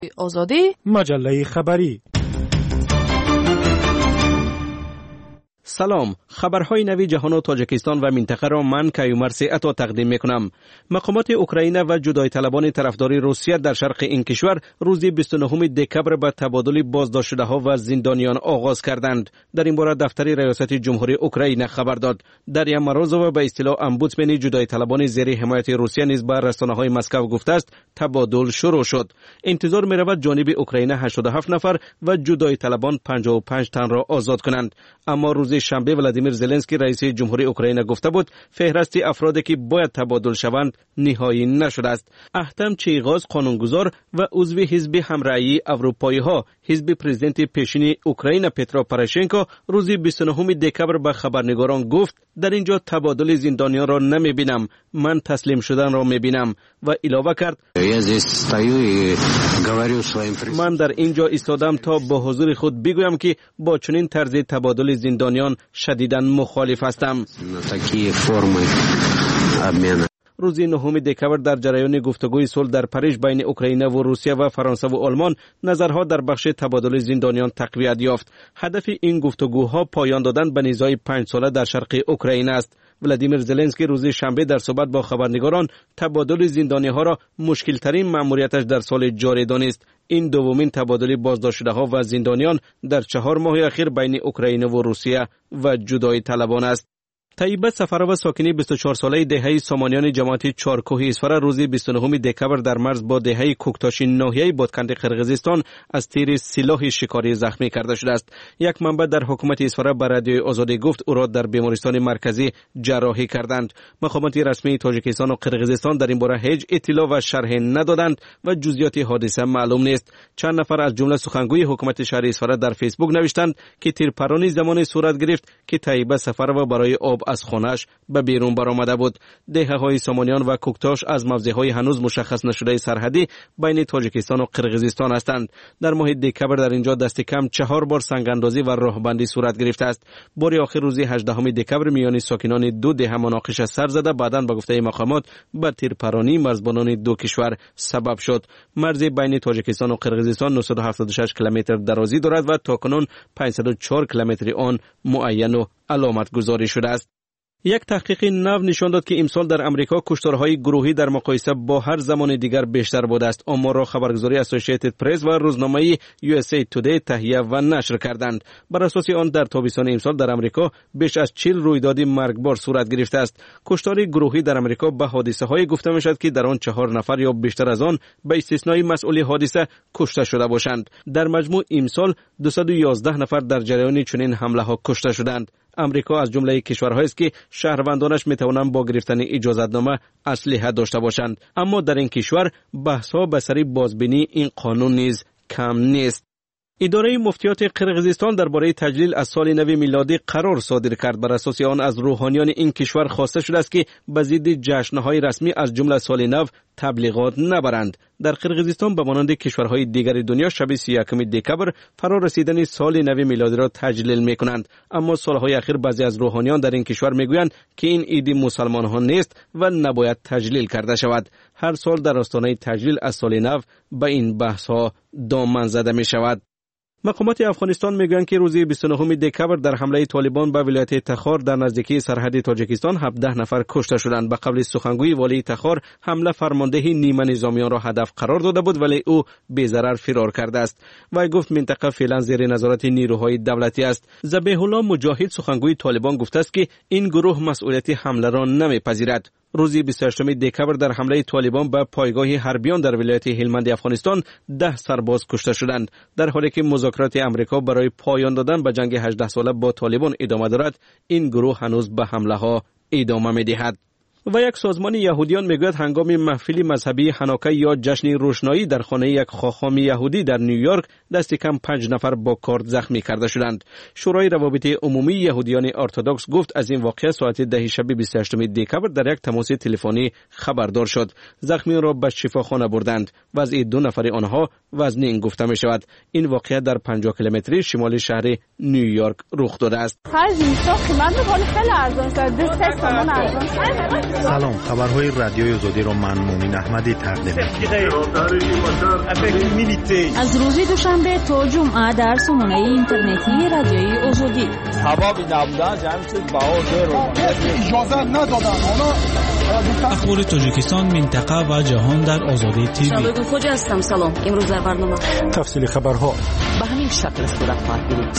آزادی مجله خبری. سلام، خبرهای نوی جهان و تاجیکستان و منطقه را من کیومرث عطا تقدیم میکنم. مقامات اوکراین و جدای طلبان طرفدار روسیه در شرق این کشور روز 29 دکبر به تبادل بازداشت شده ها و زندانیان آغاز کردند. در این باره دفتر ریاست جمهوری اوکراین خبر داد. دریا مروزووا به اصطلاح امبودسمن جدای طلبان زیر حمایت روسیه نیز به رسانه‌های مسکو گفته است تبادل شروع شد. انتظار می‌رود جانب اوکراین 87 نفر و جدای طلبان 55 تن را آزاد کنند. اما روز شنبه ولادیمیر زلنسکی رئیس جمهوری اوکراین گفته بود فهرست افرادی که باید تبادل شوند نهایی نشده است. احتم چیغاز قانونگذار و عضو حزب همرأیی اروپایی ها حزب پرزیدنت پیشین اوکراین پترو پروشنکو روز 29 دکبر به خبرنگاران گفت در اینجا تبادل زندانیان را نمیبینم، من تسلیم شدن را میبینم و علاوه کرد من در اینجا ایستادم تا با حضور خود بگویم که با چنین طرز تبادل زندانیان شدیداً مخالف هستم. روز 9 دکبر در جریان گفتگوی صلح در پاریژ بین اوکراین و روسیه و فرانسه و آلمان نظرها در بخش تبادل زندانیان تقویت یافت. هدف این گفتگوها پایان دادن به نزاع 5 ساله در شرق اوکراین است. ولادیمیر زلنسکی روز شنبه در صحبت با خبرنگاران تبادل زندانیها را مشکل ترین مأموریتش در سال جاری دانست. این دومین تبادل بازداشت شده ها و زندانیان در 4 ماه اخیر بین اوکراین و روسیه و جدای طلبان است. طیبه سفروا ساکنی 24 ساله دهه سامانیان جماعت چارکوه اسفر روز 29 دکبر در مرز با دهه کوکتاش ناحیه بادکند قرقیزستان از تیر سلاح شکاری زخمی کرده شده است. یک منبع در حکومت اسفر به رادیوی آزادی گفت او را در بیمارستان مرکزی جراحی کردند. مقامات رسمی تاجیکستان و قرقیزستان در این باره هیچ اطلاع و شرح ندادند و جزئیات حادثه معلوم نیست. چند نفر از جمله سخنگوی حکومت شهر اسفر در فیسبوک نوشتند که تیرپرانی زمانی صورت گرفت که طیبه سفروا برای آب از خانه‌اش به بیرون برآمده بود. دهه‌های سامانیان و کوکتاش از موضع‌های هنوز مشخص نشده سرحدی بین تاجیکستان و قرقیزستان هستند. در ماه دکبر در اینجا دست کم 4 بار سنگ‌اندازی و راهبندی صورت گرفته است. بار آخر روز 18 دکبر میان ساکنان دو دهه مناقشه سر زده بعداً به گفته مقامات به تیرپرانی مرزبانان دو کشور سبب شد. مرز بین تاجیکستان و قرقیزستان 976 کیلومتر درازی دارد و تاکنون 504 کیلومتر آن معین و علامت گذاری شده است. یک تحقیق نو نشان داد که امسال در امریکا کشتارهای گروهی در مقایسه با هر زمان دیگر بیشتر بوده است. آمار را خبرگزاری اسوسییتد پرس و روزنامه USA Today تهیه و نشر کردند. بر اساس آن در تابستان امسال در امریکا بیش از 40 رویداد مرگبار صورت گرفته است. کشتار گروهی در امریکا به حادثه های گفته میشد که در آن 4 نفر یا بیشتر از آن به استثنای مسئول حادثه کشته شده باشند. در مجموع امسال 211 نفر در جریان چنین حمله ها کشته شدند. امریکا از جمله کشورهایی است که شهروندانش میتوانند با گرفتن اجازه‌نامه اسلحه داشته باشند، اما در این کشور بحث‌ها به سر بازبینی این قانون نیز کم نیست. اداره مفتیات قرقیزستان درباره تجلیل از سال نو میلادی قرار صادر کرد. بر اساس آن از روحانیان این کشور خواسته شده است که به ضد جشن‌های رسمی از جمله سال نو تبلیغات نبرند. در قرقیزستان به مانند کشورهای دیگر دنیا شب 31 دکبر فرا رسیدن سال نو میلادی را تجلیل می‌کنند، اما سالهای اخیر بعضی از روحانیان در این کشور میگویند که این عید مسلمانان نیست و نباید تجلیل کرده شود. هر سال در آستانه تجلیل از سال نو به این بحث‌ها دامن زده می‌شود. مقامات افغانستان میگویند که روز 29 دکبر در حمله طالبان به ولایت تخار در نزدیکی سرحد تاجیکستان 17 نفر کشته شدند. به قول سخنگوی والی تخار حمله فرمانده نیمه نظامیان را هدف قرار داده بود ولی او بی ضرر فرار کرده است. وی گفت منطقه فعلا زیر نظارت نیروهای دولتی است. ذبیح الله مجاهد سخنگوی طالبان گفته است که این گروه مسئولیت حمله را نمیپذیرد. روز 28 دکبر در حمله طالبان به پایگاه حربیان در ولایت هلمند افغانستان 10 سرباز کشته شدند. در حالی که مذاکرات امریکا برای پایان دادن به جنگ 18 ساله با طالبان ادامه دارد، این گروه هنوز به حمله ها ادامه می‌دهد. و یک سازمان یهودیان میگوید هنگام محفل مذهبی هانوکا یا جشن روشنایی در خانه یک خاخام یهودی در نیویورک دست کم 5 نفر با کارد زخمی کرده شدند. شورای روابط عمومی یهودیان ارتدوکس گفت از این واقعه ساعت 10 شب 28 دکبر در یک تماس تلفنی خبردار شد. زخمیان را به شفاخانه بردند. وضع 2 نفر آنها وزنین گفته می شود. این واقعه در 50 کیلومتری شمال شهر نیویورک رخ داده است. سلام، خبرهای رادیوی آزادی را من مومن احمدی تقدیم می‌کنم. از روز دوشنبه تا جمعه در سامانه اینترنتی رادیوی آزادی. اخبار تاجیکستان، منطقه و جهان در آزادی تیوی. شبکه خوج هستم. سلام. امروز در برنامه تفصیل خبرها به همین شکل صورت خواهد گرفت.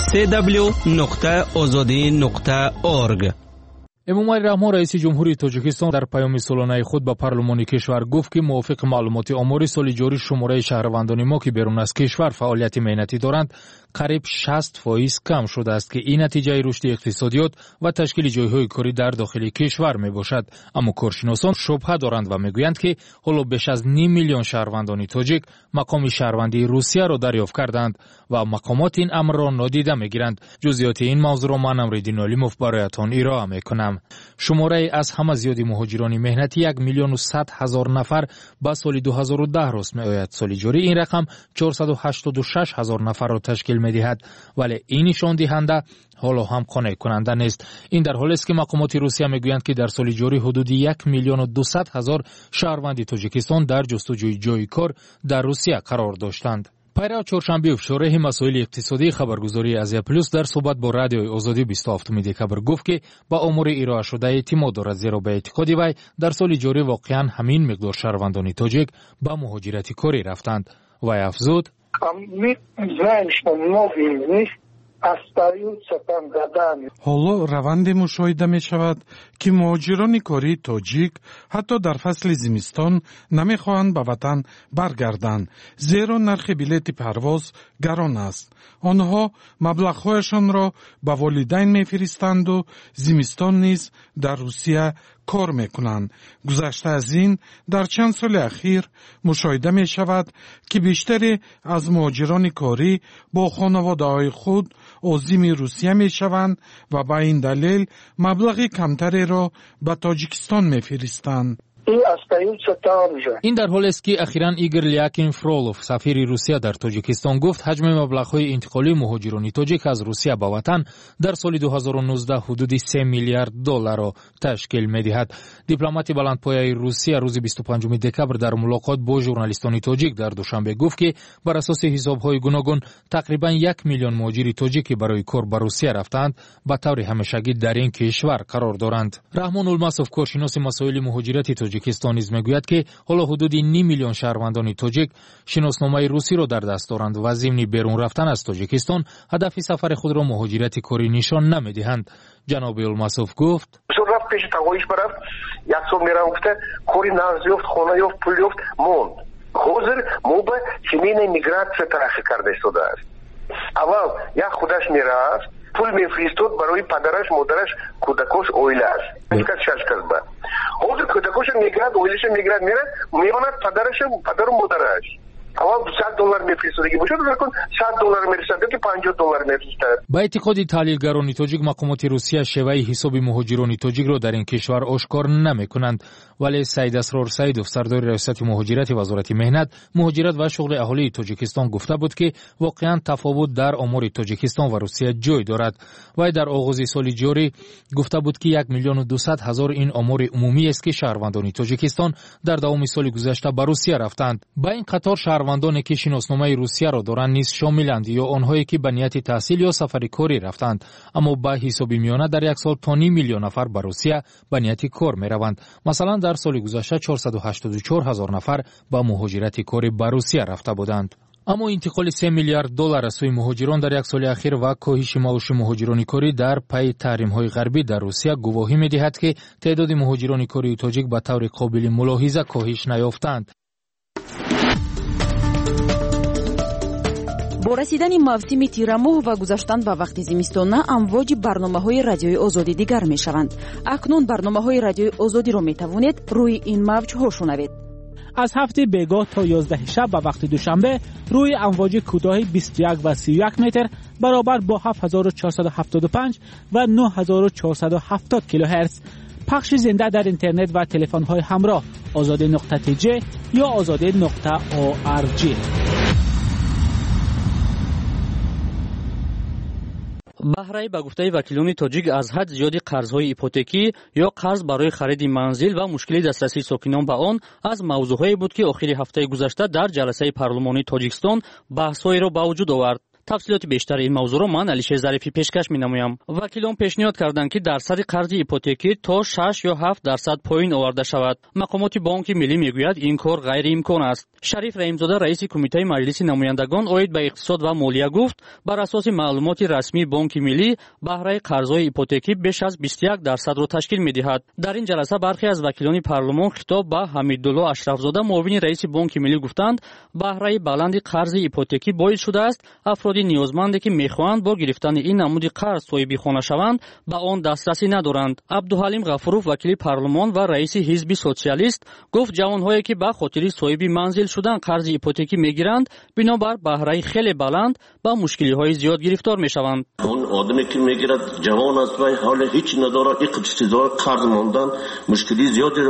www.azadi.org. امامعلی رحمان رئیس جمهوری تاجیکستان در پیام سالانه خود به پارلمان کشور گفت که موافق معلومات آمار سال جاری شماره شهروندان ما که بیرون از کشور فعالیت مهنتی دارند قریب 60% کم شده است که این نتیجه رشد اقتصادیات و تشکیل جایهای کاری در داخل کشور می باشد. اما کارشناسان شبهه دارند و میگویند که حالا بیش از 9 میلیون شهروندان تاجیک مقام شهروندی روسیه را دریافت کردند و مقامات این امر را نادیده میگیرند. جزئیات این موضوع را من امریدین علیموف برایتان ارائه میکنم. شماره از همه زیادی مهاجران مهنتی 1,100,000 نفر به سال 2010 راست میآید. سال جاری این رقم 486,000 نفر را تشکیل می‌دهد، ولی این نشان دهنده حالا هم قانع کننده نیست. این در حالی است که مقامات روسیه میگویند که در سال جاری حدود 1,200,000 شهروند تاجیکستان در جستجوی جای کار در روسیه قرار داشتند. پیرو چهارشنبه شورای مسائل اقتصادی خبرگزاری آزیا پلوس در صحبت با رادیوی آزادی 27 دکبر گفت که با امور ارائه شده اعتماد دارد، زیرا به اعتقاد وی در سال جاری واقعا همین مقدار شهروندان تاجیک به مهاجرت کاری رفتند. وی افزود: حالا روندی مشاهده می شود که مهاجران کاری تاجیک حتی در فصل زمستان نمی خواهند به وطن برگردند، زیرا نرخ بلیط پرواز گران است. آنها مبلغ‌هایشان را به والدین می فرستند و زمستان نیز در روسیه کار می کنند. گذشته از این در چند سال اخیر مشاهده می شود که بیشتری از مهاجران کاری با خانواده‌های خود عازم روسیه می شوند و به این دلیل مبلغ کمتری را به تاجیکستان می فرستند. این در حالی است که اخیراً ایگور لیاکین فرولوف سفیر روسیه در تاجیکستان گفت حجم مبلغ‌های انتقالی مهاجران تاجیک از روسیه به وطن در سال 2019 حدود 3 میلیارد دلار را تشکیل می‌دهد. دیپلمات بلندپایه روسیه روز 25 دکبر در ملاقات با ژورنالیستان تاجیک در دوشنبه گفت که بر اساس حساب‌های گوناگون تقریباً 1 میلیون مهاجر تاجیک برای کار به روسیه رفتند به طور همیشگی در این کشور قرار دارند. رحمان الماسوف کارشناس مسائل مهاجرت تاجیکستان نیز میگوید که حالا حدود 9 میلیون شهروندان تاجیک شناسنامه روسی را در دست دارند و ضمن بیرون رفتن از تاجیکستان هدف سفر خود را مهاجرت کاری نشان نمیدهند. جناب الماسوف گفت: رفت پیش تقاضیش برفت، یک سال میرفته کاری نازیافت، خانه یافت، پول یافت، موند. حاضر ما به چنین میگراتسیا ترقی کرده شده است. اول یک خودش میرفت پول میفرستاد برای پدرش، مادرش، کودکش، اویلش. شش کس بعد حاضر کودکش میگرد، اویلش میگرد، میماند پدرش، پدر و مادرش. اول $100 میفرستادگی باشه نکن $100 میرسد که $50 میرسد. با اعتقاد تحلیلگران تاجیک مقامات روسیه شیوه حساب مهاجران تاجیک را در این کشور آشکار نمیکنند، ولی سید اسرار سیدوف سردار ریاست مهاجرت وزارت مهنت، مهاجرت و شغل اهالی تاجیکستان گفته بود که واقعا تفاوت در آمار تاجیکستان و روسیه جای دارد. و در آغاز سال جاری گفته بود که 1,200,000 این آمار عمومی است که شهروندان تاجیکستان در دوام سال گذشته به روسیه رفتند. با این قطار شهروندانی که شناسنامه روسیه را دارند نیز شاملند یا آنهایی که به نیت تحصیل یا سفر کاری رفتند، اما به حساب میانه در یک سال تا 9 میلیون نفر به روسیه به نیت کار می روند. مثلا در سال گذشته 484,000 نفر به مهاجرت کاری به روسیه رفته بودند. اما انتقال 3 میلیارد دلار از سوی مهاجران در یک سال اخیر و کاهش معاش مهاجران کاری در پی تحریم‌های غربی در روسیه گواهی می‌دهد که تعداد مهاجران کاری تاجیک به طور قابل ملاحظه کاهش نیافتند. با رسیدن موسم تیر ماه و گذشتن به وقت زمستان امواج برنامه‌های رادیوی آزادی دیگر می‌شوند. اکنون برنامه‌های رادیوی آزادی را می‌توانید روی این موج‌ها شنوید. از هفته بیگاه تا 11 شب به وقت دوشنبه روی امواج کوتاه 21 و 31 متر برابر با 7475 و 9470 کیلوهرتز پخش زنده در اینترنت و تلفن‌های همراه azadi.tj یا azadi.org. баҳрай ба гуфтаи вакилони тоҷик аз ҳад зиёди қарзҳои ипотекӣ ё қарз барои хариди манзил ва мушкили дастрасии сокинон ба он аз мавзӯъҳое буд ки охири ҳафтаи гузашта дар ҷаласаи парлумонии Тоҷикистон баҳсҳоеро ба вуҷуд овард. тафсилоти бештари ин мавзӯъро ман Алишер Зарифӣ пешкаш менамоям. Вакилон пешниҳод карданд ки дарсади қарзи ипотекӣ то 6 ё 7% поин оварда шавад. Мақомоти Бонки миллӣ мегӯяд ин кор ғайриимкон аст. Шариф Раимзода раиси кумитаи маҷлиси намояндагон оид ба иқтисод ва молия гуфт, бар асоси маълумоти расмии Бонки миллӣ баҳраи қарзҳои ипотекӣ беш аз 21%-ро ташкил медиҳад. Дар ин ҷаласа бархе аз вакилони парлумон хитоб ба Ҳамидулло Ашрафзода муовини раиси Бонки миллӣ гуфтанд, баҳраи баланди қарзи ипотекӣ боис шудааст афроди ниёзманде ки мехоҳанд бо гирифтани ин намуди қарз соҳиби хона шаванд ба он дастрасӣ надоранд. Абдуҳалим Ғафуров вакили парлумон ва раиси ҳизби социалист гуфт, ҷавонҳое ки ба хотири соҳиби манзил шудан қарзи ипотекӣ мегиранд, бинобар баҳраи хеле баланд ба мушкилиҳои зиёд гирифтор мешаванд. он одаме ки мегирад ҷавон аст ва ҳоле ҳеҷ надорад, иқтисодиё қарз мондан мушкили зиёдеро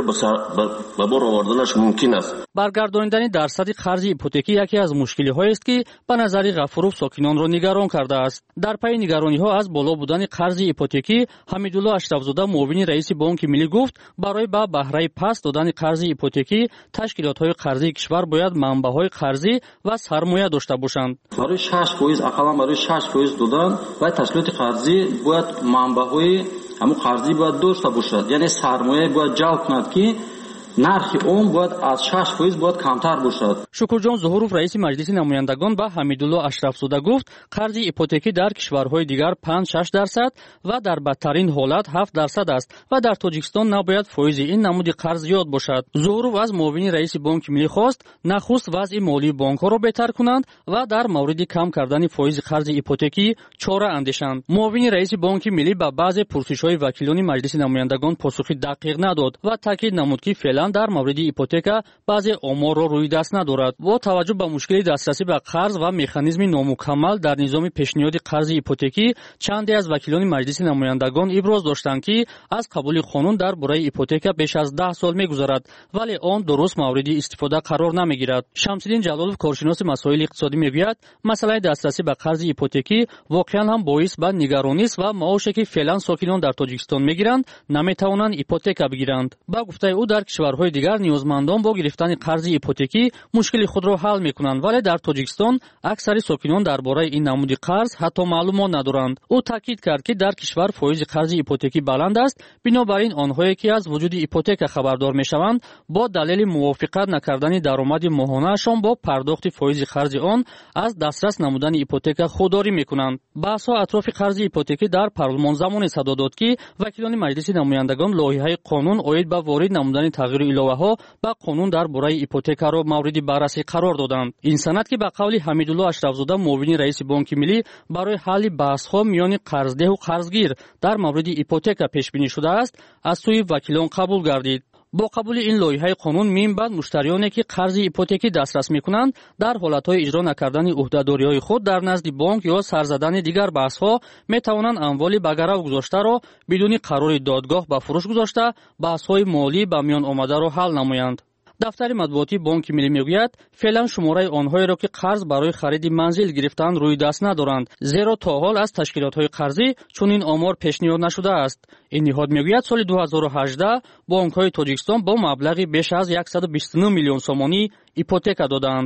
ба бор оварданаш мумкин аст. баргардонидани дарсади қарзи ипотекӣ яке аз мушкилиҳоест ки ба назари Ғафуров сокинонро нигарон кардааст. дар пайи нигарониҳо аз боло будани қарзи ипотекӣ Ҳамидулло Ашрафзода муовини раиси Бонки миллӣ гуфт, барои ба баҳраи паст додани қарзи ипотекӣ ташкилотҳои қарзии кишвар бояд манбаъҳои қарзӣ ва сармоя дошта бошанд. барои 6% ақаллан барои 6% додан ва ташкилоти қарзӣ бояд манбаъҳои ҳамон қарзӣ бояд дошта бошад, яъне сармоя бояд ҷалб кунад ки нархи он бояд аз 6% бояд камтар бошад. Шукурҷон Зуҳуров раиси маҷлиси намояндагон ба Ҳамидулло Ашрафзода гуфт, қарзи ипотекӣ дар кишварҳои дигар 5-6% ва дар бадтарин ҳолат 7% аст ва дар Тоҷикистон набояд фоизи ин намуди қарз зиёд бошад. Зуҳуров аз муовини раиси Бонки миллӣ хост нахуст вазъи молии бонкҳоро беҳтар кунанд ва дар мавриди кам кардани фоизи қарзи ипотекӣ чора андешанд. Муовини раиси Бонки миллӣ ба баъзе пурсишҳои вакилони маҷлиси намояндагон посухи дақиқ надод ва таъкид намуд, ки феълан дар мавриди ипотека баъзе оморро рӯи даст надорад. бо таваҷҷӯҳ ба мушкили дастрасӣ ба қарз ва механизми номукаммал дар низоми пешниҳоди қарзи ипотекӣ, чанде аз вакилони маҷлиси намояндагон иброз доштанд, ки аз қабули қонун дар бораи ипотека беш аз 10 сол мегузарад, вале он дуруст мавриди истифода қарор намегирад. Шамсиддин Ҷалолов, коршиноси масоили иқтисодӣ, мегӯяд, масъалаи дастрасӣ ба қарзи ипотекӣ воқеан ҳам боис ба нигаронист ва маоше ки феълан сокинон дар Тоҷикистон мегиранд, наметавонанд ипотека бигиранд. Ба гуфтаи ӯ, дар кишварҳои дигар ниёзмандон бо гирифтани қарзи ипотекӣ мушкили худро ҳал мекунанд, вале дар Тоҷикистон аксари сокинон дар бораи ин намуди қарз ҳатто маълумот надоранд. ӯ таъкид кард, ки дар кишвар фоизи қарзи ипотекӣ баланд аст, бинобар ин онҳое ки аз вуҷуди ипотека хабардор мешаванд, бо далели мувофиқат накардани даромади моҳонаашон бо пардохти фоизи қарзи он аз дастрас намудани ипотека худдорӣ мекунанд. баҳсҳо атрофи қарзи ипотекӣ дар парлумон замоне садо дод, ки вакилони маҷлиси намояндагон лоиҳаи қонун оид ба ворид намудани тағйиру иловаҳо ба қонун дар бораи ипотекаро мавриди баррасӣ қарор доданд. ин санад, ки ба қавли Ҳамидулло Ашрафзода муовини раиси Бонки миллӣ барои ҳалли баҳсҳо миёни қарздеҳу қарзгир дар мавриди ипотека пешбинӣ шудааст, аз сӯи вакилон қабул гардид. бо қабули ин лоиҳаи қонун минбаъд муштариёне ки қарзи ипотекӣ дастрас мекунанд, дар ҳолатҳои иҷро накардани уҳдадориҳои худ дар назди бонк ё сарзадани дигар баҳсҳо метавонанд амволи ба гарав гузоштаро бидуни қарори додгоҳ ба фурӯш гузошта, баҳсҳои молӣ ба миён омадаро ҳал намоянд. дафтари матбуотии Бонки миллӣ мегӯяд, феълан шумораи онҳоеро ки қарз барои хариди манзил гирифтаанд рӯи даст надоранд, зеро то ҳол аз ташкилотҳои қарзӣ чунин омор пешниҳод нашудааст. ин ниҳод мегӯяд, соли 2018 бонкҳои Тоҷикистон бо маблағи беш аз 129 миллион сомонӣ ипотека доданд.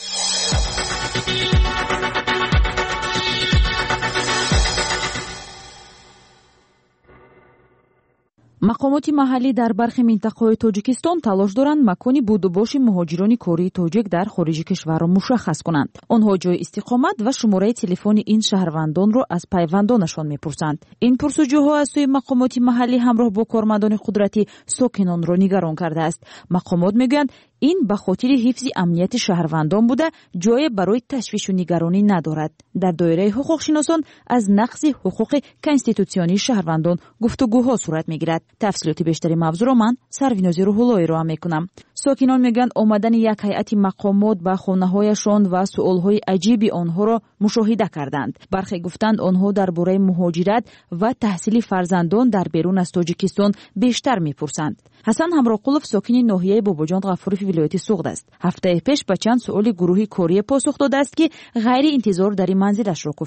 мақомоти маҳаллӣ дар бархи минтақаҳои Тоҷикистон талош доранд макони будубоши муҳоҷирони кории тоҷик дар хориҷи кишварро мушаххас кунанд. онҳо ҷои истиқомат ва шумораи телефони ин шаҳрвандонро аз пайвандонашон мепурсанд. ин пурсуҷӯҳо аз сӯи мақомоти маҳаллӣ ҳамроҳ бо кормандони қудратӣ сокинонро нигарон кардааст. мақомот мегӯянд, ин ба хотири ҳифзи амнияти шаҳрвандон буда ҷое барои ташвишу нигаронӣ надорад. дар доираи ҳуқуқшиносон аз нақзи ҳуқуқи конститутсионии шаҳрвандон гуфтугӯҳо сурат мегирад. тафсилоти бештари мавзӯъро ман Сарвинози Рӯҳуллоӣ роҳ мекунам. сокинон мегӯянд, омадани як ҳайати мақомот ба хонаҳояшон ва суолҳои аҷиби онҳоро мушоҳида карданд. бархе гуфтанд, онҳо дар бораи муҳоҷират ва таҳсили фарзандон дар берун аз Тоҷикистон бештар мепурсанд. ҳасан Ҳамроқулов сокини ноҳияи Бобоҷон Ғафурови вилояти Суғд аст. ҳафтаи пеш ба чанд суоли гурӯҳи корие посух додааст, ки ғайриинтизор дар ин манзилашро гуфтанд.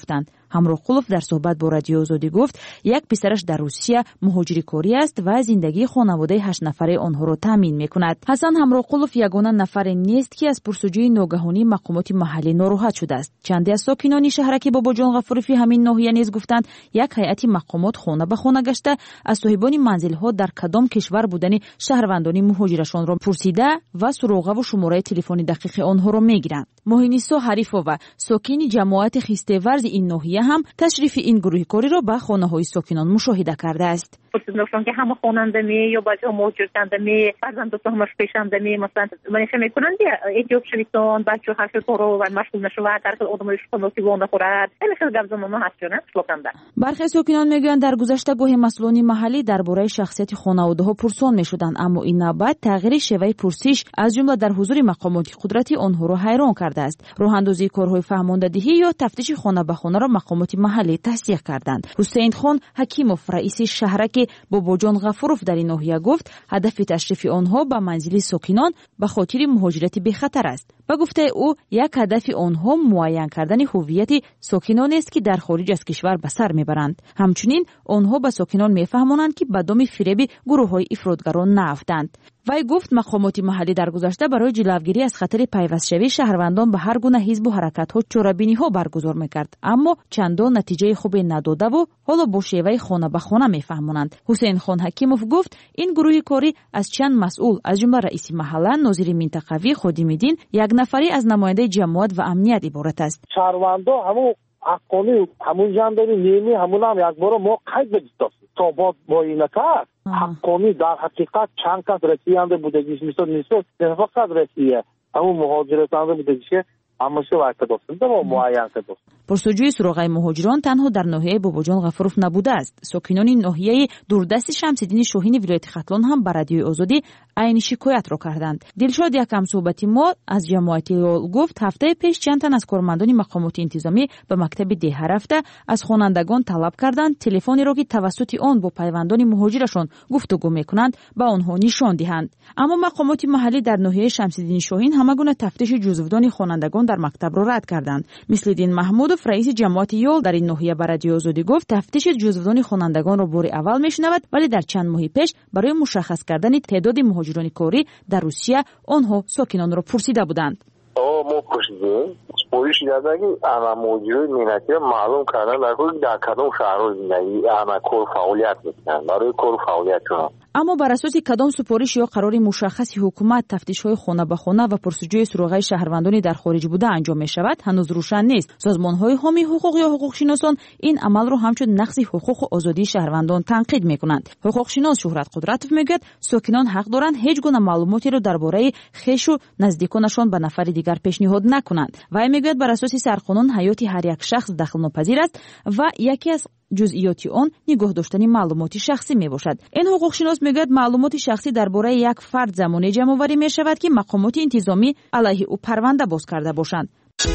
ҳамроқулов дар суҳбат бо радиои озодӣ гуфт, як писараш дар Русия муҳоҷири корӣ аст ва зиндагии хонаводаи 8 нафараи онҳоро таъмин мекунад. Ҳасан Ҳамроқулов ягона нафаре нест ки аз пурсуҷӯи ногаҳонии мақомоти маҳаллӣ нороҳат шудааст. Чанде аз сокинони шаҳраки Бобоҷон Ғафурови ҳамин ноҳия низ гуфтанд, як ҳайати мақомот хона ба хона гашта аз соҳибони манзилҳо дар кадом кишвар будани шаҳрвандони муҳоҷирашонро пурсида ва суроғаву шумораи телефони дақиқи онҳоро мегиранд. Моҳинисо Ҳарифова, сокини ҷамоати хистеварзи ин ноҳия ҳам ташрифи ин гурӯҳи кориро ба хонаҳои сокинон мушоҳида кардааст. پرسیدنشون که همه خواننده یا بچه ها مهاجرتنده فرزندان همش پیشنده مثلا منشه میکنن دیگه احتیاط شویتون بچه ها هر طور و مشغول نشون و در آدمایش خوناسی وام نخورد خیلی خیلی گفتمان ما هست نه سلوکنده. برخی ساکنان میگویند در گذشته گاهی مسئولان محلی درباره شخصیت خانواده‌ها پرسان میشدند، اما این نوبت تغییر شیوه پرسش از جمله در حضور مقامات قدرتی آنها را حیران کرده است. راهاندازی کارهای فهماندهی یا تفتیش خانه به خانه را مقامات محلی تصدیق کردند. حسین خان حکیموف رئیس شهرک باباجان غفورов در این ناحیه گفت هدف تشریف آنها به منزل ساکنان به خاطر مهاجرت بی خطر است. به گفته او یک هدف آنها معین کردن هویت ساکنان است که در خارج از کشور به سر میبرند. همچنین آنها به ساکنان میفهمانند که به دام فریب گروه‌های افراطگران نیفتند. وی گفت مقامات محلی در گذشته برای جلوگیری از خطر پیوست‌شوی شهروندان به هر گونه حزب و حرکت‌ها چاره‌بینی‌ها برگزار می‌کرد، اما چندان نتیجه خوبی نداده و حالا با شیوه خانه به خانه می‌فهمانند. حسین خان حکیموف گفت این گروه کاری از چند مسئول از جمله رئیس محله، ناظر منطقوی، خادم دین، یک نفری از نماینده جماعت و امنیت عبارت است. شهروندان همون حقانی همون جنبه نیمی همون هم یک بار ما قید بدید تا با این کار حقانی در حقیقت چند کس رسیدنده بودگیش نیست نه فقط رسیه همون مهاجرتنده بودگیش همشه وقت داشتند و معین کرد. پرسجوی سراغ مهاجران تنها در ناحیه باباجان غفورов نبوده است. ساکنان ناحیه دوردست شمس‌الدین شاهین ولایت ختلان هم بر رادیوی آزادی عین شکایت را کردند. دلشاد یکم صحبتی ما از جماعت گفت هفته پیش چند تن از کارمندان مقامات انتظامی به مکتب ده رفته از خوانندگان طلب کردند تلفنی را که توسط آن با پیوندان مهاجرشان گفتگو میکنند به آنها نشان دهند. اما مقامات محلی در ناحیه شمس‌الدین شاهین همگونه تفتیش جزودان خوانندگان در مکتب را رد کردند. مثلدین محمودوف رئیس جماعت یول در این ناحیه بر رادیوی آزادی گفت تفتیش جزودان خوانندگان را بار اول میشنود، ولی در چند ماه پیش برای مشخص کردن تعداد مهاجران کاری در روسیه آنها ساکنان را پرسیده بودند. ما پرسیدیم پولیس دادن که انا مهاجرین مینتی معلوم کردن در کدام شهر زندگی انا کار فعالیت میکنن برای کار فعالیتشون. اما بر اساس کدام سپارش یا قرار مشخصی حکومت تفتیش‌های خانه به خانه و پرسجوی سراغ شهروندان در خارج بوده انجام می‌شود هنوز روشن نیست. سازمان‌های حامی حقوق یا حقوقشناسان این عمل را همچون نقض حقوق و آزادی شهروندان تنقید می‌کنند. حقوقشناس شهرت قدرتوف میگوید ساکنان حق دارند هیچ گونه معلوماتی را درباره خویش و نزدیکانشان به نفر دیگر پیشنهاد نکنند. و میگوید بر اساس سرقانون حیات هر یک شخص دخال‌ناپذیر است و یکی از جزئیات آن نگاه داشتن معلومات شخصی می باشد. این حقوقشناس میگوید معلومات شخصی درباره یک فرد زمانی جمع آوری می شود که مقامات انتظامی علیه او پرونده باز کرده باشند.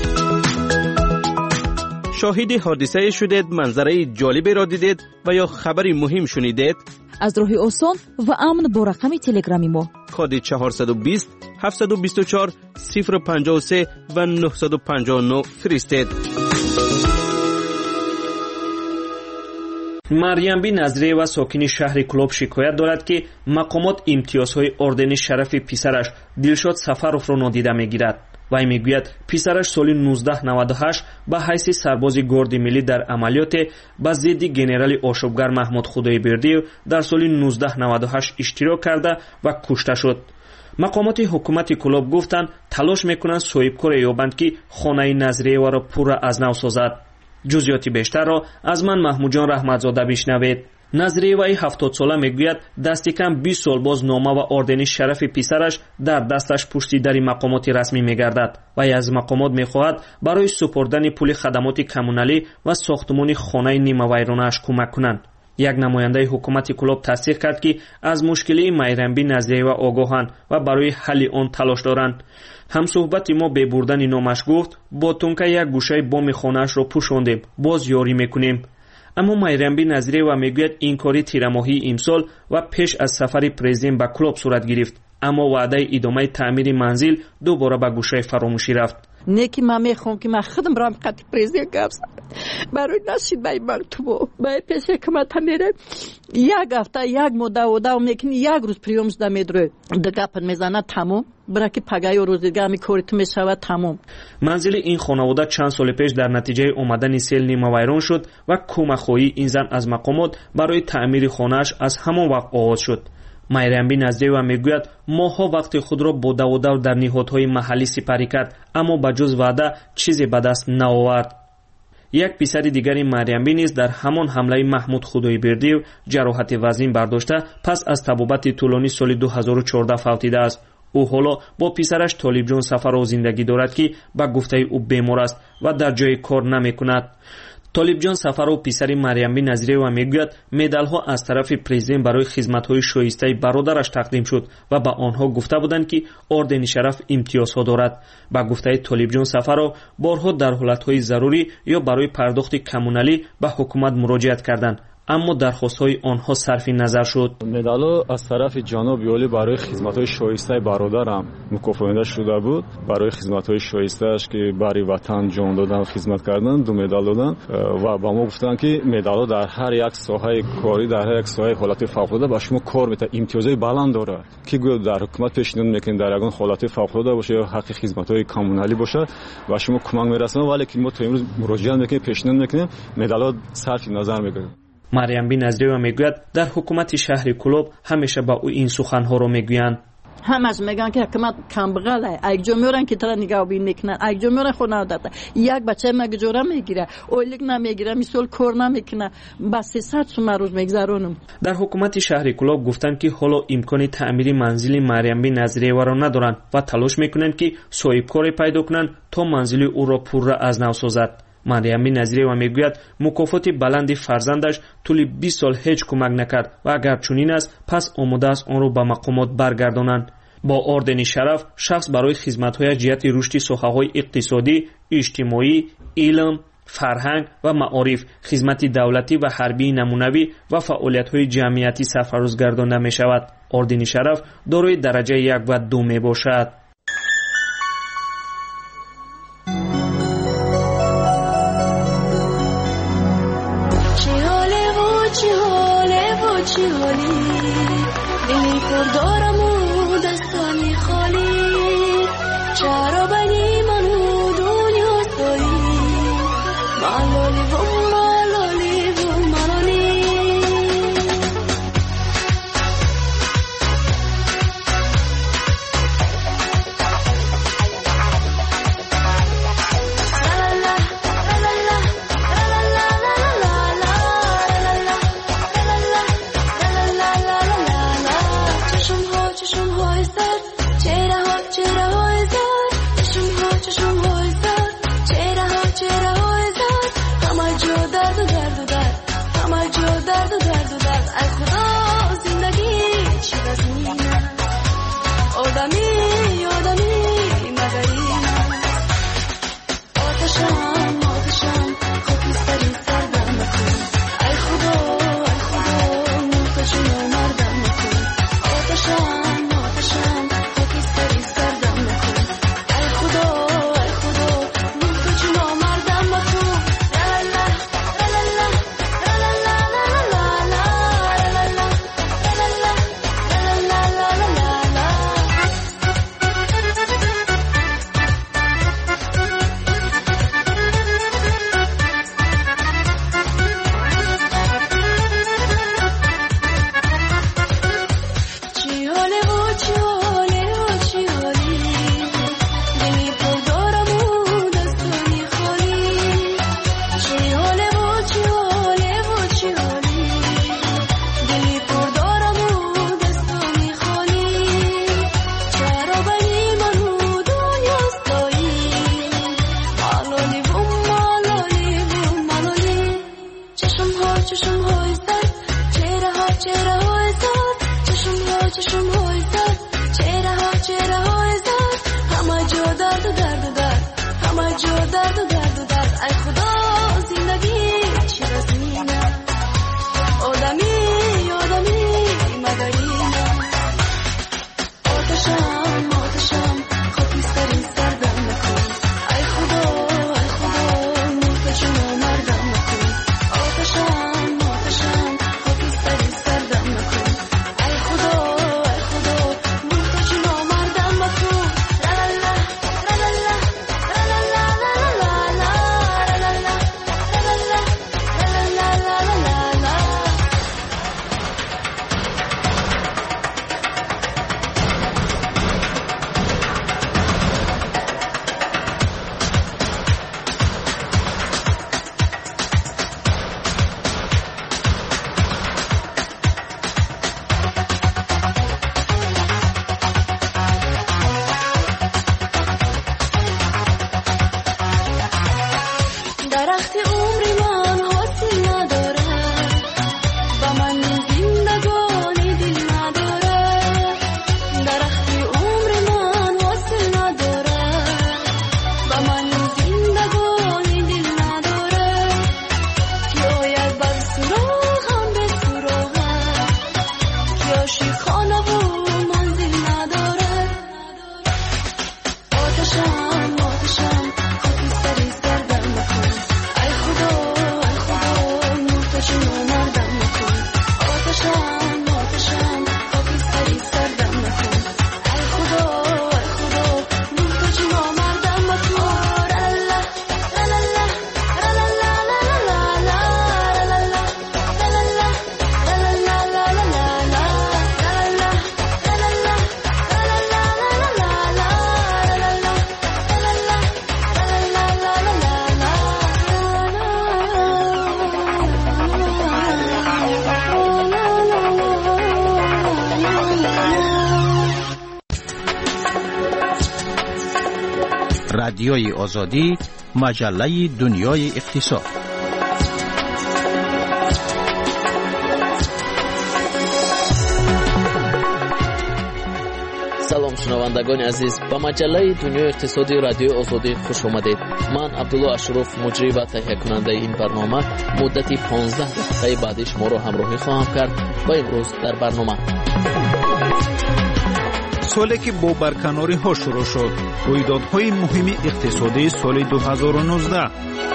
شاهد حادثه شدید، منظره جالبی را دیدید و یا خبری مهم شنیدید؟ از راه آسان و امن با رقم تلگرامی ما کد 420 724 053 و 959 فرستید. مریم بی نظریه و ساکن شهر کلوب شکایت دارد که مقامات امتیازهای اردن شرف پسرش دلشاد سفروف را نادیده میگیرد. وی میگوید پسرش سال 1998 به حیث سرباز گارد ملی در عملیات به ضد گنرال آشوبگر محمود خدایبردی در سال 1998 اشتراک کرده و کشته شد. مقامات حکومت کلوب گفتند تلاش میکنند صاحبکار یابند که خانه نظریه و را پورا از نو سازد. جزئیات بیشتر را از من محمود جان رحمتزاده بشنوید. نظریه وی 70 ساله میگوید دست کم 20 سال باز نامه و اردن شرف پسرش در دستش پشتیداری مقامات رسمی میگردد و از مقامات میخواهد برای سپردن پول خدمات کمونالی و ساختمان خانه نیمه ویرانه‌اش کمک کنند. یک نماینده حکومت کلوب تصدیق کرد که از مشکلی میرنبی نظریه و آگاهند و برای حل آن تلاش دارند. همصحبت ما به بردن نامش گفت با تونکه یک گوشه بام خانه‌اش را پوشاندیم، باز یاری میکنیم. اما میرنبی نظریه و میگوید این کاری تیر ماهی امسال و پیش از سفر پرزیدنت به کلوب صورت گرفت، اما وعده ادامه تعمیر منزل دوباره به گوشه فراموشی رفت. نیکی من میخوام که من خودم برام قطع پریزی گفت برای نشید بای مکتوبو بای پیش حکومت میره یک هفته یک مدت میکنی یک روز پریومش دمیدره دگپن میزنه تمام برای که پگای روز دیگه می کارت میشود تمام. منزل این خانواده چند سال پیش در نتیجه اومدن سیل نیمه ویران شد و کمک‌خواهی این زن از مقامات برای تعمیر خانه‌اش از همان وقت آغاز شد. مریم نزدیوا میگوید ماها وقت خود را با دو در نهادهای محلی سپری کرد اما به جز وعده چیزی به دست نیاورد. یک پسر دیگری مریم نیز در همان حمله محمود خدایبردی جراحت وزین برداشته پس از طبابت طولانی سال 2014 فوتیده است. او حالا با پسرش طالب جان سفرو زندگی دارد که به گفته او بیمار است و در جای کار نمی کند. طالب جان سفرو پسر مریم نظری و میگوید مدال ها از طرف پرزیدنت برای خدمت های شایسته برادرش تقدیم شد و به آنها گفته بودند که اردن شرف امتیازها دارد. به گفته طالب جان سفرو بارها در حالت های ضروری یا برای پرداخت کمونالی به حکومت مراجعت کردند اما درخواست‌های آنها صرف نظر شد. مدال از طرف جناب یولی برای خدمت‌های شایسته برادرم مکافات شده بود. برای خدمت‌های شایسته‌اش که برای وطن جان دادن خدمت کردن 2 مدال دادن و با ما گفتن که مدال در هر یک ساحه کاری در هر یک ساحه حالت فوق‌العاده با شما کار می‌کنه امتیازهای بلند داره که در حکومت پیشنهاد می‌کنه در یگان حالت فوق‌العاده باشه یا حق خدمت‌های کمونالی باشه و شما کمک می‌رسونه ولی که ما تا امروز مراجعه می‌کنیم پیشنهاد می‌کنیم مدال صرف نظر می‌گیریم. مریم نظری میگوید در حکومت شهر کلوب همیشه با او این سخنها رو میگویند. همش میگن که حکومت کمبغله یک جا میرن که ترا نگاه بین میکنن یک جا میرن خونه داده یک بچه مگه جوره میگیره اولیک نمیگیره مثل کار نمیکنه بس 300 سوم روز میگذرونم. در حکومت شهر کلوب گفتن که حالا امکان تعمیر منزل مریم نظری را ندارند و تلاش میکنند که صاحب کاری پیدا کنند تا منزل او را پوره از نو سازد. مریم نظری و میگوید مکافات بلند فرزندش طول 20 سال هیچ کمک نکرد و اگر چنین است پس آماده است آن را به مقامات برگردانند. با اردن شرف شخص برای خدمت‌های جهت رشد ساحه‌های اقتصادی، اجتماعی، علم، فرهنگ و معارف، خدمت دولتی و حربی نمونوی و فعالیت‌های جمعیتی سرفراز گردانده می‌شود. اردن شرف دارای درجه 1 و 2 میباشد. درخت عمر من حاصل نداره و من زندگانی دل نداره درخت عمر من حاصل نداره و من زندگانی دل نداره که آید بر سراغم به سراغم که عاشق خانه و منزل نداره آتشم خاکی سری سردم نکن ای خدا محتاج نامردم نکن آتشم خاکی سری سردم نکن ای خدا محتاج نامردم نکن لالا لالا لالا لالا رادیوی آزادی، مجله دنیای اقتصاد. سلام شنوندگان عزیز، به مجله دنیای اقتصادی رادیو آزادی خوش آمدید. من عبدالله اشرف مجری و تهیه کننده این برنامه مدتی 15 دقیقه بعدی شما را همراهی خواهم کرد و امروز در برنامه سالی که با برکناری ها شروع شد، رویدادهای مهم اقتصادی سال 2019.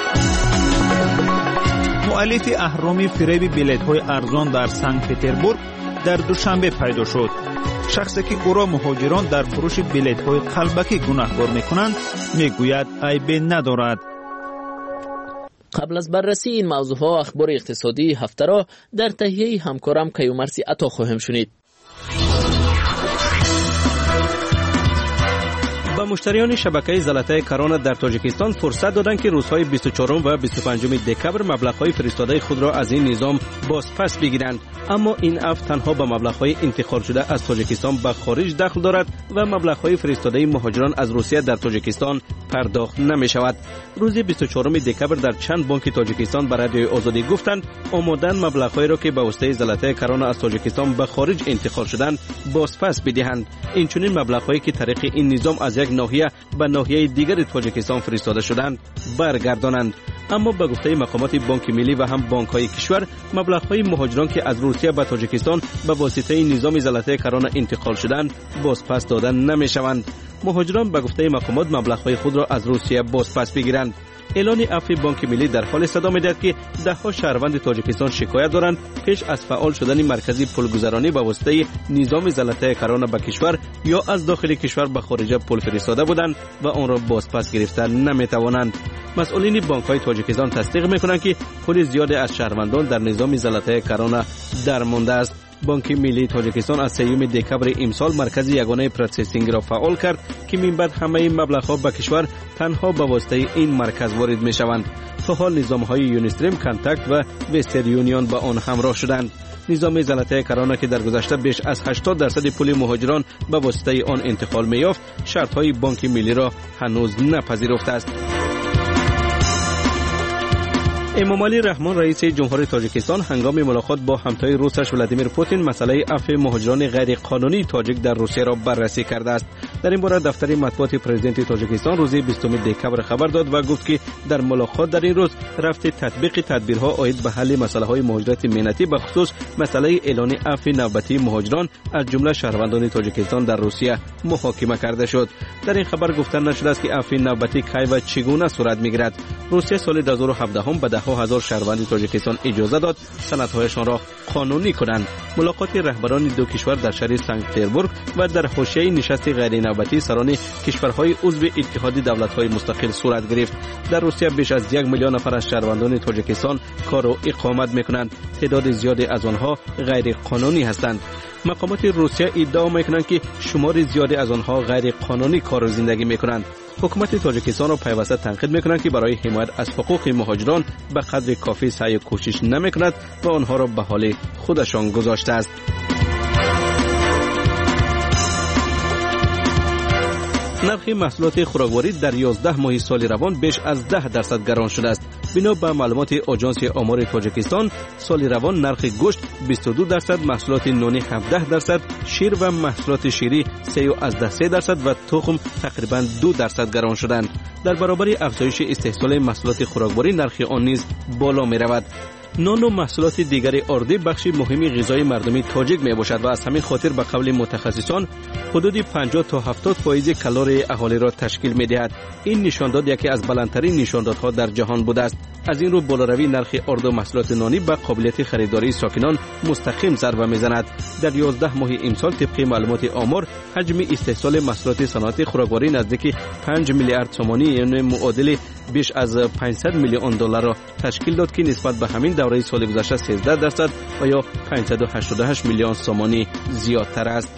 مؤلف اهرام فریب بلیط های ارزان در سنت پتربورگ در دوشنبه پیدا شد. شخصی که او را مهاجران در فروش بلیط های قلبکی گناهکار میکنند میگوید عیب ندارد. قبل از بررسی این موضوع ها اخبار اقتصادی هفته را در تهیه همکارم کیومرثی عطا خواهم شنید. با مشتریان شبکه زلطه کرونا در تاجیکستان فرصت دادند که روزهای 24 و 25 دکبر مبلغ‌های فرستاده خود را از این نظام بازپس بگیرند، اما این عفو تنها به مبلغ‌های انتقال شده از تاجیکستان به خارج دخل دارد و مبلغ‌های فرستاده مهاجران از روسیه در تاجیکستان پرداخت نمی‌شود. روز 24 دکبر در چند بانک تاجیکستان به رادیوی آزادی گفتند آمادن مبلغ‌هایی را که به واسطه زلطه کرونا از تاجیکستان به خارج انتقال شدند بازپس بدهند. این چنین مبلغ‌هایی که طریق این نظام از یک ناحیه به ناحیه دیگر تاجیکستان فرستاده شدند برگردانند. اما به گفته مقامات بانک ملی و هم بانک‌های کشور مبلغ‌های مهاجران که از روسیه به تاجیکستان به واسطه نظام زلطه کرونا انتقال شدند بازپس دادن نمی‌شوند. مهاجران به گفته مقامات مبلغ‌های خود را از روسیه بازپس بگیرند. اعلان عفو بانک ملی در حال صدا می‌دهد که ده‌ها شهروند تاجیکستان شکایت دارند پیش از فعال شدن مرکزی پولگذرانی به واسطه نظام زلطه کرونا به کشور یا از داخل کشور به خارج پول فرستاده بودند و آن را بازپس گرفتن نمی‌توانند. مسئولین بانک‌های تاجیکستان تصدیق می‌کنند که پول زیادی از شهروندان در نظام زلطه کرونا درمانده است. بانک ملی تاجیکستان از 3 دکبر امسال مرکز یگانه پروسسینگ را فعال کرد که من بعد همه مبلغ‌ها به کشور تنها به واسطه این مرکز وارد می‌شوند. تا حال نظام‌های یونیستریم، کانتاکت و وستر یونیون با آن همراه شدند. نظام زلطه کرونا که در گذشته بیش از 80% پول مهاجران به واسطه آن انتقال می‌یافت، شرط‌های بانک ملی را هنوز نپذیرفته است. امامعلی رحمان رئیس جمهوری تاجیکستان هنگام ملاقات با همتای روسش ولادیمیر پوتین مسئله عفو مهاجران غیر قانونی تاجیک در روسیه را بررسی کرده است. در این باره دفتر مطبوعات پرزیدنت تاجیکستان روز 20 دکبر خبر داد و گفت که در ملاقات در این روز رفت تطبیق تدبیرها عاید به حل مسائل مهاجرت مهنتی به خصوص مسئله اعلان عفو نوبتی مهاجران از جمله شهروندان تاجیکستان در روسیه محاکمه کرده شد. در این خبر گفته نشده است که عفو نوبتی کی و چگونه صورت می‌گیرد. روسیه سال 2017 به ده‌ها هزار شهروند تاجیکستان اجازه داد سندهایشان را قانونی کنند. ملاقات رهبران دو کشور در شهر سنت پتربورگ و در حاشیه نشست غیر نوبتی سران کشورهای عضو اتحاد دولت‌های مستقل صورت گرفت. در روسیه بیش از 1 میلیون نفر از شهروندان تاجیکستان کار و اقامت می‌کنند. تعداد زیادی از آنها غیر قانونی هستند. مقامات روسیه ادعا می‌کنند که شمار زیادی از آنها غیر قانونی کار و زندگی می‌کنند. حکومت تاجیکستان را پیوسته تنقید می‌کنند که برای حمایت از حقوق مهاجران به قدر کافی سعی و کوشش نمی‌کند و آنها را به حال خودشان گذاشته است. نرخ محصولات خوراکواری در 11 ماه سال روان بیش از 10% گران شده است. بنا به معلومات آژانس آمار تاجیکستان سال روان نرخ گوشت 22%، محصولات نانی 17%، شیر و محصولات شیری 13% و تخم تقریبا 2% گران شدند. در برابر افزایش استحصال محصولات خوراکباری نرخ آن نیز بالا می رود. نان و محصولات دیگر آردی بخشی مهمی غذای مردمی تاجیک می باشد و از همین خاطر به قول متخصصان حدود 50 تا 70% کالری اهالی را تشکیل می دهد. این نشانداد یکی از بلندترین نشاندادها در جهان بوده است. از این رو بالاروی نرخ آرد و محصولات نانی به قابلیت خریداری ساکنان مستقیم ضربه میزند. در 11 ماه امسال طبق معلومات آمار حجم استحصال محصولات صنعت خوراکباری نزدیک 5 میلیارد تومانی یعنی معادل بیش از 500 میلیون دلار را تشکیل داد که نسبت به همین دوره سال گذشته 13% و یا 588 میلیون تومانی زیادتر است.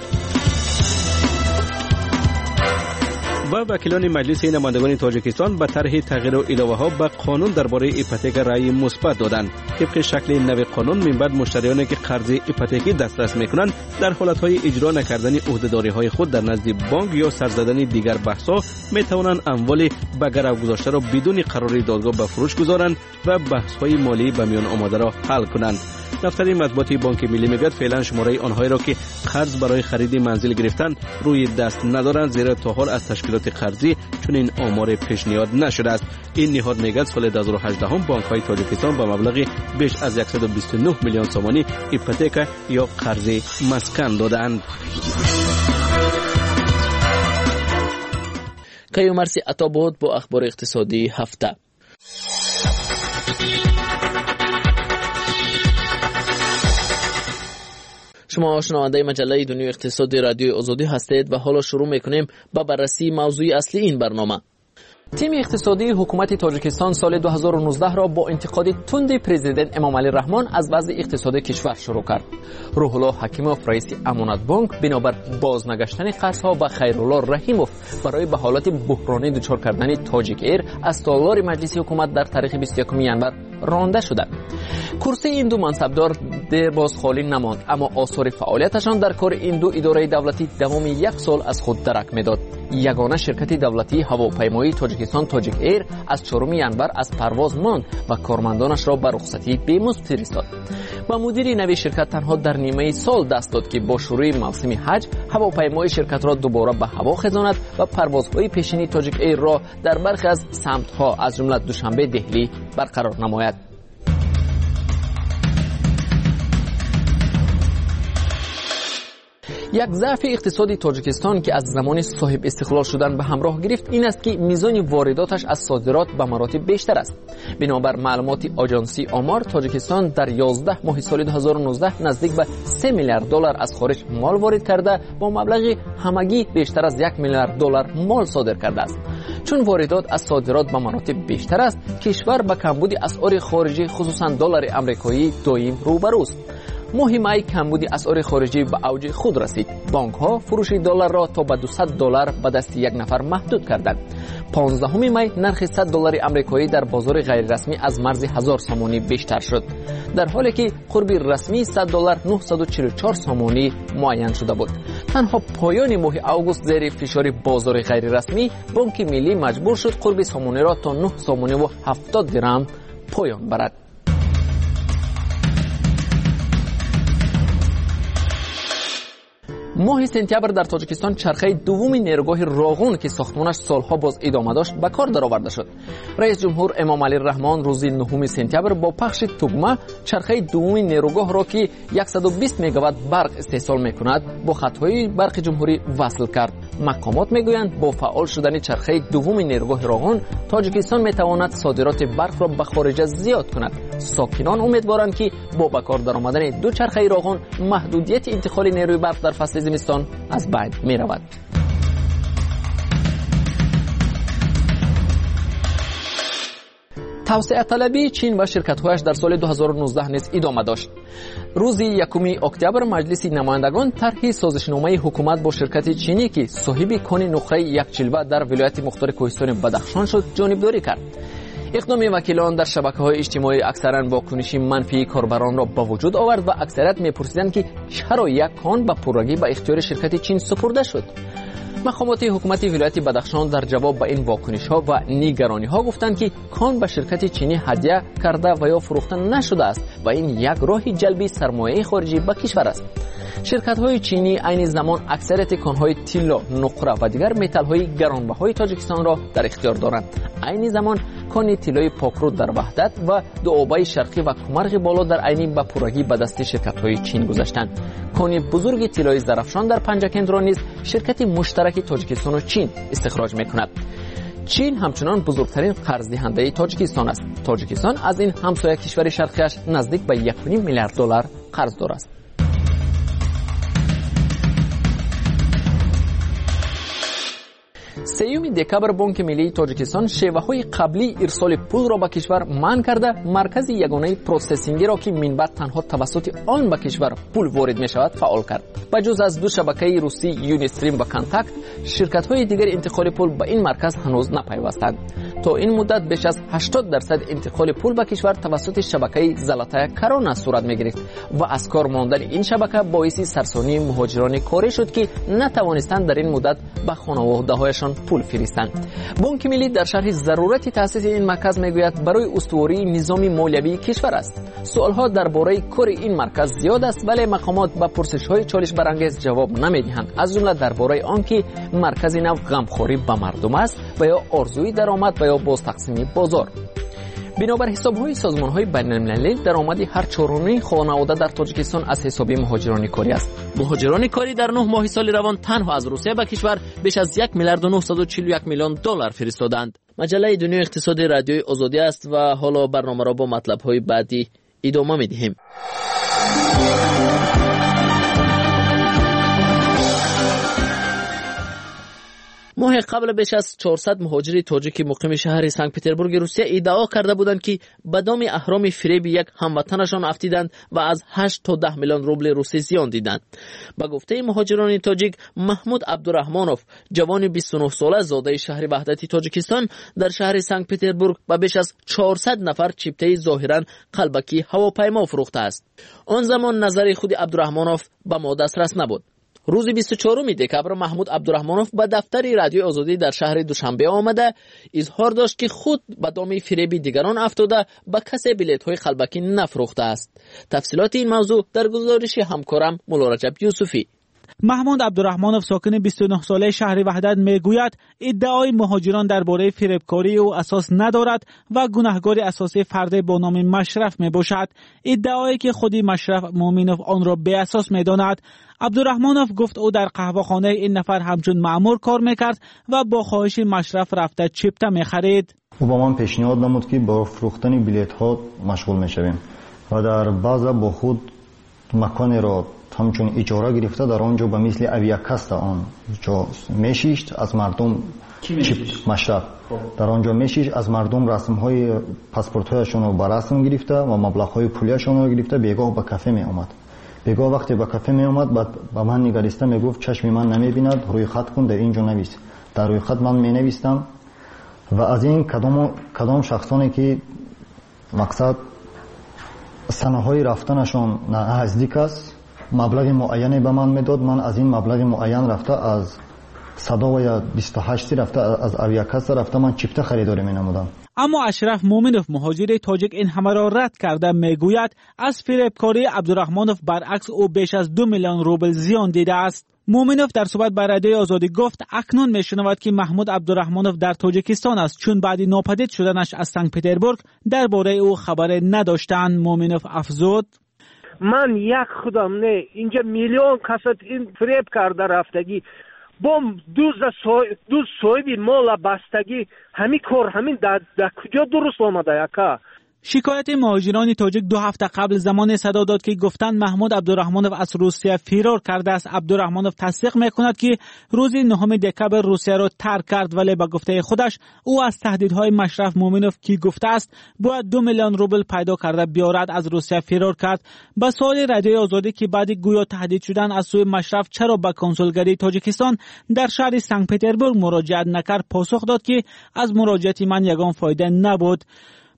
و وکیلان مجلس نمایندگان تاجیکستان به طرح تغییر و علاوه ها به قانون درباره ایپوتک رأی مثبت دادند. طبق شکل نو قانون من بعد مشتریانی که قرض ایپوتکی دسترس میکنند در حالتهای اجرا نکردن عهدهداری های خود در نزد بانک یا سر زدن دیگر بحث‌ها میتوانند اموال به گرو گذاشته را بدون قرار دادگاه به فروش گذارند و بحث‌های مالی به میان آمده را حل کنند. دفتر مطبوعاتی بانک ملی میگوید فعلا شماره آنهایی را که قرض برای خرید منزل گرفتن روی دست ندارند، زیرا تا حال از تشکیلات قرضی چنین آمار پیشنهاد نشده است. این نهاد میگوید سال 2018 هم بانک‌های تاجیکستان با مبلغ بیش از 129 میلیون تومانی ایپوتک یا قرض مسکن دادند. کیومرسی عطا بود با اخبار اقتصادی هفته. شما شنونده مجله دنیای اقتصادی رادیو آزادی هستید و حالا شروع میکنیم با بررسی موضوع اصلی این برنامه. تیم اقتصادی حکومت تاجیکستان سال 2019 را با انتقاد تند پرزیدنت امامعلی رحمان از وضع اقتصادی کشور شروع کرد. روح الله حکیموف رئیس امانت بانک بنابر بازنگشتن قرضها و خیرالله رحیموف برای به حالت بحرانی دچار کردن تاجیک ایر از سالار مجلس حکومت در تاریخ 21 ینور رانده شدند. کرسی این دو منصبدار دیر باز خالی نماند، اما آثار فعالیتشان در کار این دو اداره دولتی دوام 1 سال از خود درک میداد. یگانه شرکت دولتی هواپیمایی تاجیکستان تاجیک ایر از 4 ینور از پرواز ماند و کارمندانش را به رخصتی بی‌مزد فرستاد. و مدیر نوی شرکت تنها در نیمه سال دست داد که با شروع موسم حج هواپیمای شرکت را دوباره به هوا خزاند و پروازهای پیشینی تاجیک ایر را در برخی از سمت‌ها از جمله دوشنبه دهلی برقرار نماید. یک ضعف اقتصادی تاجیکستان که از زمان صاحب استقلال شدن به همراه گرفت این است که میزان وارداتش از صادرات به مراتب بیشتر است. بنابر معلومات آژانسی آمار تاجیکستان در 11 ماه سال 2019 نزدیک به 3 میلیارد دلار از خارج مال وارد کرده با مبلغ همگی بیشتر از 1 میلیارد دلار مال صادر کرده است. چون واردات از صادرات به مراتب بیشتر است، کشور به کمبود اسعار خارجی خصوصا دلار آمریکایی دائم روبروست. ماه می کمبود اسعار خارجی به اوج خود رسید. بانک ها فروش دلار را تا به 200 دلار به دست یک نفر محدود کردند. 15 می نرخ 100 دلار آمریکایی در بازار غیر رسمی از مرز 1000 سامانی بیشتر شد، در حالی که قرب رسمی 100 دلار 944 سامانی معین شده بود. تنها پایان ماه آگوست زیر فشار بازار غیر رسمی بانک ملی مجبور شد قرب سامانی را تا 9 سامانی و 70 درهم پایان برد. ماه سپتامبر در تاجیکستان چرخه دوم نیروگاه راغون که ساختمانش سالها باز ادامه داشت به کار درآورده شد. رئیس جمهور امامعلی رحمان روز 9 سپتامبر با پخش توگمه چرخه دوم نیروگاه را که 120 مگاوات برق استحصال میکند با خطهای برق جمهوری وصل کرد. مقامات میگویند با فعال شدن چرخه دوم نیروگاه راغون تاجیکستان میتواند صادرات برق را به خارج زیاد کند. ساکنان امیدوارند که با به کار درآمدن دو چرخه راغون محدودیت انتقال نیروی برق در فصل زمستان از بین می رود. توسعه طلبی چین و شرکت‌هایش در سال 2019 نیز ادامه داشت. روز 1 اکتبر مجلس نمایندگان طرح سازشنامه حکومت با شرکت چینی که صاحب کان نقره یک جلوه در ولایت مختار کوهستان بدخشان شد جانبداری کرد. اقدام وکیلان در شبکه‌های اجتماعی اکثرا واکنش منفی کاربران را به وجود آورد و اکثریت می‌پرسیدند که چرا یک کان به پررگی به اختیار شرکت چین سپرده شد. مقامات حکومت ولایت بدخشان در جواب به این واکنش‌ها و نگرانی‌ها گفتند که کان به شرکت چینی هدیه کرده و یا فروخته نشده است و این یک راه جلب سرمایه خارجی به کشور است. شرکت‌های چینی عین زمان اکثریت کان‌های طلا، نقره و دیگر متال‌های گرانبهای تاجیکستان را در اختیار دارند. عین زمان کان طلای پاکرود در وحدت و دوآبای شرقی و کمرغ بالا در عین به پورگی به دست شرکت‌های چین گذاشتند. کان بزرگ طلای زرافشان در پنجکند را نیز شرکت مشترک تاجیکستان و چین استخراج می‌کند. چین همچنان بزرگترین قرض دهنده تاجیکستان است. تاجیکستان از این همسایه کشور شرقیش نزدیک به 1.5 میلیارد دلار قرض دارد. سیوم دکبر بانک ملی تاجیکستان شیوه‌های قبلی ارسال پول را به کشور منع کرده، مرکز یگانه پروسسینگی را که منبع تنها توسط آن به کشور پول وارد می‌شود فعال کرد. بجز از دو شبکه روسی یونیستریم و کانتاکت، شرکت‌های دیگر انتقال پول به این مرکز هنوز نپیوستند. تا این مدت بیش از 80% انتقال پول به کشور توسط شبکه زلاتای کرونا صورت می‌گرفت و از کار ماندن این شبکه باعث سرسانی مهاجران کاری شد که نتوانستند در این مدت به خانواده‌هایشان پول فرستند. بانک ملی در شرح ضرورت تأسیس این مرکز میگوید برای استواری نظام مالیوی کشور است. سوالها درباره کار این مرکز زیاد است ولی مقامات به پرسش‌های چالش برانگیز جواب نمیدهند. از جمله درباره آنکه مرکز نو غمخواری به مردم است و یا آرزوی درآمد و یا باز تقسیم بازار. بنابر حساب‌های سازمان‌های بین‌المللی درآمد هر چهارمی خانواده در تاجیکستان از حساب مهاجران کاری است. مهاجران کاری در 9 ماه سال روان تنها از روسیه به کشور بیش از 1 میلیارد و 941 میلیون دلار فرستادند. مجله دنیای اقتصادی رادیوی آزادی است و حالا برنامه را با مطلب‌های بعدی ادامه می‌دهیم. ماه قبل بیش از 400 مهاجر تاجیک مقیم شهر سنت پتربورگ روسیه ادعا کرده بودند که به دام اهرام فریب یک هموطنشان افتیدند و از 8 تا 10 میلیون روبل روسی زیان دیدند. به گفته مهاجران تاجیک، محمود عبدالرحمانوف، جوان 29 ساله زاده شهر وحدت تاجیکستان، در شهر سنت پتربورگ به بیش از 400 نفر چیپته ظاهرا قلبکی هواپیما فروخته است. آن زمان نظر خود عبدالرحمانوف به ما دسترس نبود. روز 24 دکبر محمود عبدالرحمانوف به دفتر رادیو آزادی در شهر دوشنبه آمده اظهار داشت که خود به دام فریب دیگران افتاده به کسی بلیط‌های قلبکی نفروخته است. تفصیلات این موضوع در گزارش همکارم مولا رجب یوسفی. محمود عبدالرحمانوف ساکن 29 ساله شهر وحدت میگوید ادعای مهاجران درباره فریبکاری او اساس ندارد و گناهکار اساسی فرد با نام مشرف میباشد. ادعایی که خودی مشرف مومنوف آن را بی اساس میداند. عبدالرحمانوف گفت او در قهوه‌خانه این نفر همچون مأمور کار میکرد و با خواهش مشرف رفته چیپته میخرید. او با من پیشنهاد نمود که با فروختن بلیط ها مشغول میشویم و در بعضا با خود مکانی را همچون اجاره گرفته در آنجا به مثل اویاکاست آن جا میشیشت از مردم مشرف در آنجا میشیشت از مردم رسم های پاسپورت هایشون رو به رسم گرفته و مبلغ های پولیشون رو گرفته بیگاه به کافه می اومد. بیگاه وقتی به کافه می اومد بعد به من نگریسته میگفت چشم من نمی بیند، روی خط کن در اینجا نویس. در روی خط من می نویستم و از این کدام شخصانی که مقصد سنه‌های رفتنشون نزدیک است مبلغ معینی به من میداد. من از این مبلغ معین رفته از صدا و یا 28 رفته از اویاکاست رفته من چیپته خریداری می نمودم. اما اشرف مومنوف مهاجر تاجیک این همه را رد کرده میگوید از فریبکاری عبدالرحمانوف برعکس او بیش از 2 میلیون روبل زیان دیده است. مومنوف در صحبت با رادیوی آزادی گفت اکنون میشنود که محمود عبدالرحمانوف در تاجیکستان است چون بعد ناپدید شدنش از سنت پتربورگ درباره او خبر نداشتند. مومنوف افزود من یک خودم نه اینجا میلیون کسات این فریب کرده رفتگی بom دوز صاحبی مال بستگی همین کار همین در کجا درست آمده یکا. شکایت مهاجران تاجیک 2 هفته قبل زمان صدا داد که گفتند محمود عبدالرحمانوف از روسیه فرار کرده است. عبدالرحمانوف تصدیق میکند که روز 9 دکبر روسیه را ترک کرد ولی به گفته خودش او از تهدیدهای مشرف مومنوف که گفته است باید 2 میلیون روبل پیدا کرده بیارد از روسیه فرار کرد. به سوال رادیوی آزادی که بعد گویا تهدید شدن از سوی مشرف چرا به کنسولگری تاجیکستان در شهر سنت پتربورگ مراجعت نکرد پاسخ داد که از مراجعت من یگان فایده نبود.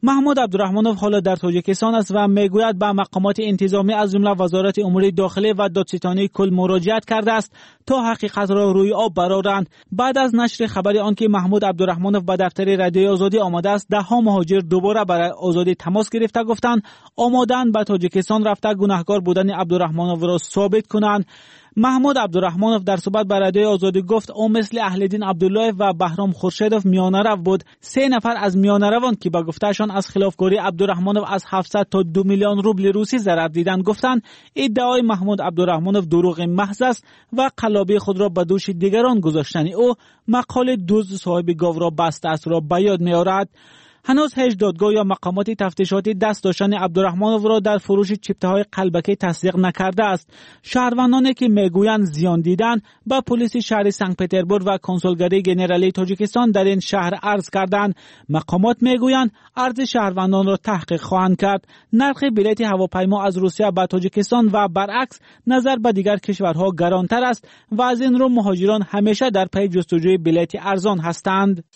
محمود عبدالرحمنوف حالا در تاجیکستان است و میگوید به مقامات انتظامی از جمله وزارت امور داخلی و دادستانی کل مراجعت کرده است تا حقیقت را روی آب برآورند. بعد از نشر خبری آنکه محمود عبدالرحمنوف به دفتر رادیوی آزادی آمده است، ده‌ها مهاجر دوباره برای آزادی تماس گرفته گفتند آماده‌اند به تاجیکستان رفته گناهکار بودن عبدالرحمنوف را ثابت کنند. محمود عبدالرحمنوف در صحبت با رادیوی آزادی گفت او مثل اهل‌دین عبدالله و بهرام خورشیدوف میانه‌رو بود. 3 نفر از میانه‌روان که به گفتهشان از خلافکاری عبدالرحمنوف از 700 تا 2 میلیون روبل روسی ضرر دیدند گفتند ادعای محمود عبدالرحمنوف دروغ محض است و قلابی خود را به دوش دیگران گذاشتن او مقاله دزد صاحب گاو را بسته است را به یاد می‌آورد. هنوز هیچ دادگاه یا مقامات تفتیشاتی دست داشتن عبدالرحمنوف را در فروش چپته‌های قلبکی تصدیق نکرده است. شهروندانی که میگویند زیان دیدن به پلیس شهر سنت پتربورگ و کنسولگری گنرالی تاجیکستان در این شهر عرض کردند. مقامات میگویند ارز شهروندان را تحقیق خواهند کرد. نرخ بلیط هواپیما از روسیه به تاجیکستان و برعکس نظر به دیگر کشورها گرانتر است و از این رو مهاجران همیشه در پی جستجوی بلیط ارزان هستند.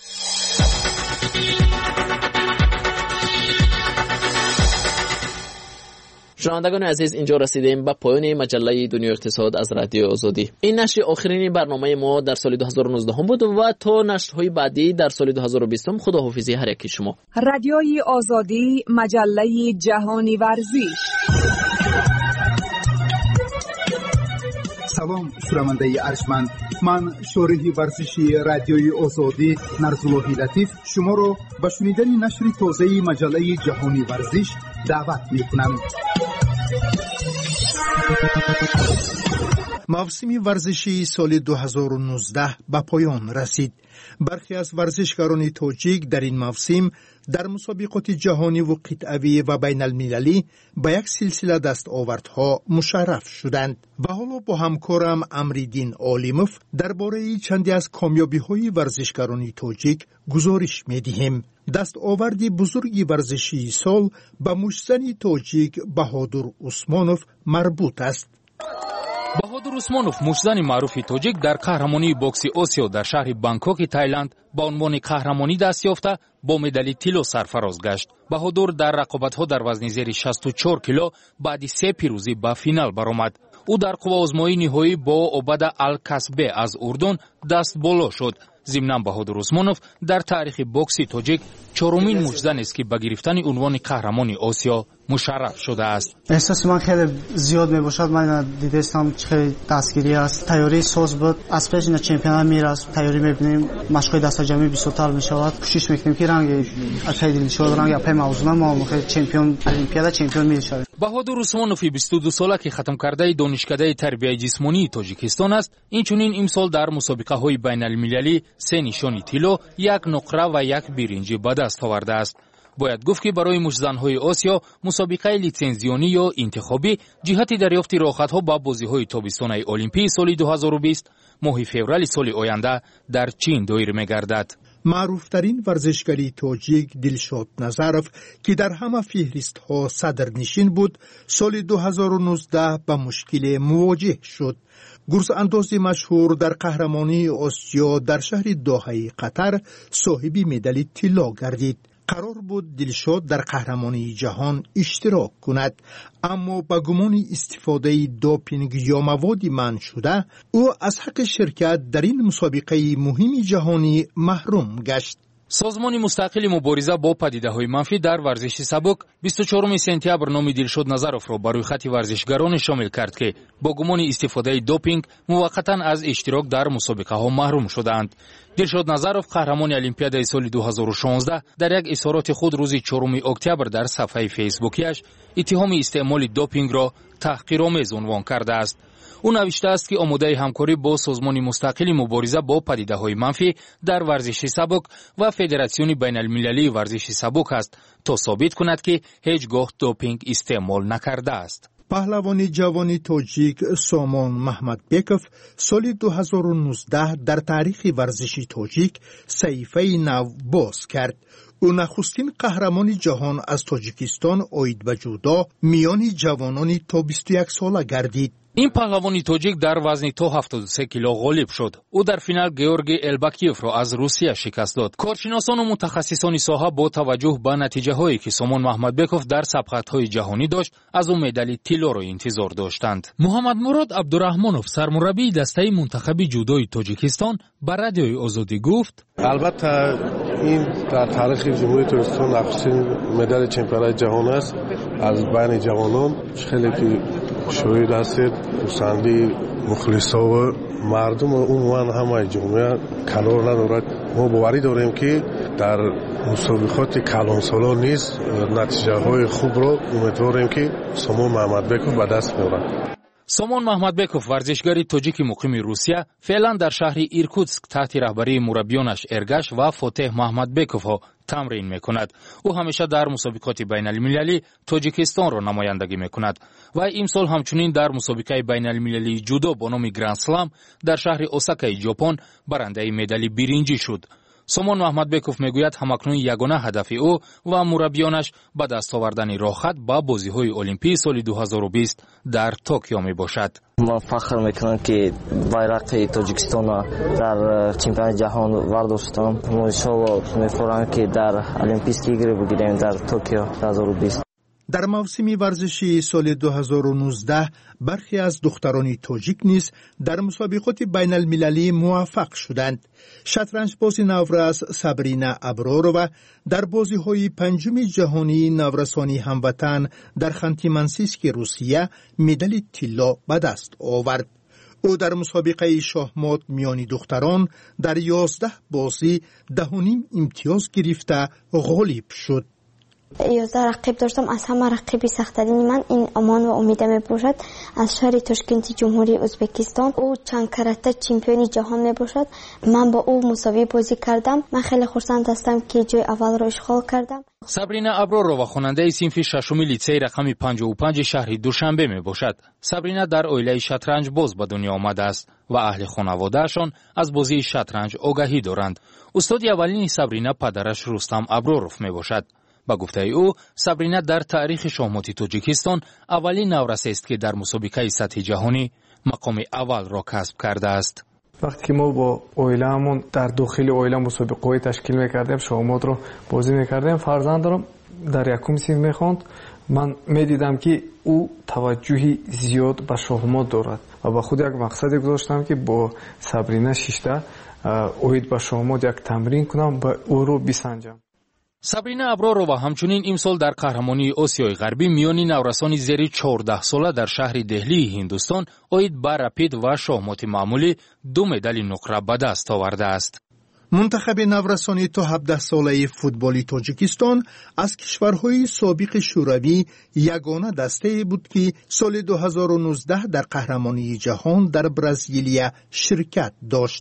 شنوندگان عزیز، اینجا رسیدیم به پایان مجله دنیا اقتصاد از رادیو آزادی. این نشر آخرین برنامه ما در سال 2019 بود و تا نشرهای بعدی در سال 2020 خداحافظی هر یکی شما. رادیوی آزادی، مجله جهانی ورزش. سلام شنونده ارجمند، من شارح ورزشی رادیوی آزادی نرزاللهی لطیف شما را به شنیدن نشر تازه مجله جهانی ورزش دعوت می‌کنم. موسم ورزشی سال 2019 به پایان رسید. برخی از ورزشکاران تاجیک در این موسم در مسابقات جهانی و قطعه‌ای و بین المللی به یک سلسله دستاوردها مشرف شدند. و حالا با همکارم امریدین عالموف درباره چندی از کامیابی‌های ورزشکاران تاجیک گزارش می‌دهیم. دستاورد بزرگی ورزشی سال به مشتزن تاجیک بهادر عثمانوف مربوط است. بهادر عثمانوف مشتزن معروف تاجیک در قهرمانی بوکس آسیا در شهر بانکوک تایلند با عنوان قهرمانی دست یافته با مدال طلا سرفراز گشت. بهادر در رقابت‌ها در وزن زیر 64 کیلو بعد 3 پیروزی به فینال برآمد. او در قوه آزمایی نهایی با عبد الکسبه از اردن دست بالا شد. ضمناً بهادر عثمانوف در تاریخ بوکس تاجیک چهارمین مشتزن است که به گرفتن عنوان قهرمان آسیا مشرف شده است. احساس من خیلی زیاد میباشد. من دیدم خیلی دستگیری است. تیاری ساز بود. از پیش این چمپیونات میرسیم. تیاری میبینیم. مشق دست جمعی 20 سال میشود. کوشش میکنیم که رنگ خیلی شد رنگ پای موضوع ما خیلی چمپیون المپیاد چمپیون میشویم. بهادر عثمانوف 22 ساله که ختم کرده دانشکده تربیت جسمانی تاجیکستان است. اینچنین امسال در مسابقه های بین المللی 3 نشان طلا، 1 نقره و 1 برنج به دست آورده است. باید گفت که برای مشتزن‌های آسیا مسابقه لیسانسیونی یا انتخابی جهت دریافت راحت‌ها به بازی‌های تابستان المپیک سال 2020 ماه فوریه سال آینده در چین دایر می‌گردد. معروفترین ورزشکاری تاجیک دلشاد نظرف که در همه فهرست‌ها صدرنشین بود، سال 2019 با مشکل مواجه شد. گرز انداز مشهور در قهرمانی آسیا در شهر دوحه قطر صاحب مدال طلا گردید. قرار بود دلشاد در قهرمانی جهان اشتراک کند، اما با گمان استفاده دوپینگ یا مواد منع شده او از حق شرکت در این مسابقه مهم جهانی محروم گشت. سازمان مستقل مبارزه با پدیده‌های منفی در ورزش سبک 24 سپتامبر نام دلشاد نظرف را بر روی خط ورزشگران شامل کرد که با گمان استفاده دوپینگ موقتا از اشتراک در مسابقه‌ها محروم شدند. دلشاد نظرف قهرمان المپیاد سال 2016 در یک اظهارات خود روز 4 اکتبر در صفحه فیسبوکیش اتهام استعمال دوپینگ را تحقیرآمیز عنوان کرده است. او نوشته است که آماده همکاری با سازمان مستقل مبارزه با پدیده‌های منفی در ورزش سبک و فدراسیون بین المللی ورزش سبک است تا ثابت کند که هیچگاه دوپینگ استعمال نکرده است. پهلوان جوان تاجیک سامان محمد بیکوف سال 2019 در تاریخ ورزشی تاجیک صحیفه نو باز کرد. او نخستین قهرمان جهان از تاجیکستان آید به جودو میان جوانان تا 21 ساله گردید. این پهلوانی توجیک در وزن تا 73 کیلو غالب شد. او در فینال گیورگی الباکیف را از روسیه شکست داد. کارشناسان و متخصصان ساحه با توجه به نتیجه هایی که سامان محمدبکوف در سبقت‌های جهانی داشت، از او مدال طلا را انتظار داشتند. محمد مراد عبدالرحمنوف سرمربی دسته منتخب جودوی تاجیکستان به رادیوی آزادی گفت: البته این در تاریخ جمهوری تاجیکستان نخستین مدال چمپیونات جهان است. از بین جوانان خیلی که شاهد هستید، پسندی مخلصا و مردم عموما همه جامعه کلان ندارد. ما باوری داریم که در مسابقات کلانسالا نیز نتیجه های خوب را امیدواریم که سامان محمدبکوف به دست میارد. سامان محمدبکوف ورزشکار تاجیک مقیم روسیه فعلا در شهر ایرکوتسک تحت رهبری مربیانش ارگش و فاتح محمدبکوف ها تمرین میکند. او همیشه در مسابقات بین المللی تاجیکستان را نمایندگی میکند و امسال همچنین در مسابقه بین المللی جودو با نام گرند سلام در شهر اوساکای ژاپن برنده مدال برنجی شد. سامان محمدبکوف میگوید همکنون یگانه هدف او و مربیانش به دست آوردن راحت به بازی‌های المپیک سال 2020 در توکیو میباشد. ما فخر میکنم که bayrak تاجیکستان در چمپیونات جهان ورداشتم. ما انشاءالله می‌فرماییم که در المپیک دیگر بگیریم در توکیو 2020. در موسم ورزشی سال 2019 برخی از دختران تاجیک نیز در مسابقات بین المللی موفق شدند. شطرنج باز نورس سابرینا ابرارова در بازی‌های پنجم جهانی نورسانی هموطن در خانتی-منسیسک روسیه مدال طلا به دست آورد. او در مسابقه شاهمات میان دختران در 11 بازی 10.5 امتیاز گرفته غالب شد. 11 رقیب داشتم. از همه رقیبی سخت‌ترین من این امان و امید میباشد از شهر تاشکند جمهوری ازبکستان. او چند کرته چمپیون جهان میباشد. من با او مساوی بازی کردم. من خیلی خرسند هستم که جای اول را اشغال کردم. سابرینا ابرارova خواننده صنف ششم لیسه رقم 55 شهر دوشنبه میباشد. سابرینا در عائله شطرنج باز به دنیا آمده است و اهل خانواده‌شان از بازی شطرنج آگاهی دارند. استاد اولین سابرینا پدرش رستم ابراروف میباشد. با گفته او سابرینا در تاریخ شاهمات تاجیکستان اولین نورسه است که در مسابقه سطح جهانی مقام اول را کسب کرده است. وقتی که ما با اویلمون در داخل اویل مسابقه تشکیل میکردیم، شاهمات رو بازی میکردیم، فرزندم در یکم سین میخوند. من میدیدم که او توجهی زیاد به شاهمات دارد و با خود یک مقصدی گذاشتم که با سابرینا شیشته اوید به شاهمات یک تمرین کنم و او رو بسنجم. سابرینا ابرارova همچنین امسال در قهرمانی آسیای غربی میان نورسان زیر 14 ساله در شهر دهلی هندوستان اوید به رپید و شاهمات معمولی 2 مدال نقره به دست آورده است. منتخب نورسانی تا 17 ساله فوتبالی تاجیکستان از کشورهای سابق شوروی یگانه دسته بود که سال 2019 در قهرمانی جهان در برزیلیا شرکت داشت.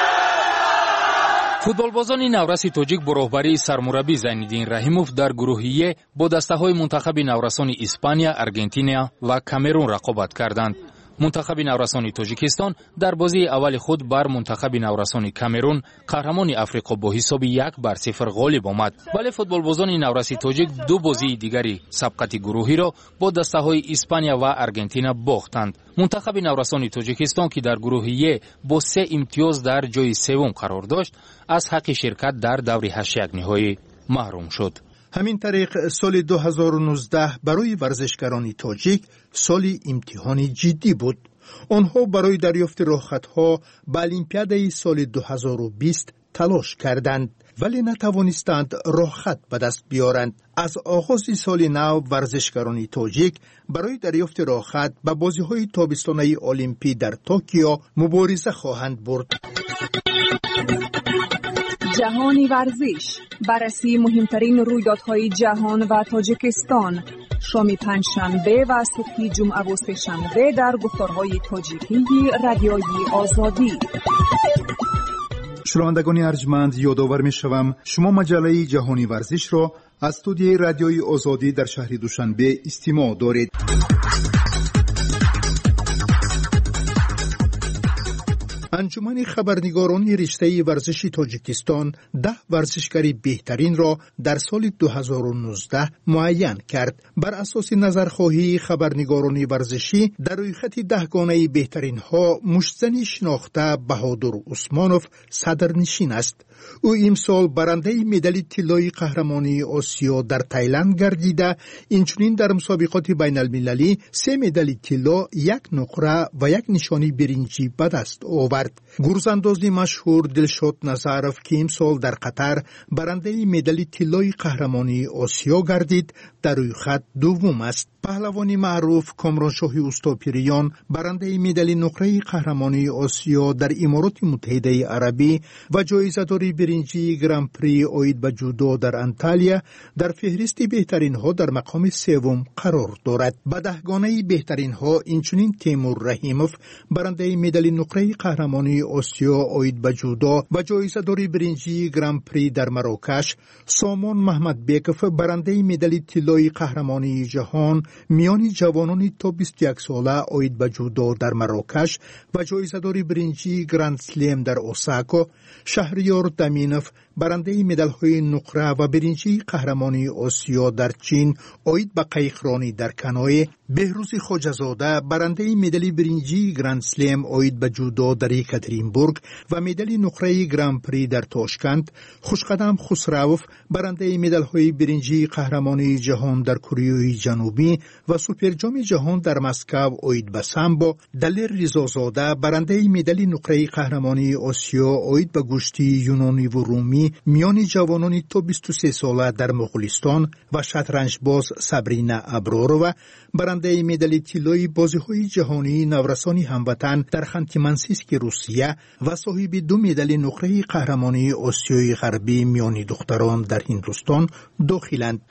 فوتبالبازان نورس تاجیک با راهبری سرمربی زینالدین رحیموف در گروه ی با دسته‌های منتخب نورسان اسپانیا، آرژانتین و کامرون رقابت کردند. منتخب نورسان تاجیکستان در بازی اول خود بر منتخب نورسان کامرون قهرمان افریقا با حساب 1-0 غالب آمد. ولی فوتبالبازان نورس تاجیک 2 بازی دیگری سبقت گروهی را با دسته‌های اسپانیا و آرژانتین باختند. منتخب نورسان تاجیکستان که در گروه ی با 3 امتیاز در جای سوم قرار داشت، از حق شرکت در دور 8 نهایی محروم شد. همین طریق سال 2019 برای ورزشکاران تاجیک سالی امتحانی جدی بود. آنها برای دریافت راحت‌ها به المپیاد سال 2020 تلاش کردند ولی نتوانستند راحت به دست بیارند. از آغاز سال نو ورزشکاران تاجیک برای دریافت راحت به بازی‌های تابستانی المپیک در توکیو مبارزه خواهند برد. جهانی ورزش، بررسی مهمترین رویدادهای جهان و تاجیکستان، شام پنجشنبه و صبح جمعه و سه‌شنبه در گفتارهای تاجیکی رادیوی آزادی. شنوندگان ارجمند، یادآور می‌شوم شما مجله جهانی ورزش را از استودیوی رادیوی آزادی در شهر دوشنبه استماع دارید. انجمن خبرنگاران رشته ورزشی تاجیکستان 10 ورزشکاری بهترین را در سال 2019 معین کرد. بر اساس نظرخواهی خبرنگاران ورزشی در روی خط 10 گانه بهترین ها مشتزن شناخته بهادر عثمانوف صدرنشین است. او امسال برنده مدال طلای قهرمانی آسیا در تایلند گردیده، اینچنین در مسابقات بین المللی 3 مدال طلا، 1 نقره و 1 نشانی برنجی به دست آورد. گرزانداز مشهور دلشاد نظرف که امسال در قطر برنده مدال طلای قهرمانی آسیا گردید، در روی خط دوم است. پهلوانی معروف کامرانشاه اوستاپیریان برنده مدال نقره قهرمانی آسیا در امارات متحده عربی و جایزه‌دار برنجی گرند پری اوید به جودو در انتالیا در فهرست بهترین ها در مقام سوم قرار دارد. به 10 گانه بهترین ها اینچنین تیمور رحیموف برنده مدال نقره قهرمانی آسیا اوید به جودو و جایزه‌دار برنجی گرند پری در مراکش، سامان محمد بیکف برنده مدال طلای قهرمانی جهان میان جوانان تا 21 ساله اوید به جودو در مراکش و جایزه‌دار برنجی گرند سلم در اوساکا، شهریار دمینوف برنده مدال‌های نقره و برنجی قهرمانی آسیا در چین اوید به قایقرانی در کنوی، بهروز خواجه‌زاده برنده مدال برنجی گرند سلم اوید به جودو در یکاترینبورگ و مدال نقره گرند پری در تاشکند، خوشقدم خسروف برنده مدال‌های برنجی قهرمانی جهان در کره جنوبی و سوپر جام جهان در مسکو اوید به سامبو، دلیر رضازاده برنده مدال نقره قهرمانی آسیا اوید به گشتی یونانی و رومی میان جوانان تا 23 ساله در مغولستان و شطرنج باز سابرینا ابرارова برنده مدال طلای بازی‌های جهانی نورسانی هموطن در خانتی-مانسیسک روسیه و صاحب 2 مدال نقره قهرمانی آسیای غربی میان دختران در هندوستان داخلند.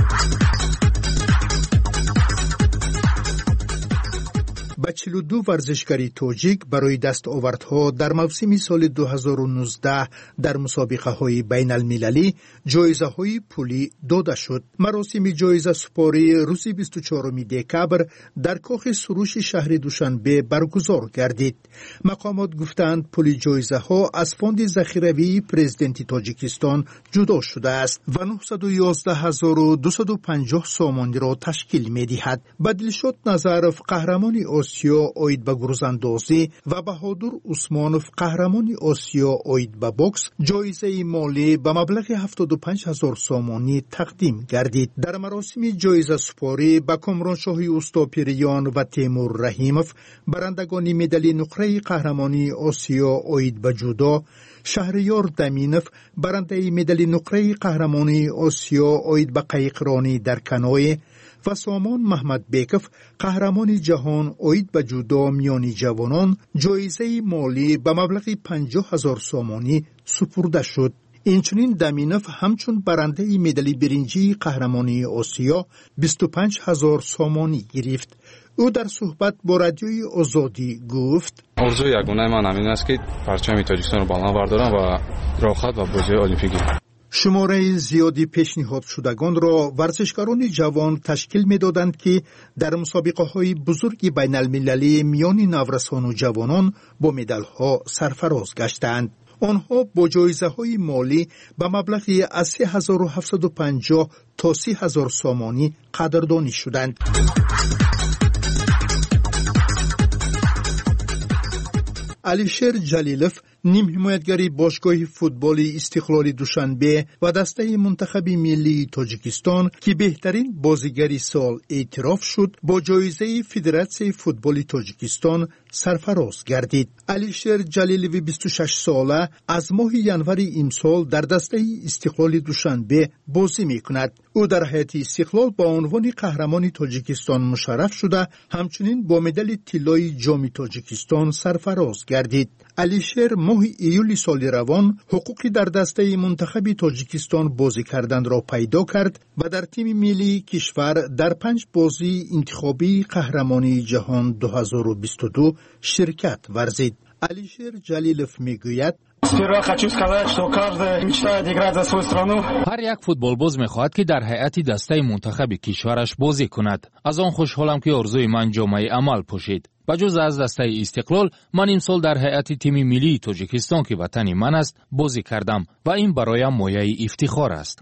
با 42 ورزشکاری تاجیک برای دستاوردها در موسم سال 2019 در مسابقه های بین المللی جایزه های پولی داده شد. مراسم جایزه سپاری روز 24 دکبر در کاخ سروش شهر دوشنبه برگزار گردید. مقامات گفتند پول جایزه ها از فوند ذخیروی پرزیدنت تاجیکستان جدا شده است و 911250 سامانی را تشکیل می دهد. دلشاد نظرف قهرمانی آسیا اوید به گرزاندازی و بهادر عثمانوف قهرمانی آسیا اوید به بوکس جایزه مالی به مبلغ 75000 سامانی تقدیم گردید. در مراسم جایزه سپاری به کامرانشاه اوستاپیریان و تیمور رحیموف برندگان مدال نقره قهرمانی آسیا اوید به جودو، شهریار دمینوف برنده مدال نقره قهرمانی آسیا اوید به قایقرانی در کنوی و سامان محمد بیکف قهرمان جهان اوید به جودو میان جوانان جایزه مالی به مبلغ 50000 سامانی سپرده شد. اینچنین دمینوف همچون برنده مدال برنجی قهرمانی آسیا 25000 سامانی گرفت. او در صحبت با رادیوی آزادی گفت: آرزوی یگانه من همین است که پرچم تاجیکستان را بالا بردارم و راحت و بازی المپیکی. شماره زیادی پیشنهاد شدگان را ورزشکاران جوان تشکیل می دادند که در مسابقه های بزرگ بین المللی میان نورسان و جوانان با مدال ها سرفراز گشتند. آنها با جایزه های مالی به مبلغی از 3750 تا 30,000 سامانی قدردانی شدند. علیشیر جلیلوف نیم حمایتگری باشگاه فوتبال استقلال دوشنبه و دسته منتخب ملی تاجیکستان که بهترین بازیگری سال اعتراف شد با جایزه فدراسیون فوتبال تاجیکستان سرفراز گردید. علیشیر جلیلوی 26 ساله از ماه ژانویه امسال در دسته استقلال دوشنبه بازی می‌کند. او در حیات استقلال با عنوان قهرمان تاجیکستان مشرف شده، همچنین با مدال طلای جام تاجیکستان سرفراز گردید. علیشیر ماه ایول سال روان حقوقی در دسته منتخب تاجیکستان بازی کردن را پیدا کرد و در تیم ملی کشور در 5 بازی انتخابی قهرمانی جهان 2022 شرکت ورزید. علیشیر جلیلوف میگوید هر یک فوتبالباز می‌خواهد که در هیئت دسته منتخب کشورش بازی کند. از آن خوشحالم که آرزوی من جامعه عمل پوشید. بجز از دسته استقلال، من امسال در هیئت تیم ملی تاجیکستان که وطن من است بازی کردم و این برایم مایه افتخار است.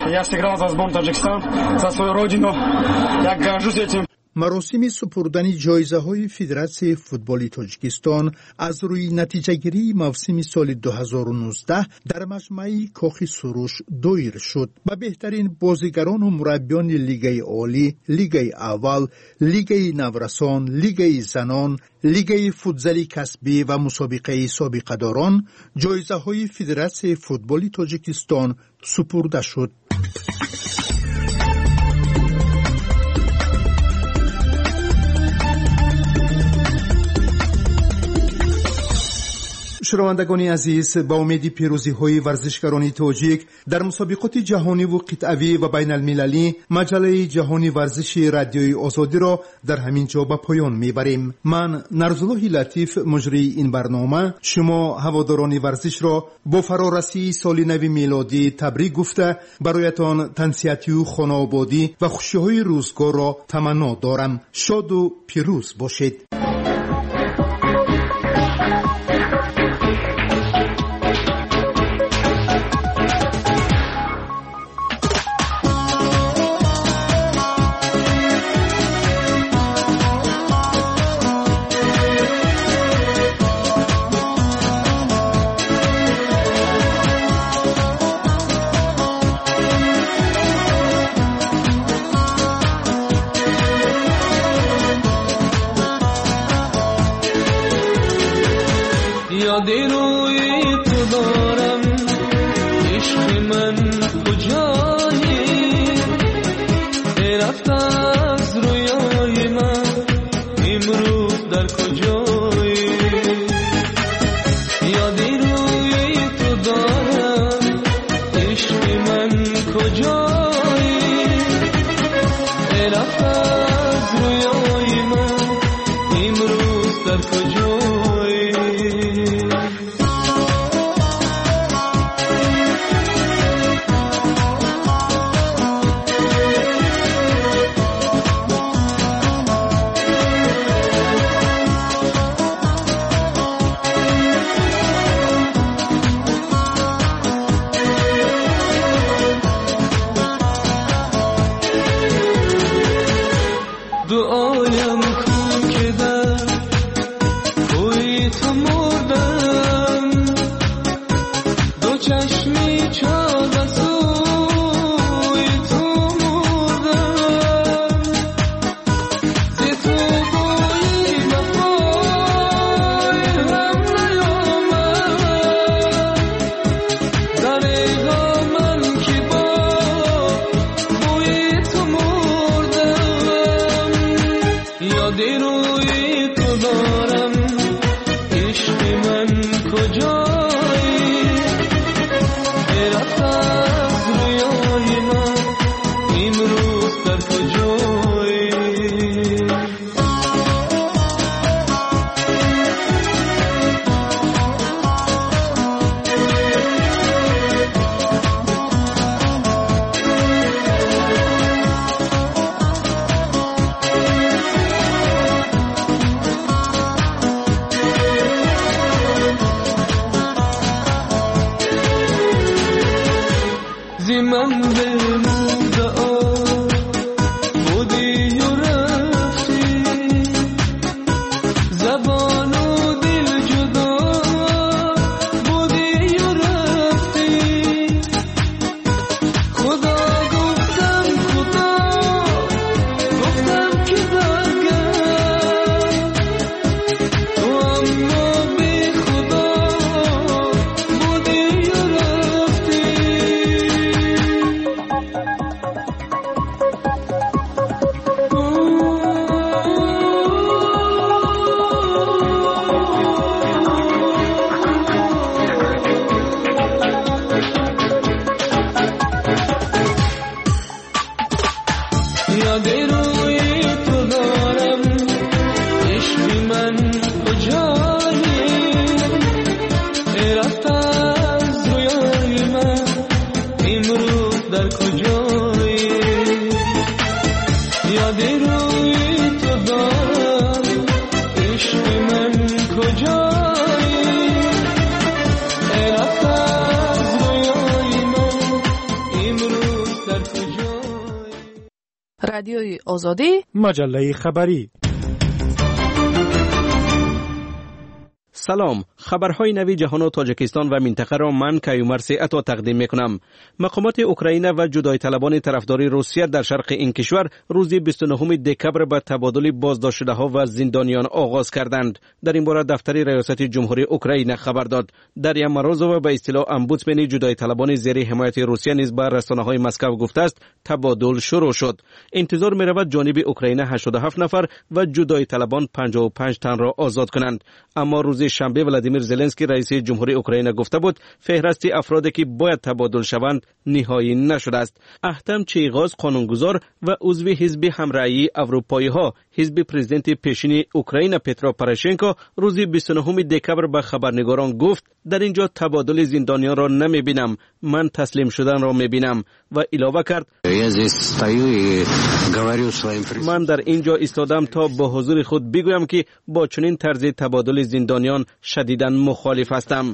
مراسم سپردن جایزه‌های فدراسیون فوتبال تاجیکستان از روی نتیجه‌گیری موسم سال 2019 در مجمع کاخ سروش دایر شد. با بهترین بازیگران و مربیان لیگ عالی، لیگ اول، لیگ نورسان، لیگ زنان، لیگ فوتزال کسبی و مسابقه سابقه داران جایزه‌های فدراسیون فوتبال تاجیکستان سپرده شد. شنوندگان عزیز، با امید پیروزی‌های ورزشکاران تاجیک در مسابقات جهانی و قطعه‌ای و بین المللی، مجله جهانی ورزش رادیوی آزادی را در همین جا به پایان میبریم. من نرزالله لطیف مجری این برنامه شما هواداران ورزش را با فرارسی سال نو میلادی تبریک گفته برایتان تنصیحاتی و خانوادگی و خوشی‌های روزگار را تمنا دارم. شاد و پیروز باشید. من کجایی رفتم یاد روی تو دارم عشق من کجایی ای رفت از رویای من امروز در کجایی رادیوی آزادی مجله خبری سلام، خبرهای نوی جهان و تاجیکستان و منطقه را من کیومرث عطا تقدیم میکنم. مقامات اوکراین و جدای طلبان طرفدار روسیه در شرق این کشور روز 29 دکبر به تبادل بازداشته‌ها و زندانیان آغاز کردند. در این باره دفتر ریاست جمهوری اوکراین خبر داد. دریا مروزووا به اصطلاح امبودسمن جدای طلبان زیر حمایت روسیه نیز به رسانه‌های مسکو گفته است تبادل شروع شد. انتظار می‌رود جانب اوکراین 87 نفر و جدای طلبان 55 تن را آزاد کنند. اما روز شنبه ولادیمیر زلنسکی رئیس جمهوری اوکراین گفته بود فهرست افرادی که باید تبادل شوند نهایی نشده است. احتم چیغاز قانونگذار و عضو حزب همرأیی اروپایی ها حزب پرزیدنت پیشین اوکراین پترو پروشنکو روز 29 دکبر به خبرنگاران گفت در اینجا تبادل زندانیان را نمیبینم، من تسلیم شدن را میبینم و علاوه کرد من در اینجا ایستادم تا با حضور خود بگویم که با چنین طرز تبادل زندانیان شدیداً مخالف هستم.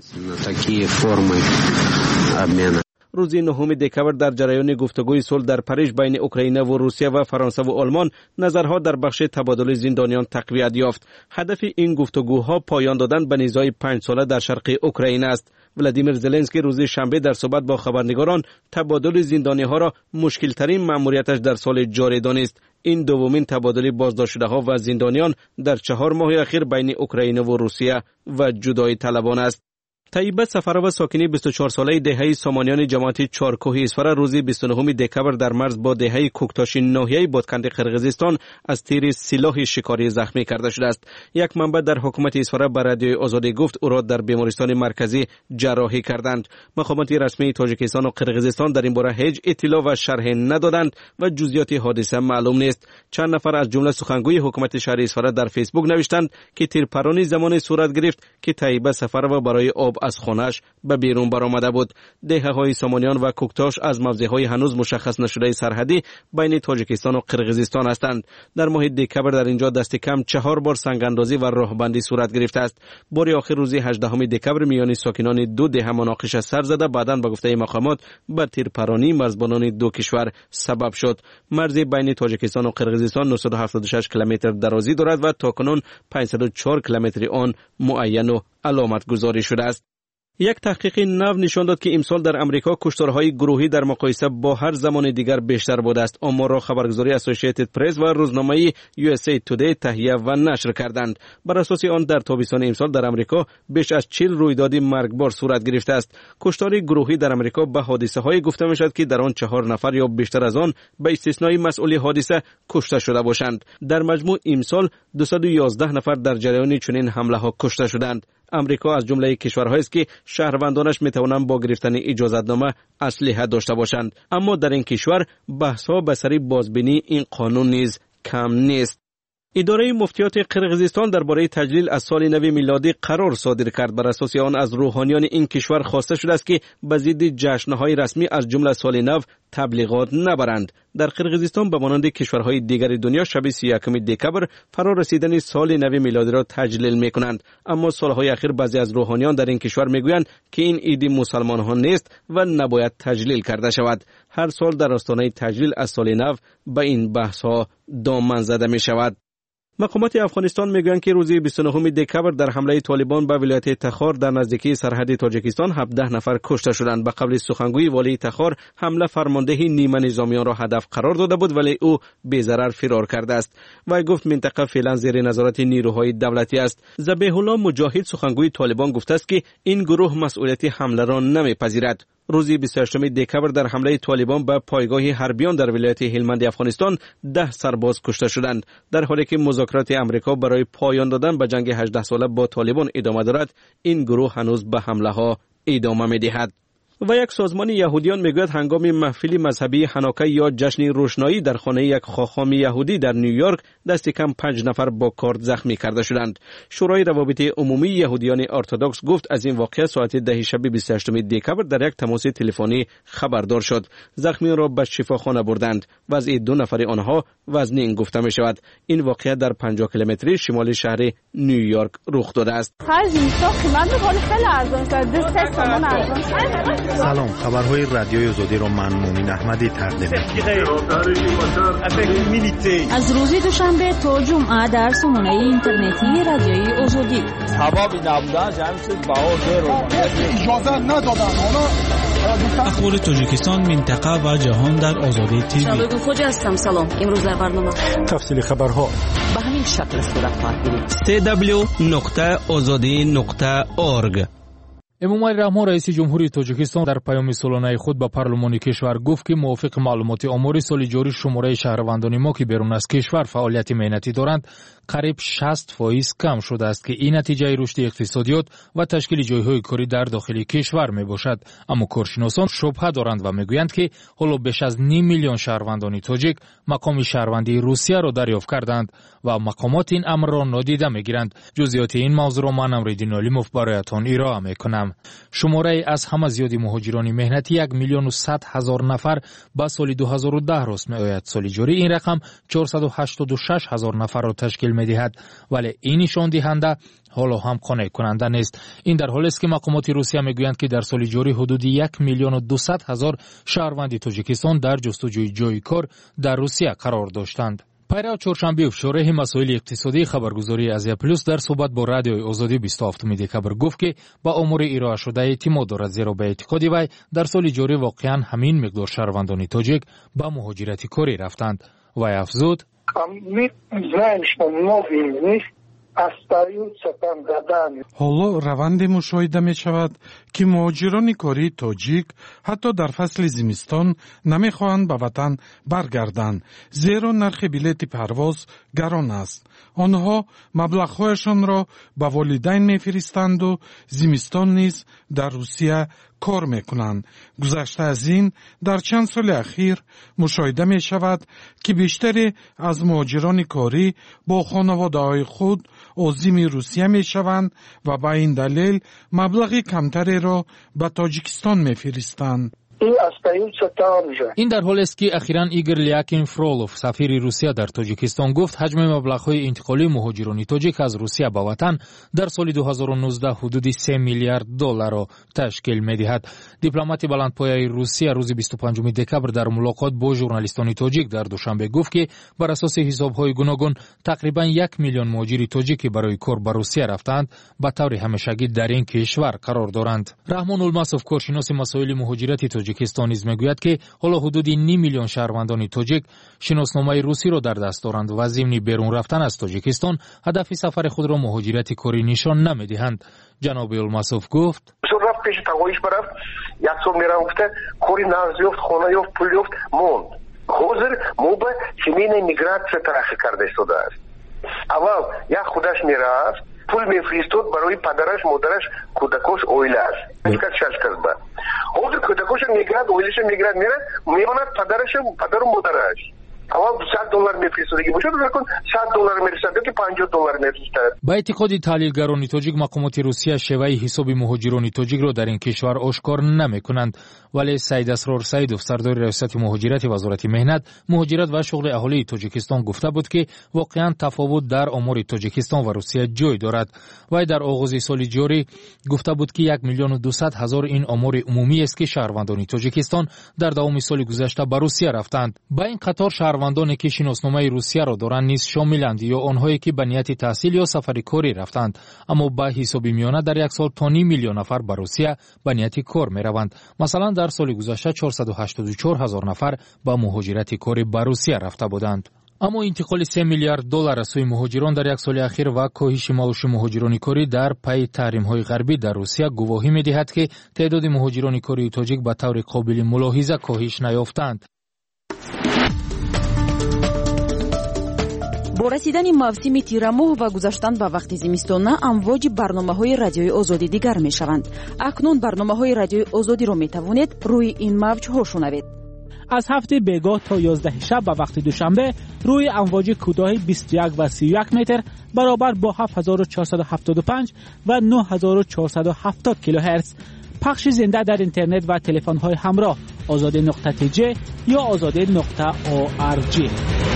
روز 9 دکبر در جریان گفتگوی صلح در پاریژ بین اوکراین و روسیه و فرانسه و آلمان نظرها در بخش تبادل زندانیان تقویت یافت. هدف این گفتگوها پایان دادن به نزاع 5 ساله در شرق اوکراین است. ولادیمیر زلنسکی روز شنبه در صحبت با خبرنگاران تبادل زندانیها را مشکل ترین مأموریتش در سال جاری دانست. این دومین تبادل بازداشته‌ها و زندانیان در 4 ماه اخیر بین اوکراین و روسیه و جدای طلبان است. طیبه سفرova ساکنی 24 ساله دهه سامانیان جماعت چارکوه اسفر روز 29 دکبر در مرز با دهه کوکتاش ناحیه بادکند قرقیزستان از تیر سلاح شکاری زخمی کرده شده است. یک منبع در حکومت اسفر به رادیوی آزادی گفت او را در بیمارستان مرکزی جراحی کردند. مقامات رسمی تاجیکستان و قرقیزستان در این باره هیچ اطلاع و شرح ندادند و جزئیات حادثه معلوم نیست. چند نفر از جمله سخنگوی حکومت شهر اسفر در فیسبوک نوشتند که تیرپرانی زمانی صورت گرفت که طیبه سفرova برای آب از خانه‌اش به بیرون برآمده بود. دهه‌های سامانیان و کوکتاش از موضع‌های هنوز مشخص نشده سرحدی بین تاجیکستان و قرقیزستان هستند. در ماه دکبر در اینجا دست کم 4 بار سنگ‌اندازی و راهبندی صورت گرفته است. بار آخر روز 18 دکبر میان ساکنان دو دهه مناقشه سر زده بعداً به گفته مقامات به تیرپرانی مرزبانان دو کشور سبب شد. مرز بین تاجیکستان و قرقیزستان 976 کیلومتر درازی دارد و تاکنون 504 کیلومتر آن معین و علامت گذاری شده است. یک تحقیق نو نشان داد که امسال در امریکا کشتارهای گروهی در مقایسه با هر زمان دیگر بیشتر بوده است. آمار را خبرگزاری اسوسییتد پرس و روزنامه USA Today تهیه و نشر کردند. بر اساس آن در تابستان امسال در امریکا بیش از 40 رویداد مرگبار صورت گرفته است. کشتار گروهی در امریکا به حادثه‌های گفته می‌شود که در آن 4 نفر یا بیشتر از آن به استثنای مسئول حادثه کشته شده باشند. در مجموع امسال 211 نفر در جریان چنین حمله‌ها کشته شدند. امریکا از جمله کشورهایی است که شهروندانش میتوانند با گرفتن اجازه‌نامه اسلحه داشته باشند، اما در این کشور بحث‌ها به سر بازبینی این قانون نیز کم نیست. اداره مفتیات قرقیزستان درباره تجلیل از سال نو میلادی قرار صادر کرد. بر اساس آن از روحانیان این کشور خواسته شده است که به ضد جشن‌های رسمی از جمله سال نو تبلیغات نبرند. در قرقیزستان به مانند کشورهای دیگر دنیا شب 31 دکبر فرا رسیدن سال نو میلادی را تجلیل می‌کنند، اما سالهای اخیر بعضی از روحانیان در این کشور میگویند که این عید مسلمانان نیست و نباید تجلیل کرده شود. هر سال در آستانه تجلیل از سال نو به این بحث‌ها دامن زده می‌شود. مقامات افغانستان میگویند که روز 29 دکبر در حمله طالبان به ولایت تخار در نزدیکی سرحد تاجیکستان 17 نفر کشته شدند. به قول سخنگوی والی تخار حمله فرمانده نیمه نظامیان را هدف قرار داده بود ولی او بی‌ضرر فرار کرده است. وی گفت منطقه فعلا زیر نظارت نیروهای دولتی است. ذبیح الله مجاهد سخنگوی طالبان گفته است که این گروه مسئولیت حمله را نمیپذیرد. روز 28 دکبر در حمله طالبان به پایگاه حربیان در ولایت هلمند افغانستان 10 سرباز کشته شدند. در حالی که مذاکرات امریکا برای پایان دادن به جنگ 18 ساله با طالبان ادامه دارد، این گروه هنوز به حمله ها ادامه می‌دهد. و یک سازمان یهودیان میگوید هنگام محفل مذهبی هانوکا یا جشن روشنایی در خانه یک خاخام یهودی در نیویورک دست کم 5 نفر با کارد زخمی کرده شدند. شورای روابط عمومی یهودیان ارتدوکس گفت از این واقعه ساعت 10 شب 28 دکبر در یک تماس تلفنی خبردار شد. زخمیان را به شفاخانه بردند. وضع 2 نفر آنها وزنین گفته می شود. این واقعه در 50 کیلومتری شمال شهر نیویورک رخ داده است. سلام، خبرهای رادیوی آزادی را من مومن احمدی تقدیم می‌کنم. از روز دوشنبه تا جمعه در سامانه اینترنتی رادیوی آزادی. سبب نبودن جمعیت بهار اجازه ندادن. اخبار تاجیکستان، منطقه و جهان در آزادی تیوی. شالوی خوجا هستم. سلام. امروز در برنامه تفصیل خبرها به همین شکل صورت خواهد گرفت. www.azadi.org. эмомали раҳмон раиси ҷумҳурии тоҷикистон дар паёми солонаи худ ба парлумони кишвар гуфт ки мувофиқи маълумоти омори соли ҷорӣ шумораи шаҳрвандони мо ки берун аз кишвар фаъолияти меҳнатӣ доранд қариб 60% кам шудааст ки ин натиҷаи рушди иқтисодиёт ва ташкили ҷойҳои корӣ дар дохили кишвар мебошад. аммо коршиносон шубҳа доранд ва мегӯянд ки ҳоло беш аз 5 миллион шаҳрвандони тоҷик мақоми шаҳрвандии русияро дарёфт карданд ва мақомот ин амрро нодида мегиранд. ҷузъиёти ин мавзӯъро ман Амриддин Олимов бароятон ироа мекунам. шумораи аз ҳама зиёди муҳоҷирони меҳнатӣ 1 миллиону 100 ҳазор нафар ба соли 2010 рост меояд. соли ҷорӣ ин рақам 486 ҳазор нафарро ташкил медиҳад, вале ин нишондиҳанда ҳоло ҳам қонеъкунанда нест. ин дар ҳолест ки мақомоти Русия мегӯянд ки дар соли ҷорӣ ҳудуди 1 миллиону 200 ҳазор шаҳрванди Тоҷикистон дар ҷустуҷӯи ҷойи кор дар Русия қарор доштанд. пайрав чоршанбеев шораҳи масоили иқтисодии хабаргузории Азия плюс дар суҳбат бо радиои озодӣ 27 декабр гуфт ки ба омори ироашуда эътимод дорад, зеро ба эътиқоди вай дар соли ҷорӣ воқеан ҳамин миқдор шаҳрвандони тоҷик ба муҳоҷирати корӣ рафтанд. вай афзуд: ҳоло раванде мушоҳида мешавад ки муҳоҷирони кории тоҷик ҳатто дар фасли зимистон намехоҳанд ба ватан баргарданд, зеро нархи билети парвоз гарон аст. онҳо маблағҳояшонро ба волидайн мефиристанду зимистон низ дар Русия кор мекунанд. гузашта аз ин дар чанд соли ахир мушоҳида мешавад ки бештаре аз муҳоҷирони корӣ бо хонаводаҳои худ озими Русия мешаванд ва ба ин далел маблағи камтареро ба Тоҷикистон мефиристанд. ин дар ҳолест ки ахиран Игор Лякин Фролов, сафири Русия дар Тоҷикистон, гуфт ҳаҷми маблағҳои интиқолии муҳоҷирони тоҷик аз Русия ба ватан дар соли 2019 ҳудуди $3 миллиард ташкил медиҳад. дипломати баландпояи Русия рӯзи 25 декабр дар мулоқот бо журналистони тоҷик дар душанбе гуфт ки бар асоси ҳисобҳои гуногун тақрибан 1 миллион муҳоҷири тоҷик ки барои кор ба Русия рафтанд ба таври ҳамешагӣ дар ин кишвар қарор доранд. Раҳмон Улмасов, коршиноси масоили муҳоҷирати Тоҷикистон, низ мегӯяд ки ҳоло ҳудуди 5 миллион шаҳрвандони тоҷик шиносномаи русиро дар даст доранд ва зимни берун рафтан аз Тоҷикистон ҳадафи сафари худро муҳоҷирати корӣ нишон намедиҳанд. ҷаноби Улмасов гуфт: пеши тағоиш барафт, як сол мерафта, кори нарз ёфт, хона ёфт, пул ёфт, монд. ҳозир мо ба семейная миграция тараққӣ карда истодааст. аввал як худаш мерафт, пул мефиристод барои падараш, модараш, кӯдакош, оилааш. шашкас ба. ҳозир кӯдакоша мегирад, оилаша мегирад, мемонад падарашо, падару модараш. аввал $100 мефиристодагӣ бошад, закон $100 мерисад yoki $50 мефиристад. ба эътиқоди таҳлилгарони тоҷик, мақомоти Русия шеваи ҳисоби муҳоҷирони тоҷикро дар ин кишвар ошкор намекунанд, вале Саид Асрор Саидов, сардори раёсати муҳоҷирати вазорати меҳнат, муҳоҷират ва шуғли аҳолии Тоҷикистон гуфта буд ки воқеан тафовут дар омори Тоҷикистон ва Русия ҷой дорад. вай дар оғози соли ҷорӣ гуфта буд ки 1 миллиону 200 ҳазор ин омори умумиест ки шаҳрвандони Тоҷикистон дар давоми соли гузашта ба Русия рафтанд. ба ин қатор шаҳрвандоне ки шиносномаи Русияро доранд низ шомиланд, ё онҳое ки ба нияти таҳсил ё сафари корӣ рафтанд, аммо ба ҳисоби миёна дар як сол то 5 миллион нафар ба Русия ба нияти кор мераванд. масалан дар соли гузашта 484 ҳазор нафар ба муҳоҷирати корӣ ба Русия рафта буданд. аммо интиқоли $3 миллиард аз сӯи муҳоҷирон дар як соли ахир ва коҳиши маоши муҳоҷирони корӣ дар пайи таҳримҳои ғарбӣ дар Русия гувоҳӣ медиҳад ки теъдоди муҳоҷирони кории тоҷик ба таври қобили мулоҳиза коҳиш наёфтанд. бо расидани мавсими тирамоҳ ва гузаштан ба вақти зимистона амвоҷи барномаҳои радиои озодӣ дигар мешаванд. акнун барномаҳои радиои озодиро метавонед рӯи ин мавҷҳо шунавед. از هفته بیگاه تا 11 شب و وقت دوشنبه روی امواج کوتاه 21 و 31 متر برابر با 7475 و 9470 کیلوهرتز پخش زنده در اینترنت و تلفن‌های همراه azade.tj یا azade.org.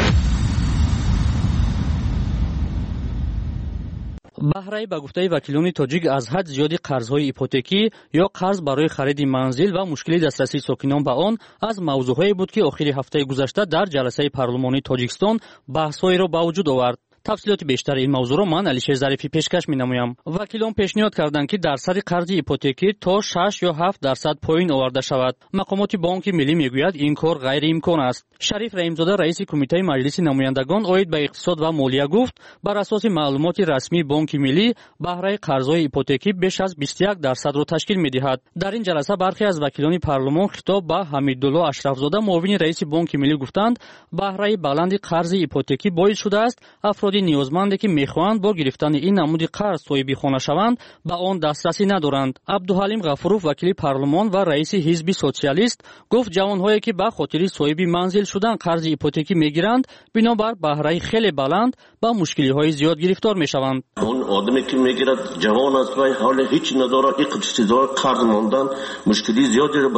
баҳрай ба гуфтаи вакилони тоҷик аз ҳад зиёди қарзҳои ипотекӣ ё қарз барои хариди манзил ва мушкили дастрасии сокинон ба он аз мавзӯъҳое буд ки охири ҳафтаи гузашта дар ҷаласаи парлумонии тоҷикистон баҳсҳоеро ба вуҷуд овард. тафсилоти бештари ин мавзӯъро ман алишер зарифӣ пешкаш менамоям. вакилон пешниҳод карданд ки дарсади қарзи ипотекӣ то 6 ё 7% поин оварда шавад. мақомоти бонки миллӣ мегӯяд ин кор ғайриимкон аст. шариф раимзода раиси кумитаи маҷлиси намояндагон оид ба иқтисод ва молия гуфт, бар асоси маълумоти расмии бонки миллӣ баҳраи қарзҳои ипотекӣ беш аз 21%-ро ташкил медиҳад. дар ин ҷаласа бархе аз вакилони парлумон хитоб ба ҳамидулло ашрафзода муовини раиси бонки миллӣ гуфтанд, баҳраи баланди қарзи ипотекӣ боис шудааст афроди ниёзманде ки мехоҳанд бо гирифтани ин намуди қарз соҳиби хона шаванд ба он дастрасӣ надоранд. абдуҳалим ғафуров вакили парлумон ва раиси ҳизби социалист гуфт, ҷавонҳое ки ба хотири соҳиби манзил шудан қарзи ипотекӣ мегиранд, бинобар баҳраи хеле баланд ба мушкилиҳои зиёд гирифтор мешаванд. он одаме ки мегирад ҷавон аст ва ҳоле ҳеҷ надорад, иқтисодиёт қарз мондан мушкили зиёдеро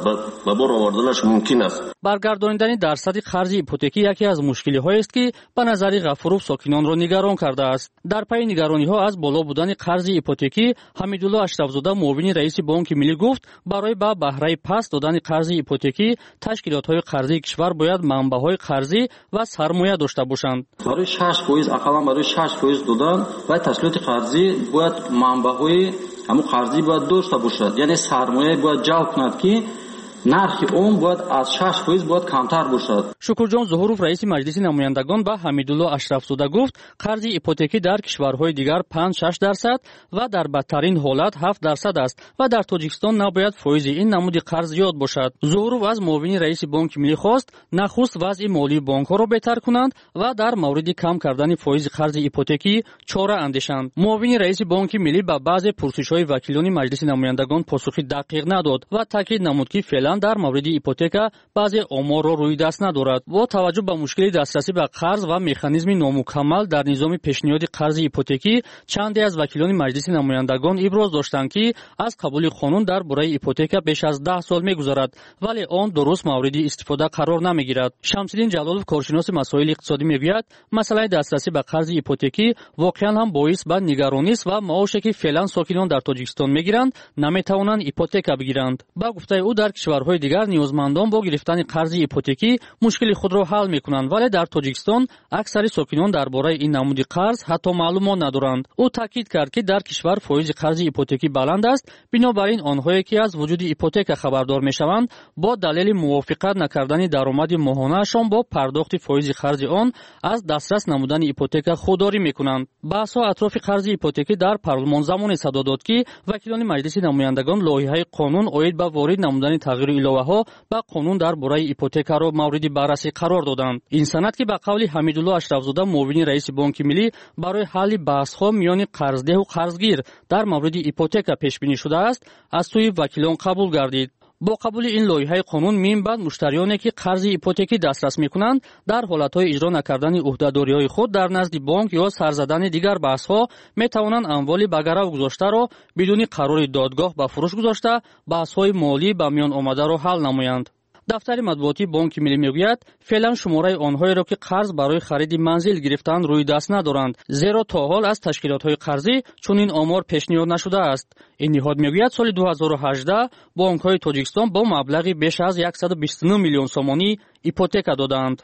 ба бор оварданаш мумкин аст. баргардонидани дарсади қарзи ипотекӣ яке аз мушкилиҳоест ки ба назари ғафуров сокинонро нигарон кардааст. дар пайи нигарониҳо аз боло будани қарзи ипотекӣ ҳамидулло ашрафзода муовини раиси бонки миллӣ гуфт, барои ба баҳраи паст додани қарзи ипотекӣ ташкилотҳои қарзии кишвар бояд манбаъҳои қарзӣ ва сармоя дошта бошанд. барои 6% ақаллан барои 6% додан ва ташкилоти қарзӣ бояд манбаъҳои ҳамун қарзӣ бояд дошта бошад, яъне сармоя бояд ҷалб кунад ки нархи он бояд аз 6% бояд камтар бошад. шукурҷон зуҳуров раиси маҷлиси намояндагон ба ҳамидулло ашрафзода гуфт, қарзи ипотекӣ дар кишварҳои дигар 5-6% ва дар бадтарин ҳолат 7% аст ва дар тоҷикистон набояд фоизи ин намуди қарз зиёд бошад. зуҳуров аз муовини раиси бонки миллӣ хост нахуст вазъи молии бонкҳоро беҳтар кунанд ва дар мавриди кам кардани фоизи қарзи ипотекӣ чора андешанд. муовини раиси бонки миллӣ ба баъзе пурсишҳои вакилони маҷлиси намояндагон посухи дақиқ надод ва таъкид намуд ки феълан дар мавриди ипотека баъзе оморро рӯи даст надорад. бо таваҷҷӯҳ ба мушкили дастрасӣ ба қарз ва механизми номукаммал дар низоми пешниҳоди қарзи ипотекӣ чанде аз вакилони маҷлиси намояндагон иброз доштанд ки аз қабули қонун дар бораи ипотека беш аз 10 сол мегузарад, вале он дуруст мавриди истифода қарор намегирад. шамсиддин ҷалолов коршиноси масоили иқтисодӣ мегӯяд, масъалаи дастрасӣ ба қарзи ипотекӣ воқеан ҳам боис ба нигаронист ва маоше ки феълан сокинон дар тоҷикистон мегиранд наметавонанд ипотека бигиранд. ба гуфтаи ӯ дар кишварҳои дигар ниёзмандон бо гирифтани қарзи ипотекӣ мушкили худро ҳал мекунанд, вале дар тоҷикистон аксари сокинон дар бораи ин намуди қарз ҳатто маълумот надоранд. ӯ таъкид кард ки дар кишвар фоизи қарзи ипотекӣ баланд аст, бинобар ин онҳое ки аз вуҷуди ипотека хабардор мешаванд бо далели мувофиқат накардани даромади моҳонаашон бо пардохти фоизи қарзи он аз дастрас намудани ипотека худдорӣ мекунанд. баҳсҳо атрофи қарзи ипотекӣ дар парлумон замоне садо дод ки вакилони маҷлиси намояндагон лоиҳаи қонун оид ба ворид намудани тағйиру иловаҳо ба қонун дар бораи ипотекаро мавриди баррасӣ қарор доданд. ин санад ки ба қавли ҳамидулло ашрафзода муовини раиси бонки миллӣ барои ҳалли баҳсҳо миёни қарздеҳу қарзгир дар мавриди ипотека пешбинӣ шудааст, аз сӯи вакилон қабул гардид. бо қабули ин лоиҳаи қонун минбаъд муштариёне ки қарзи ипотекӣ дастрас мекунанд дар ҳолатҳои иҷро накардани ӯҳдадориҳои худ дар назди бонк ё сарзадани дигар баҳсҳо метавонанд амволи ба гарав гузоштаро бидуни қарори додгоҳ ба фурӯш гузошта баҳсҳои молӣ ба миён омадаро ҳал намоянд. дафтари матбуотии бонки миллӣ мегӯяд, феълан шумораи онҳоеро ки қарз барои хариди манзил гирифтанд рӯи даст надоранд, зеро то ҳол аз ташкилотҳои қарзӣ чунин омор пешниҳод нашудааст. ин ниҳод мегӯяд, соли 2018 бонкҳои тоҷикистон бо маблағи беш аз 129 миллион сомонӣ ипотека доданд.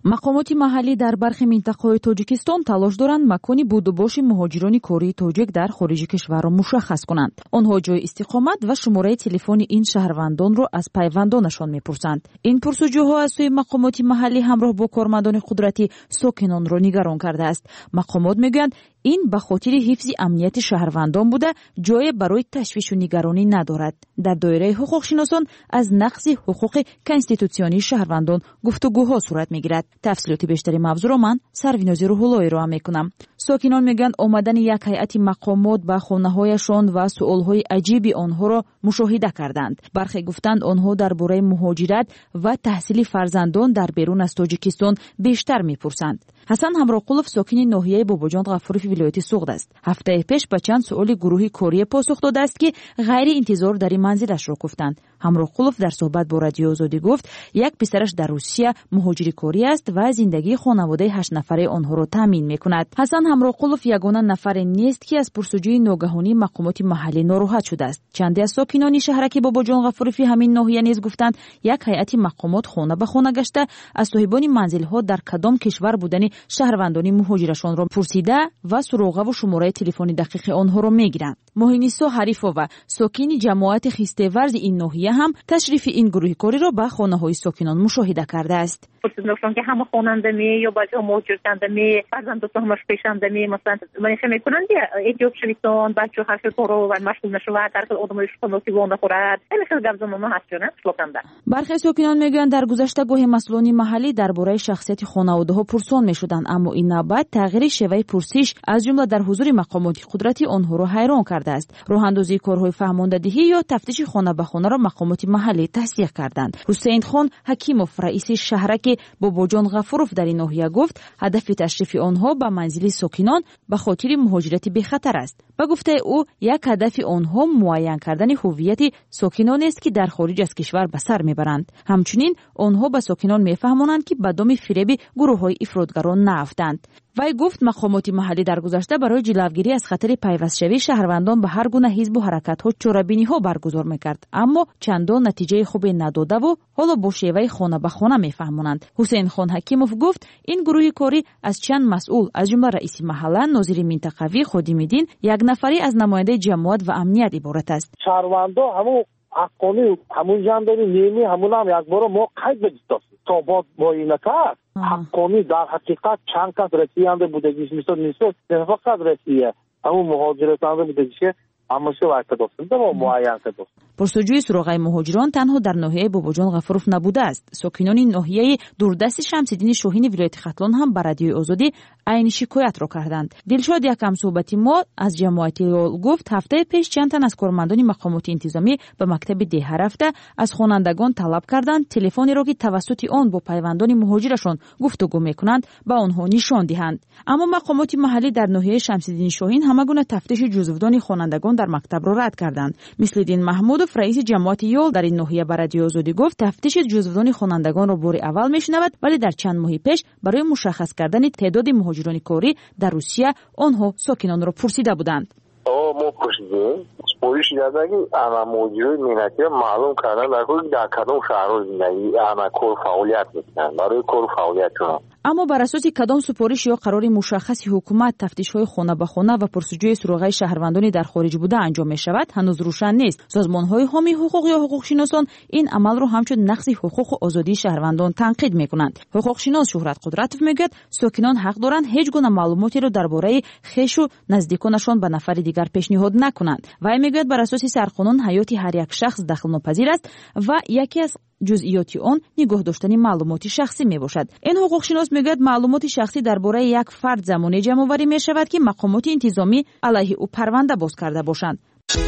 мақомоти маҳаллӣ дар бархи минтақаҳои тоҷикистон талош доранд макони будубоши муҳоҷирони кории тоҷик дар хориҷи кишварро мушаххас кунанд. онҳо ҷои истиқомат ва шумораи телефони ин шаҳрвандонро аз пайвандонашон мепурсанд. ин пурсуҷӯҳо аз сӯи мақомоти маҳаллӣ ҳамроҳ бо кормандони қудратӣ сокинонро нигарон кардааст. мақомот мегӯянд ин ба хотири ҳифзи амнияти шаҳрвандон буда ҷое барои ташвишу нигаронӣ надорад. дар доираи ҳуқуқшиносон аз нақси ҳуқуқи конститутсионии шаҳрвандон гуфтугӯҳо сурат мегирад. тафсилоти бештари мавзӯъро ман Сарвинози Рӯҳуллоҳ ироа мекунам. сокинон мегӯянд омадани як ҳайати мақомот ба хонаҳояшон ва суолҳои аҷиби онҳоро мушоҳида карданд. бархе гуфтанд онҳо дар бораи муҳоҷират ва таҳсили фарзандон дар берун аз тоҷикистон бештар мепурсанд. ҳасан ҳамроқулов сокини ноҳияи бобоҷон ғафурови вилояти суғд аст. ҳафтаи пеш ба чанд суоли гурӯҳи корие посух додааст ки ғайриинтизор дари манзилашро куфтанд. ҳамроқулов дар суҳбат бо радиои Озодӣ гуфт, як писараш дар Русия муҳоҷири корӣ аст ва зиндагии хонаводаи 8 нафараи онҳоро таъмин мекунад. ҳасан ҳамроқулов ягона нафаре нест ки аз пурсуҷӯи ногаҳонии мақомоти маҳаллӣ нороҳат шудааст. чанде аз сокинони шаҳраки бобоҷон ғафурови ҳамин ноҳия низ гуфтанд, як ҳайати мақомот хона ба хона гашта аз соҳибони манзилҳо дар кадом кишвар будани шаҳрвандони муҳоҷирашонро пурсида ва суроғаву шумораи телефони дақиқи онҳоро мегиранд. моҳинисо ҳарифова, сокини ҷамоати хистеварзи ин ноҳия ҳам ташрифи ин гурӯҳи кориро ба хонаҳои сокинон мушоҳида кардааст. پرسیدن که همه خوانندمی یا بعضی موجود کندمی فرزند دوست همش پیشندمی مثلا منش میکنن یا ایجاب شویتون بچه هر چه رو و مشغول نشود در کل آدمایش خونوتی وام بخورد این خیلی گفتم ما هستونه شلوکنده. برخی ساکنان میگویند در گذشته گاهی مسئولان محلی درباره شخصیت خانواده‌ها پرسان میشدند، اما این نوبت تغییر شیوه پرسش از جمله در حضور مقامات قدرتی آنها را حیران کرده است. راه اندازی کارهای فهماندهی یا تفتیش خانه به خانه را مقامات محلی تصدیق کردند. حسین خان حکیموف رئیس شهرک باباجان غفوروف در این ناحیه گفت هدف تشریف آنها به منزل ساکنان به خاطر مهاجرت بی خطر است. به گفته او یک هدف آنها معین کردن هویت ساکنان است که در خارج از کشور به سر میبرند. همچنین آنها به ساکنان میفهمانند که به دام فریب گروه‌های افراطگران نیفتند. وی گفت مقامات محلی در گذشته برای جلوگیری از خطر پیوست‌شوی شهروندان به هر گونه حزب و حرکت‌ها چاره‌بینی‌ها برگزار می‌کرد، اما چندان نتیجه خوبی نداده و حالا با شیوه خانه به خانه می‌فهمانند. حسین خان حکیموف گفت این گروه کاری از چند مسئول از جمله رئیس محله، ناظر منطقوی، خادم دین، یک نفری از نماینده جماعت و امنیت عبارت است. شهروندان همون حقانی همون جنبه نیمی همون هم یک بار ما قید بدید تا با این کرد حقانی در حقیقت چند کس رسیانده بودگیش نیست نه فقط رسیه همون مهاجرتانده بودگیش اما شو وقت داشتند و معین کرد. پرسجوی سراغ مهاجران تنها در ناحیه باباجان غفوروف نبوده است. ساکنان ناحیه دوردست شمس‌الدین شاهین ولایت ختلان هم بر رادیوی آزادی عین شکایت را کردند. دلشاد یکم صحبتی ما از جماعت گفت هفته پیش چند تن از کارمندان مقامات انتظامی به مکتب ده رفته از خوانندگان طلب کردند تلفنی را که توسط آن با پیوندان مهاجرشان گفتگو میکنند به آنها نشان دهند. اما مقامات محلی در ناحیه شمس‌الدین شاهین همگونه تفتیش جزودان خوانندگان در مکتب را رد کردند. مثل دین محمود رئیس جماعت یول در این ناحیه بر رادیو آزادی گفت تفتیش جزودان خوانندگان را بار اول میشنود، ولی در چند ماه پیش برای مشخص کردن تعداد مهاجران کاری در روسیه آنها ساکنان را پرسیده بودند. ما پرسیدیم پلیس یادگی اما مهاجران میناتی معلوم کردن در کدام شهر زندگی اما کار فعالیت میکنند برای کار فعالیتشون. اما بر اساس کدام سپارش یا قرار مشخصی حکومت تفتیش‌های خانه به خانه و پرسجوی سراغ شهروندانی در خارج بوده انجام می‌شود هنوز روشن نیست. سازمان‌های حامی حقوق یا حقوق‌شناسان این عمل را همچون نقض حقوق و آزادی شهروندان تنقید می‌کنند. حقوق‌شناس شهرت قدرتوف میگوید ساکنان حق دارند هیچ گونه معلوماتی را درباره خویش و نزدیکانشان به نفر دیگر پیشنهاد نکنند. وی میگوید بر اساس سرقانون حیات هر یک شخص دخل‌ناپذیر است و یکی از جزئیات آن نگاه داشتن معلومات شخصی می باشد. این حقوقشناس میگوید معلومات شخصی درباره یک فرد زمانی جمع آوری می شود که مقامات انتظامی علیه او پرونده باز کرده باشند.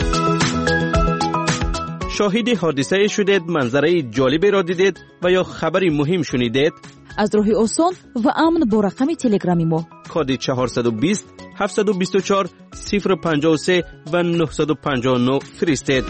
شاهد حادثه شدید، منظره جالبی را دیدید و یا خبری مهم شنیدید؟ از راه آسان و امن با رقم تلگرامی ما کد 420 724 053 و 959 فرستید.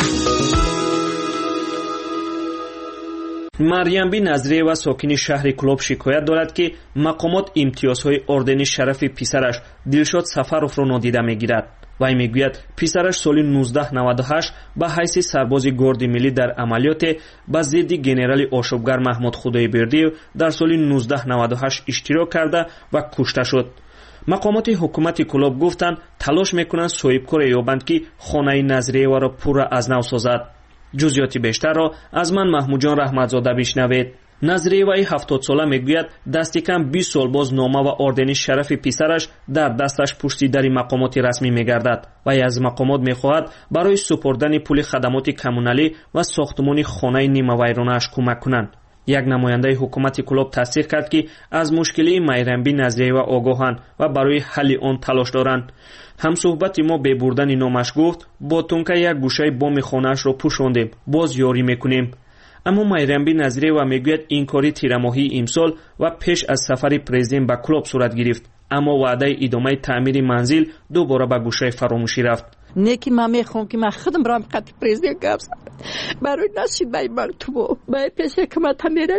مریم بی نظریه و ساکن شهر کلوب شکایت دارد که مقامات امتیازهای اردن شرف پسرش دلشاد سفروف را نادیده میگیرد. вай мегӯяд писараш соли 1998 ба ҳайси сарбози горди миллӣ дар амалиёте ба зидди генерали ошӯбгар маҳмуд худоибердиев дар соли 1998 иштирок карда ва кушта шуд. мақомоти ҳукумати Кӯлоб гуфтанд талош мекунанд соҳибкоре ёбанд ки хонаи Назриеваро пурра аз нав созад. ҷузъиёти бештарро аз ман Маҳмудҷон Раҳматзода бишнавед. Назриеваи 70 сола мегӯяд дасти кам 20 сол боз нома ва ордени шарафи писараш дар дасташ пушти дари мақомоти расмӣ мегардад. вай аз мақомот мехоҳад барои супордани пули хадамоти коммуналӣ ва сохтмони хонаи нимавайронааш кӯмак кунанд. як намояндаи ҳукумати Кӯлоб тасдиқ кард ки аз мушкилии Майрамби Назриева огоҳанд ва барои ҳалли он талош доранд. ҳамсуҳбати мо бе бурдани номаш гуфт бо тунка як гӯшаи боми хонаашро пӯшондем, боз ёрӣ мекунем. аммо Майрамби Назриева мегӯяд ин кори тирамоҳии имсол ва пеш аз сафари президент ба Кӯлоб сурат гирифт, аммо ваъдаи идомаи таъмири манзил дубора ба гӯшаи фаромӯшӣ рафт. неки ман мехоҳам ки ман худам рам қати президент гап барои насибаи мактубо баи песи ҳукумата мере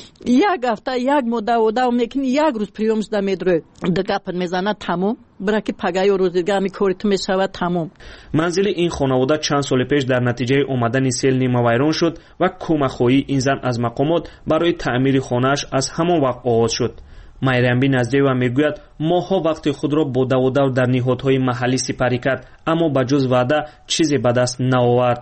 як ҳафта як мо даводам мекини як рӯз приём зда медро гапат мезана тамом браки пагаё рӯзига ами кори ту мешавад тамом. манзили ин хонавода чанд соли пеш дар натиҷаи омадани сел нимавайрон шуд ва кӯмакхоҳии ин зан аз мақомот барои таъмири хонааш аз ҳамон вақт оғоз шуд. Майрамби Назриева мегӯяд моҳҳо вақти худро бо даводав дар ниҳодҳои маҳаллӣ сипарӣ кард, аммо ба ҷуз ваъда чизе ба даст наовард.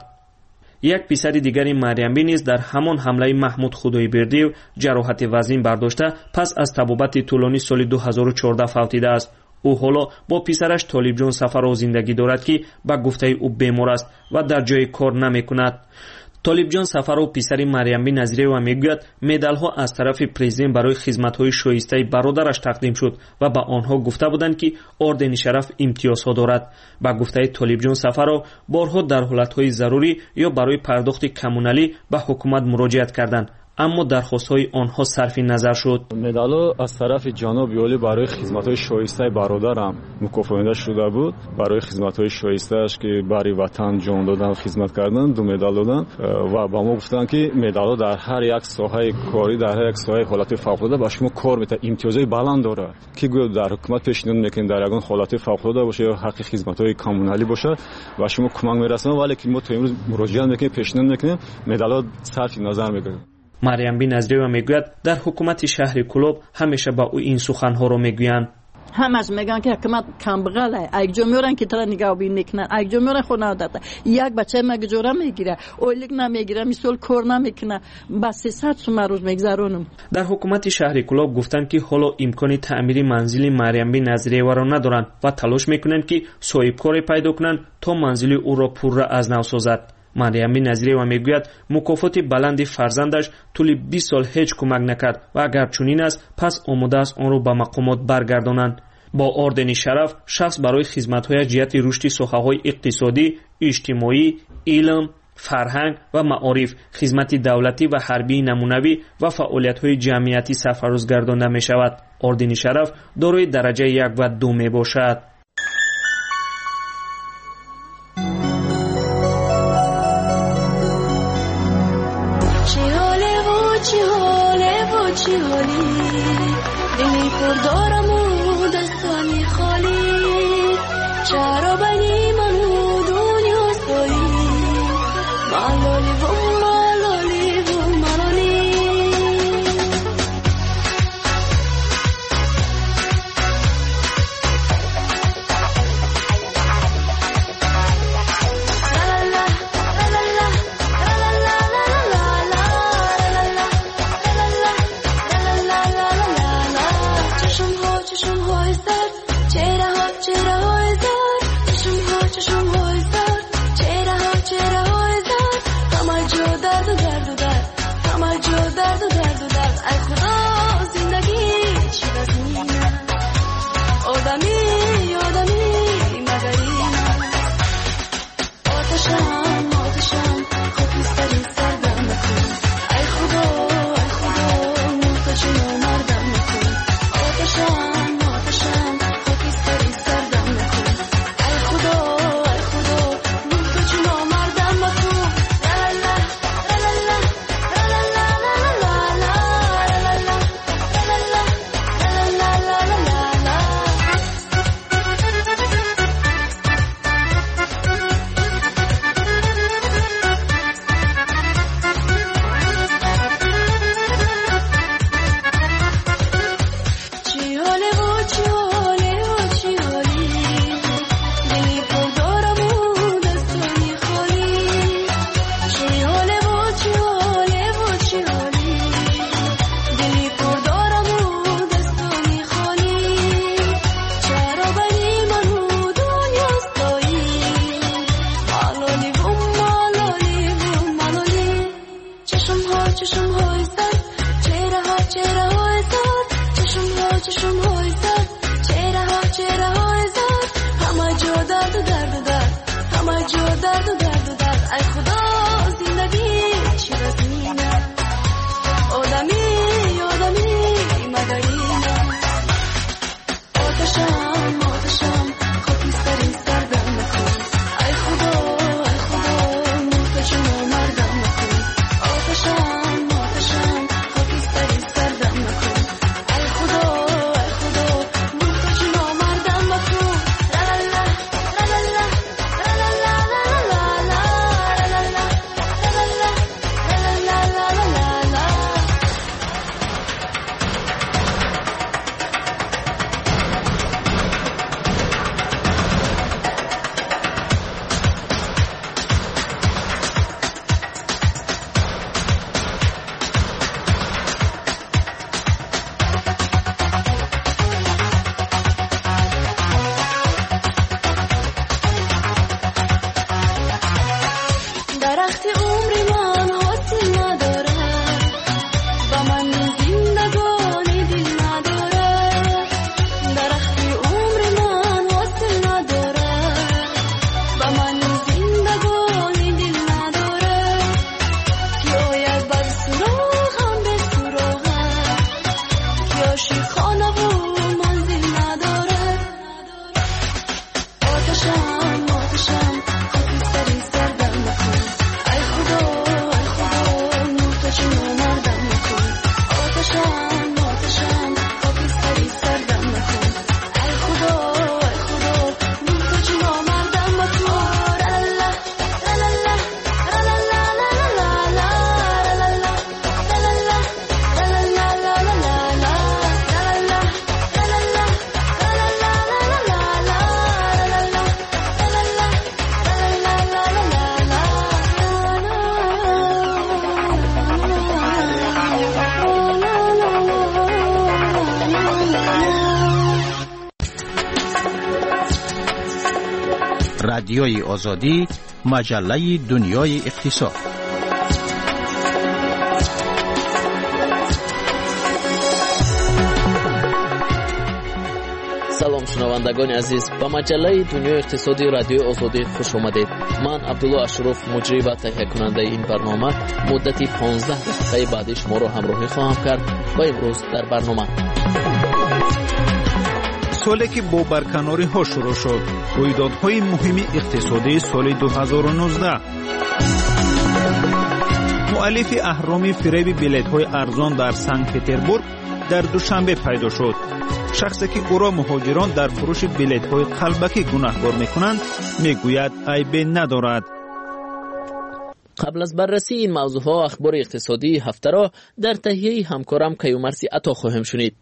як писари дигари Майрамби низ дар ҳамон ҳамлаи Маҳмуд Худоибердиев ҷароҳати вазин бардошта пас аз табобати тӯлонӣ соли 2014 фавтидааст. ӯ ҳоло бо писараш Толибҷон Сафаров зиндагӣ дорад ки ба гуфтаи ӯ бемор аст ва дар ҷое кор намекунад. Толибҷон Сафаров писари Марьямби Назриева мегӯяд медалҳо аз тарафи президент барои хизматҳои шоистаи бародараш тақдим шуд ва ба онҳо гуфта буданд ки ордени шараф имтиёзҳо дорад. Ба гуфтаи Толибҷон Сафаров борҳо дар ҳолатҳои зарурӣ ё барои пардохти коммуналӣ ба ҳукумат муроҷиат карданд, аммо дархостҳои онҳо сарфи назар шуд. медалҳо аз тарафи ҷаноби олӣ барои хизматҳои шоистаи бародарам мукофоида шуда буд. барои хизматҳои шоистааш ки бари ватан ҷон додан хизмат кардан ду медал додан ва ба мо гуфтанд ки медалҳо дар ҳар як соҳаи корӣ дар ҳар як соҳаи ҳолати фавқулода ба шумо кор метавад, имтиёзҳои баланд дорад ки гӯё дар ҳукумат пешниҳод мекунед дар ягон ҳолати фавқулода боша ё ҳаққи хизматҳои коммуналӣ боша ба шумо кӯмак мерасонад, вале ки мо то имрӯз муроҷиат мекунем пешниҳод мекунем медалҳо сарфи назар мегӯяд. Марьямби Назриева мегӯяд дар ҳукумати шаҳри Кӯлоб ҳамеша ба ӯ ин суханҳоро мегӯянд. ҳамаш мегӯянд ки ҳукумат камбағал аст, айҷо меоранд ки тара нигаҳбонӣ мекунанд, айҷо меоранд хона дата як бачаи магҷора мегирад, ойлик намегирад, мисол кор намекунад, ба 300 сум рӯз мегзаронам. дар ҳукумати шаҳри Кӯлоб гуфтанд ки ҳоло имкони таъмири манзили Марьямби Назриеваро надоранд ва талош мекунанд ки соҳибкоре пайдо кунанд то манзили ӯро пурра аз нав созад. Марьямби Назриева мегӯяд мукофоти баланди фарзандаш тӯли 20 сол ҳеҷ кӯмак накард ва агар чунин аст пас омодааст онро ба мақомот баргардонанд. бо ордени шараф шахс барои хизматҳояш ҷиҳати рушди соҳаҳои иқтисодӣ, иҷтимоӣ, илм, фарҳанг ва маориф, хизмати давлатӣ ва ҳарбии намунавӣ ва фаъолиятҳои ҷамъиятӣ сарфарӯз гардонда мешавад. ордени шараф дорои дараҷаи 1 ва 2 мебошад. چی حالی دلی پر دارم و دستانی خالی چرا بنی منو دنیا سایی ملالی و ملالی و ملالی چشم‌های زرد چهره‌های زرد همه جا درد و درد و درد همه جا درد و درد و درد ای خدا زندگی چی رسمینه آدمی مدرینه آتشم خاکستری سردم نکن ای خدا محتاجم و مردم نکن آتشم خاکستری سردم نکن ای خدا محتاجم و مردم نکن لالا لالا لالا درخت عمر من حاصل ندارد با من زندگانی دل ندارد درخت عمر من حاصل ندارد با من زندگانی دل ندارد که آید بر سراغم به سراغم که عاشق خانه و منزل ندارد آتشم خاکستری سردم نکن ای خدا محتاجم و مردم نکن آتشم خاکستری سردم نکن ای خدا محتاجم و مردم نکن لالا لالا لالا رادیوی آزادی، مجله دنیای اقتصاد. سلام شنوندگان عزیز، به مجله دنیای اقتصادی رادیو آزادی خوش آمدید. من عبدالله اشرف مجری و تهیه کننده این برنامه مدتی 15 دقیقه بعد شما را همراهی خواهم کرد و امروز در برنامه سالی که با برکناری ها شروع شد، رویدادهای مهم اقتصادی سال 2019. مؤلف اهرام فریب بلیط های ارزان در سنت پتربورگ در دوشنبه پیدا شد. شخصی که او را مهاجران در فروش بلیط های قلبکی گناهکار میکنند میگوید عیبی ندارد. قبل از بررسی این موضوع ها اخبار اقتصادی هفته را در تهیه همکارم کیومرثی عطا خواهم شنید.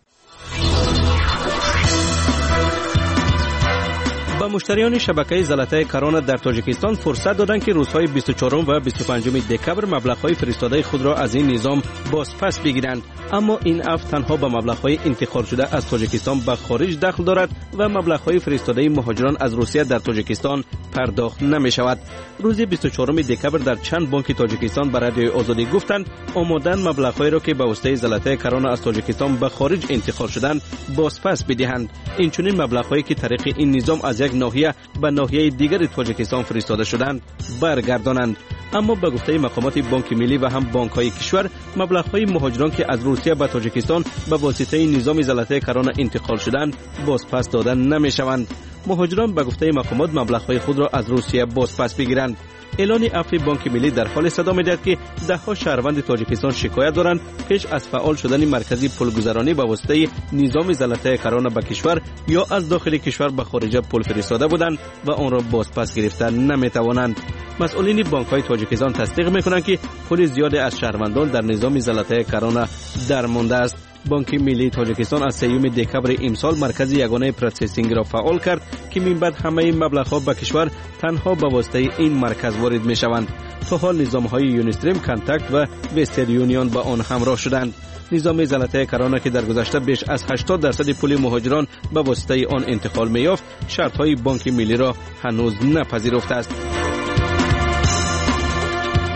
به مشتریان شبکه زلطه کرونا در تاجیکستان فرصت دادند که روزهای 24 و 25 دکبر مبلغ‌های فرستاده خود را از این نظام بازپس بگیرند، اما این عفو تنها به مبلغ‌های انتقال شده از تاجیکستان به خارج دخل دارد و مبلغ‌های فرستاده مهاجران از روسیه در تاجیکستان پرداخت نمی‌شود. روز 24 دکبر در چند بانک تاجیکستان به رادیوی آزادی گفتند آمادن مبلغ‌هایی را که به واسطه زلطه کرونا از تاجیکستان به خارج انتقال شدند بازپس بدهند. این چنین مبلغ‌هایی که طریق این نظام از یک ناحیه به ناحیه دیگر تاجیکستان فرستاده شدند برگردانند. اما به گفته مقامات بانک ملی و هم بانک‌های کشور مبلغ‌های مهاجران که از روسیه به تاجیکستان به واسطه نظام زلطه کرونا انتقال شدند بازپس داده نمی‌شوند. مهاجران به گفته مقامات مبلغ‌های خود را از روسیه بازپس بگیرند. اعلان عفو بانک ملی در حال صدا می‌دهد که ده‌ها شهروند تاجیکستان شکایت دارند پیش از فعال شدن مرکزی پولگذرانی به واسطه نظام زلطه کرونا به کشور یا از داخل کشور به خارج پول فرستاده بودند و آن را بازپس گرفتن نمی‌توانند. مسئولین بانک‌های تاجیکستان تصدیق می‌کنند که پول زیادی از شهروندان در نظام زلطه کرونا درمانده است. بانک ملی تاجیکستان از 3 دکبر امسال مرکز یگانه پروسسینگ را فعال کرد که من بعد همه مبلغ‌ها به کشور تنها به واسطه این مرکز وارد می‌شوند. تا حال نظام‌های یونیستریم، کانتکت و وسترن یونیون با آن همراه شدند. نظام زلطه کرونا که در گذشته بیش از 80% پول مهاجران به واسطه آن انتقال می‌یافت، شرط‌های بانک ملی را هنوز نپذیرفته است.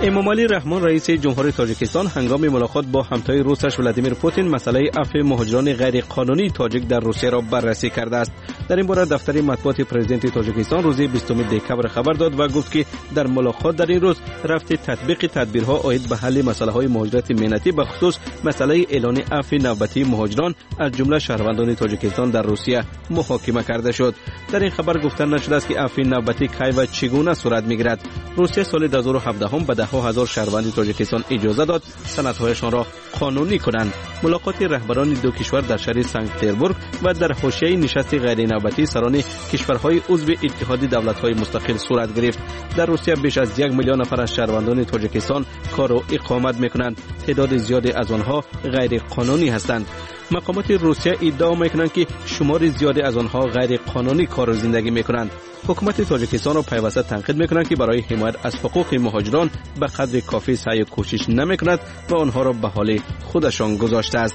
امامعلی رحمان رئیس جمهوری تاجیکستان هنگام ملاقات با همتای روسش ولادیمیر پوتین مسئله عفو مهاجران غیر قانونی تاجیک در روسیه را بررسی کرده است. در این باره دفتر مطبوعات پرزیدنت تاجیکستان روز 20 دکبر خبر داد و گفت که در ملاقات در این روز رفت تطبیق تدبیرها عاید به حل مسائل مهاجرت مهنتی به خصوص مسئله اعلان عفو نوبتی مهاجران از جمله شهروندان تاجیکستان در روسیه محاکمه کرده شد. در این خبر گفته نشده است که عفو نوبتی کی و چگونه صورت میگیرد. روسیه سال 2017 به ده‌ها هزار شهروند تاجیکستان اجازه داد سندهایشان را قانونی کنند. ملاقات رهبران دو کشور در شهر سنت پتربورگ و در حاشیه نشست غیر نوبتی سران کشورهای عضو اتحاد دولت‌های مستقل صورت گرفت. در روسیه بیش از 1 میلیون نفر از شهروندان تاجیکستان کار و اقامت می‌کنند. تعداد زیادی از آنها غیر قانونی هستند. مقامات روسیه ادعا می‌کنند که شمار زیادی از آنها غیر قانونی کار و زندگی می‌کنند. حکومت تاجیکستان را پیوسته تنقید می‌کنند که برای حمایت از حقوق مهاجران به قدر کافی سعی و کوشش نمی‌کند و آنها را به حال خودشان گذاشته است.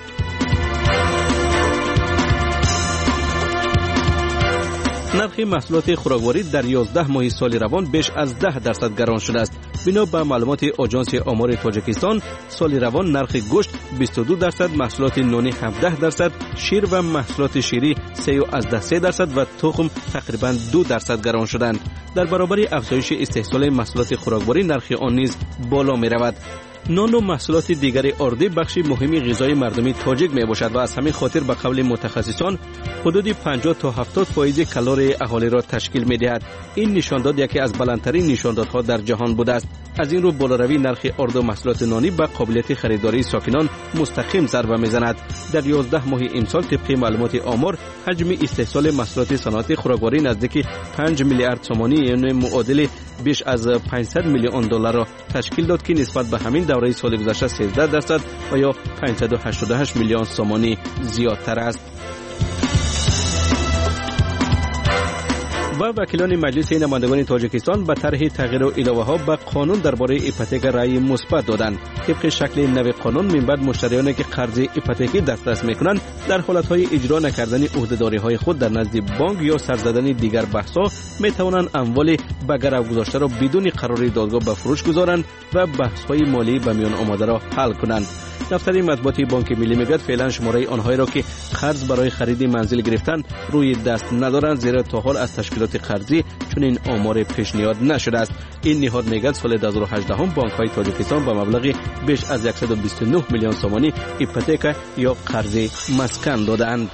نرخ محصولات خوراکواری در 11 ماه سال روان بیش از 10% گران شده است. بنا به معلومات آژانس آمار تاجیکستان سال روان نرخ گوشت 22%، محصولات نانی 17%، شیر و محصولات شیری 3% و تخم تقریبا 2% گران شدند. در برابر افزایش استحصال محصولات خوراکواری نرخ آن نیز بالا می رود. نان و محصولات دیگر اردی بخشی مهمی غذای مردمی تاجیک می باشد و از همین خاطر به قول متخصصان حدود 50 تا 70% کالری اهالی را تشکیل می دهد. این نشانداد یکی از بلندترین نشاندادها در جهان بوده است. از این رو بالاروی نرخ ارد و محصولات نانی به قابلیت خریداری ساکنان مستقیم ضربه میزند. در 11 ماه امسال طبق معلومات آمار حجم استحصال محصولات صنعت خوراکواری نزدیک 5 میلیارد سومانی یعنی معادل بیش از 500 میلیون دلار را تشکیل داد که نسبت به همین دوره سال گذشته 13% و یا 588 میلیون سومانی زیادتر است. و وکیلان مجلس نمایندگان تاجیکستان به طرح تغییر و اضافه ها به قانون درباره ایپوتک رأی مثبت دادند. طبق شکل نو قانون من بعد مشتریانی که قرض ایپوتکی دسترس میکنند در حالتهای اجرا نکردن عهده‌داری های خود در نزد بانک یا سر زدن دیگر بحث ها میتوانند اموال به گرو گذاشته را بدون قرار دادگاه به فروش گذارند و بحث های مالی به میان آمده را حل کنند. دفتر مطبوعاتی بانک ملی میگوید فعلا شماره آنهایی را که قرض برای خرید منزل گرفتند روی دست ندارند، زیرا تا حال از تشکیلات قرضی چون این آمار پیشنهاد نشده است. این نهاد میگوید سال 2018 بانک های تاجیکستان با مبلغ بیش از 129 میلیون سومانی ایپوتک یا قرض مسکن دادند.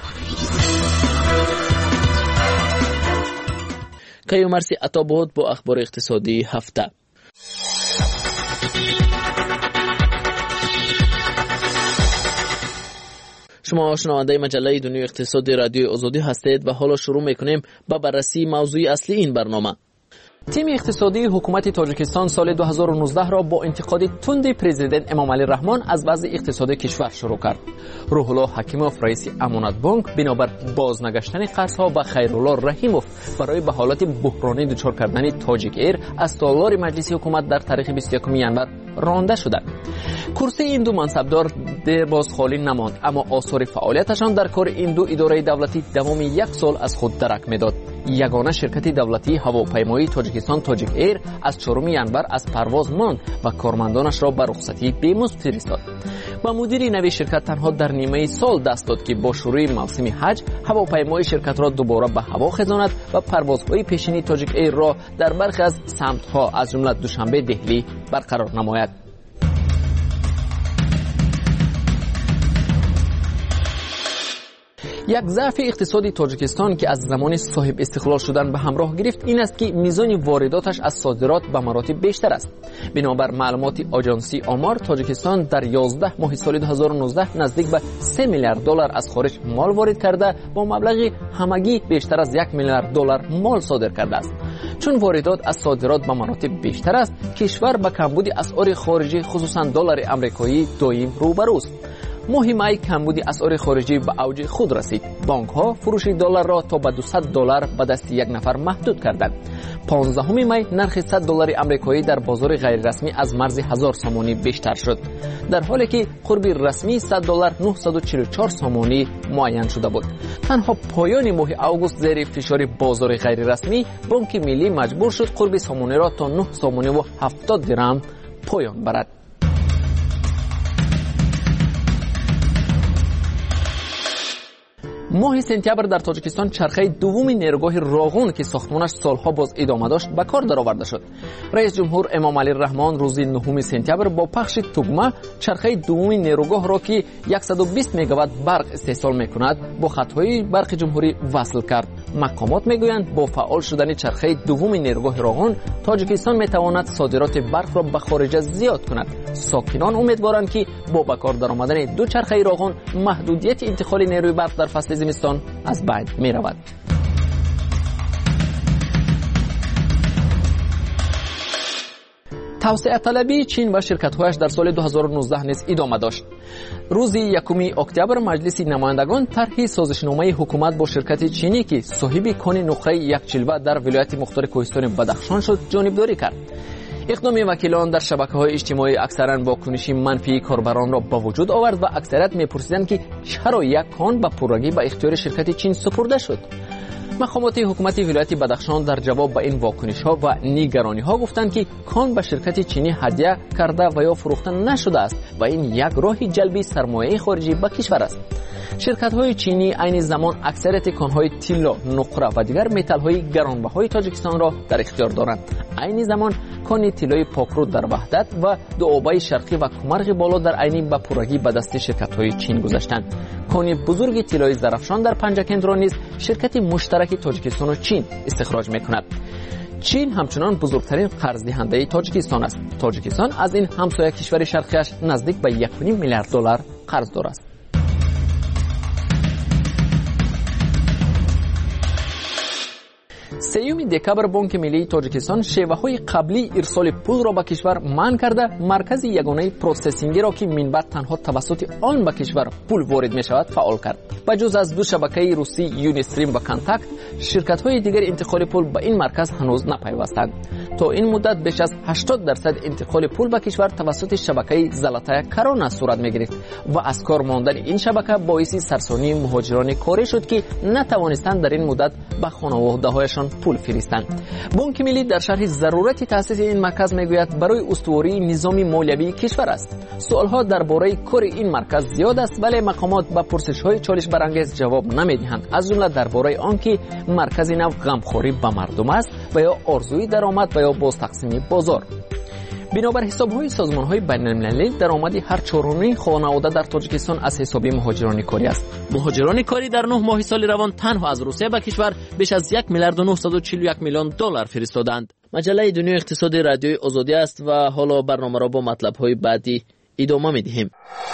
کیومرسی عطا بود با اخبار اقتصادی هفته. شما شنونده مجله دنیای اقتصادی رادیو آزادی هستید و حالا شروع میکنیم با بررسی موضوع اصلی این برنامه. تیم اقتصادی حکومت تاجیکستان سال 2019 را با انتقاد تند پرزیدنت امامعلی رحمان از وضع اقتصادی کشور شروع کرد. روح الله حکیموف رئیس امانت بانک بنابر بازنگشتن قرضها و خیرالله رحیموف برای به حالت بحرانی دچار کردن تاجیک ایر از تالار مجلس حکومت در تاریخ 21 ژانویه رانده شدند. کرسی این دو منصبدار درباز خالی نماند، اما آثار فعالیتشان در کار این دو اداره دولتی تمام یک سال از خود درک میداد. یگانه شرکت دولتی هواپیمایی تاجیکستان تاجیک ایر از 4 ژانویه از پرواز ماند و کارمندانش را به رخصتی بی‌مزد فرستاد. و مدیر نوی شرکت تنها در نیمه سال دست داد که با شروع موسم حج هواپیمای شرکت را دوباره به هوا خزاند و پروازهای پیشینی تاجیک ایر را در برخی از سمت‌ها از جمله دوشنبه دهلی برقرار نماید. یک ضعف اقتصادی تاجیکستان که از زمان صاحب استقلال شدن به همراه گرفت این است که میزان وارداتش از صادرات به مراتب بیشتر است. بنابر معلومات آژانسی آمار تاجیکستان در 11 ماه سال 2019 نزدیک به 3 میلیارد دلار از خارج مال وارد کرده با مبلغ همگی بیشتر از 1 میلیارد دلار مال صادر کرده است. چون واردات از صادرات به مراتب بیشتر است، کشور به کمبود اسعار خارجی خصوصا دلار آمریکایی دائم روبروست. ماه می کمبود اسعار خارجی به اوج خود رسید. بانک ها فروش دلار را تا به 200 دلار به دست یک نفر محدود کردند. 15 می نرخ 100 دلار آمریکایی در بازار غیر رسمی از مرز 1000 سومانی بیشتر شد، در حالی که قرب رسمی 100 دلار 944 سومانی معین شده بود. تنها پایان ماه آگوست زیر فشار بازار غیر رسمی بانک ملی مجبور شد قرب سومانی را تا 9 سومانی و 70 درهم پایان برد. ماه سپتامبر در تاجیکستان چرخه دوم نیروگاه راغون که ساختمانش سالها باز ادامه داشت به کار درآورده شد. رئیس جمهور امام علی رحمان روز 9 سپتامبر با پخش توگمه چرخه دوم نیروگاه را که 120 مگاوات برق استحصال میکند با خطهای برق جمهوری وصل کرد. مقامات میگویند با فعال شدن چرخه دوم نیروگاه راغون تاجیکستان میتواند صادرات برق را به خارج زیاد کند. ساکنان امیدوارند که با به کار درآمدن دو چرخه راغون محدودیت انتقال نیروی برق در فصل زمستان از بین می رود. توسعه طلبی چین و شرکت‌هایش در سال 2019 نیز ادامه داشت. روز 1 اکتبر مجلس نمایندگان طرح سازشنامه حکومت با شرکت چینی که صاحب کان نقره یک جلوه در ولایت مختار کوهستان بدخشان شد جانبداری کرد. اقدام وکیلان در شبکه‌های اجتماعی اکثرا واکنش منفی کاربران را به وجود آورد و اکثریت می‌پرسیدند که چرا یک کان به پررگی به اختیار شرکت چین سپرده شد. مقامات حکومت ولایت بدخشان در جواب به این واکنش‌ها و نگرانی‌ها گفتند که کان به شرکت چینی هدیه کرده و یا فروخته نشده است و این یک راه جلب سرمایه خارجی به کشور است. شرکت‌های چینی عین زمان اکثریت کان‌های طلا، نقره و دیگر متال‌های گرانبهای تاجیکستان را در اختیار دارند. عین زمان کان طلای پاکرود در وحدت و دوآبای شرقی و کمرغ بالا در عین به پررگی به دست شرکت‌های چین گذاشتند. کان بزرگ طلای زرافشان در پنجکند را نیز شرکت مشترک تاجیکستان و چین استخراج می‌کند. چین همچنان بزرگترین قرض دهنده تاجیکستان است. تاجیکستان از این همسایه کشور شرقیش نزدیک به 1.5 میلیارد دلار قرض دارد. 3 دکبر بانک ملی تاجیکستان شیوه‌های قبلی ارسال پول را به کشور منع کرده مرکز یگانه پروسسینگی را که منبع تنها توسط آن به کشور پول وارد می‌شود فعال کرد. بجز از دو شبکه روسی یونیستریم و کانتاکت، شرکت‌های دیگر انتقال پول به این مرکز هنوز نپیوستند. تا این مدت بیش از 80% انتقال پول به کشور توسط شبکه زلاتای کرونا صورت می‌گرفت و از کار ماندن این شبکه باعث سرسانی مهاجران کاری شد که نتوانستند در این مدت به خانواده‌هایشان پول فرستند. بانک ملی در شرح ضرورت تأسیس این مرکز میگوید برای استواری نظام مالیوی کشور است. سوالها درباره کار این مرکز زیاد است ولی مقامات به پرسش‌های چالش برانگیز جواب نمیدهند. از جمله درباره آنکه مرکز نو غمخوری به مردم است و یا آرزوی درآمد و یا باز تقسیم بازار. بنابر حساب‌های سازمان‌های بین‌المللی درآمد هر چهارمی خانواده در تاجیکستان از حساب مهاجران کاری است. مهاجران کاری در 9 ماه سال روان تنها از روسیه به کشور بیش از 1 میلیارد و 941 میلیون دلار فرستادند. مجله دنیای اقتصادی رادیوی آزادی است و حالا برنامه را با مطلب‌های بعدی ادامه می‌دهیم.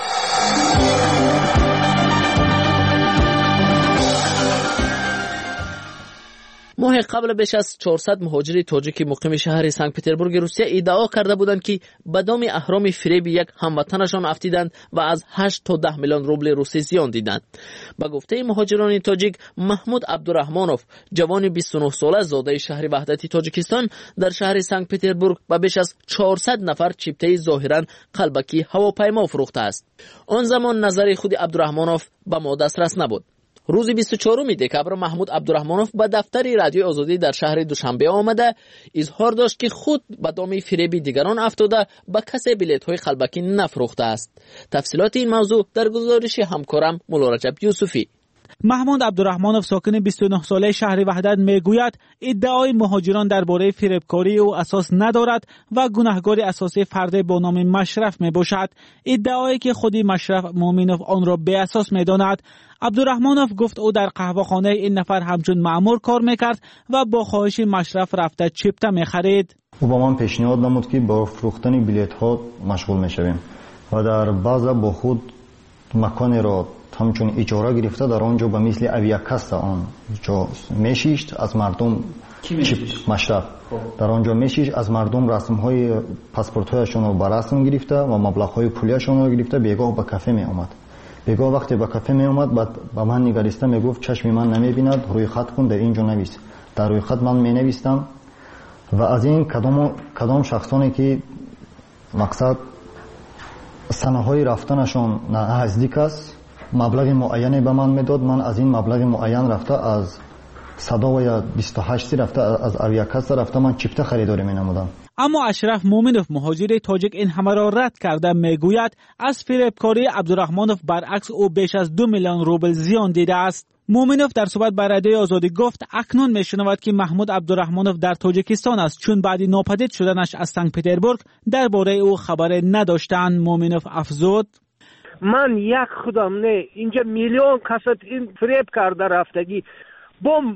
ماه قبل بیش از 400 مهاجر تاجیک مقیم شهر سنت پتربورگ روسیه ادعا کرده بودند که به دام اهرام فریب یک هموطنشان افتیدند و از 8 تا 10 میلیون روبل روسی زیان دیدند. به گفته مهاجران تاجیک، محمود عبدالرحمانوف جوان 29 ساله زاده شهر وحدت تاجیکستان در شهر سنت پتربورگ به بیش از 400 نفر چیپته ظاهرا قلبکی هواپیما فروخته است. آن زمان نظر خود عبدالرحمانوف به ما دسترس نبود. روز 24 دکبر محمود عبدالرحمانوف به دفتر رادیو آزادی در شهر دوشنبه آمده اظهار داشت که خود به دام فریب دیگران افتاده به کسی بلیط‌های قلبکی نفروخته است. تفصیلات این موضوع در گزارش همکارم مولا رجب یوسفی. محمود عبدالرحمانوف ساکن 29 ساله شهر وحدت میگوید ادعای مهاجران درباره فریبکاری او اساس ندارد و گناهکار اساسی فرد با نام مشرف میباشد. ادعایی که خودی مشرف مومنوف آن را بی اساس میداند. عبدالرحمانوف گفت او در قهوه‌خانه این نفر همچون مأمور کار میکرد و با خواهش مشرف رفته چیپته میخرید. او با من پیشنهاد نمود که با فروختن بلیط ها مشغول میشویم و در بعضا با خود مکانی را همچون اجاره گرفته در آنجا به مثل اویاکاست آن جا میشیشت از مردم مشرف در آنجا میشیشت از مردم رسم های پاسپورت هایشون رو به رسم گرفته و مبلغ های پولیشون رو گرفته بیگاه به کافه می اومد. بیگاه وقتی به کافه می اومد بعد به من نگریسته میگفت چشم من نمی بیند روی خط کن در اینجا نویس. در روی خط من می نویستم و از این کدام شخصانی که مقصد سنه های رفتنشون نزدیک است مبلغ معینی به من میداد. من از این مبلغ معین رفته از 128 رفته از اویاکاست رفته من چیپته خریداری می نمودم. اما اشرف مومنوف مهاجر تاجیک این همه را رد کرده میگوید از فریبکاری عبدالرحمانوف برعکس او بیش از 2 میلیون روبل زیان دیده است. مومنوف در صحبت با رادیوی آزادی گفت اکنون میشنود که محمود عبدالرحمانوف در تاجیکستان است، چون بعد ناپدید شدنش از سنت پتربورگ درباره او خبر نداشتند. مومنوف افزود من یک خودم نه اینجا میلیون کسات این فریب کرده رفتگی بom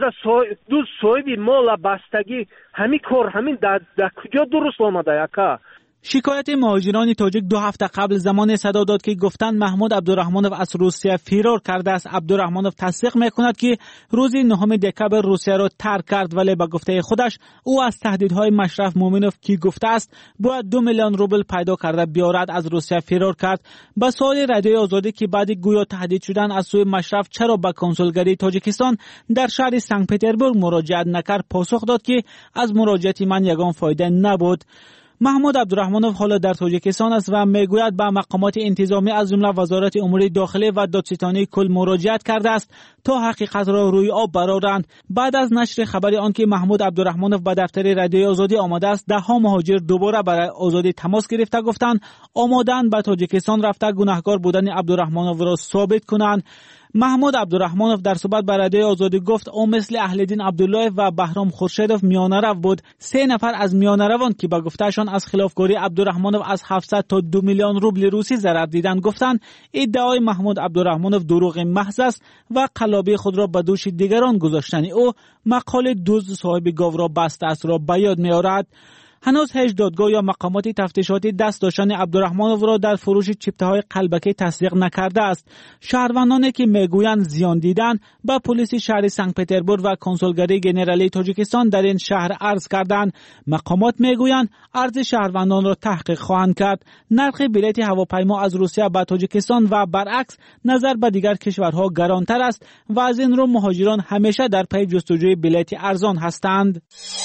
دوز صاحبی مال بستگی همین کار همین در کجا درست آمده یکا. شکایت مهاجران تاجیک 2 هفته قبل زمان صدا داد که گفتند محمود عبدالرحمانوف از روسیه فرار کرده است. عبدالرحمانوف تصدیق میکند که روز 9 دکبر روسیه را ترک کرد، ولی به گفته خودش او از تهدیدهای مشرف مومنوف که گفته است باید 2 میلیون روبل پیدا کرده بیارد از روسیه فرار کرد. به سوال رادیوی آزادی که بعد گویا تهدید شدن از سوی مشرف چرا به کنسولگری تاجیکستان در شهر سنت پتربورگ مراجعت نکرد، پاسخ داد که از مراجعت من یگان فایده نبود. محمود عبدالرحمانوف حالا در تاجیکستان است و میگوید به مقامات انتظامی از جمله وزارت امور داخلی و دادستانی کل مراجعت کرده است تا حقیقت را روی آب برآورند. بعد از نشر خبر آنکه محمود عبدالرحمانوف به دفتر رادیوی آزادی آمده است، ده‌ها مهاجر دوباره برای آزادی تماس گرفته گفتند آماده‌اند به تاجیکستان رفته گناهکار بودن عبدالرحمانوف را ثابت کنند. محمود عبدالرحمانوف در صحبت با رادیوی آزادی گفت او مثل اهل‌دین عبدالله و بهرام خورشیدوف میانه‌رو بود. 3 نفر از میانه‌روان که به گفتهشان از خلافکاری عبدالرحمانوف از 700 تا 2 میلیون روبل روسی ضرر دیدند گفتند ادعای محمود عبدالرحمانوف دروغ محض است و قلابی خود را به دوش دیگران گذاشتن او مقاله دزد صاحب گاو را بسته است را به یاد می‌آورد. هنوز هیچ دادگاه یا مقامات تفتیشاتی دست داشتن عبدالرحمانوف را در فروش چپته‌های قلبکی تصدیق نکرده است. شهروندانی که میگویند زیان دیدن به پلیس شهر سنت پتربورگ و کنسولگری گنرالی تاجیکستان در این شهر عرض کردند. مقامات میگویند ارز شهروندان را تحقیق خواهند کرد. نرخ بلیط هواپیما از روسیه به تاجیکستان و برعکس نظر به دیگر کشورها گرانتر است و از این رو مهاجران همیشه در پی جستجوی بلیط ارزان هستند.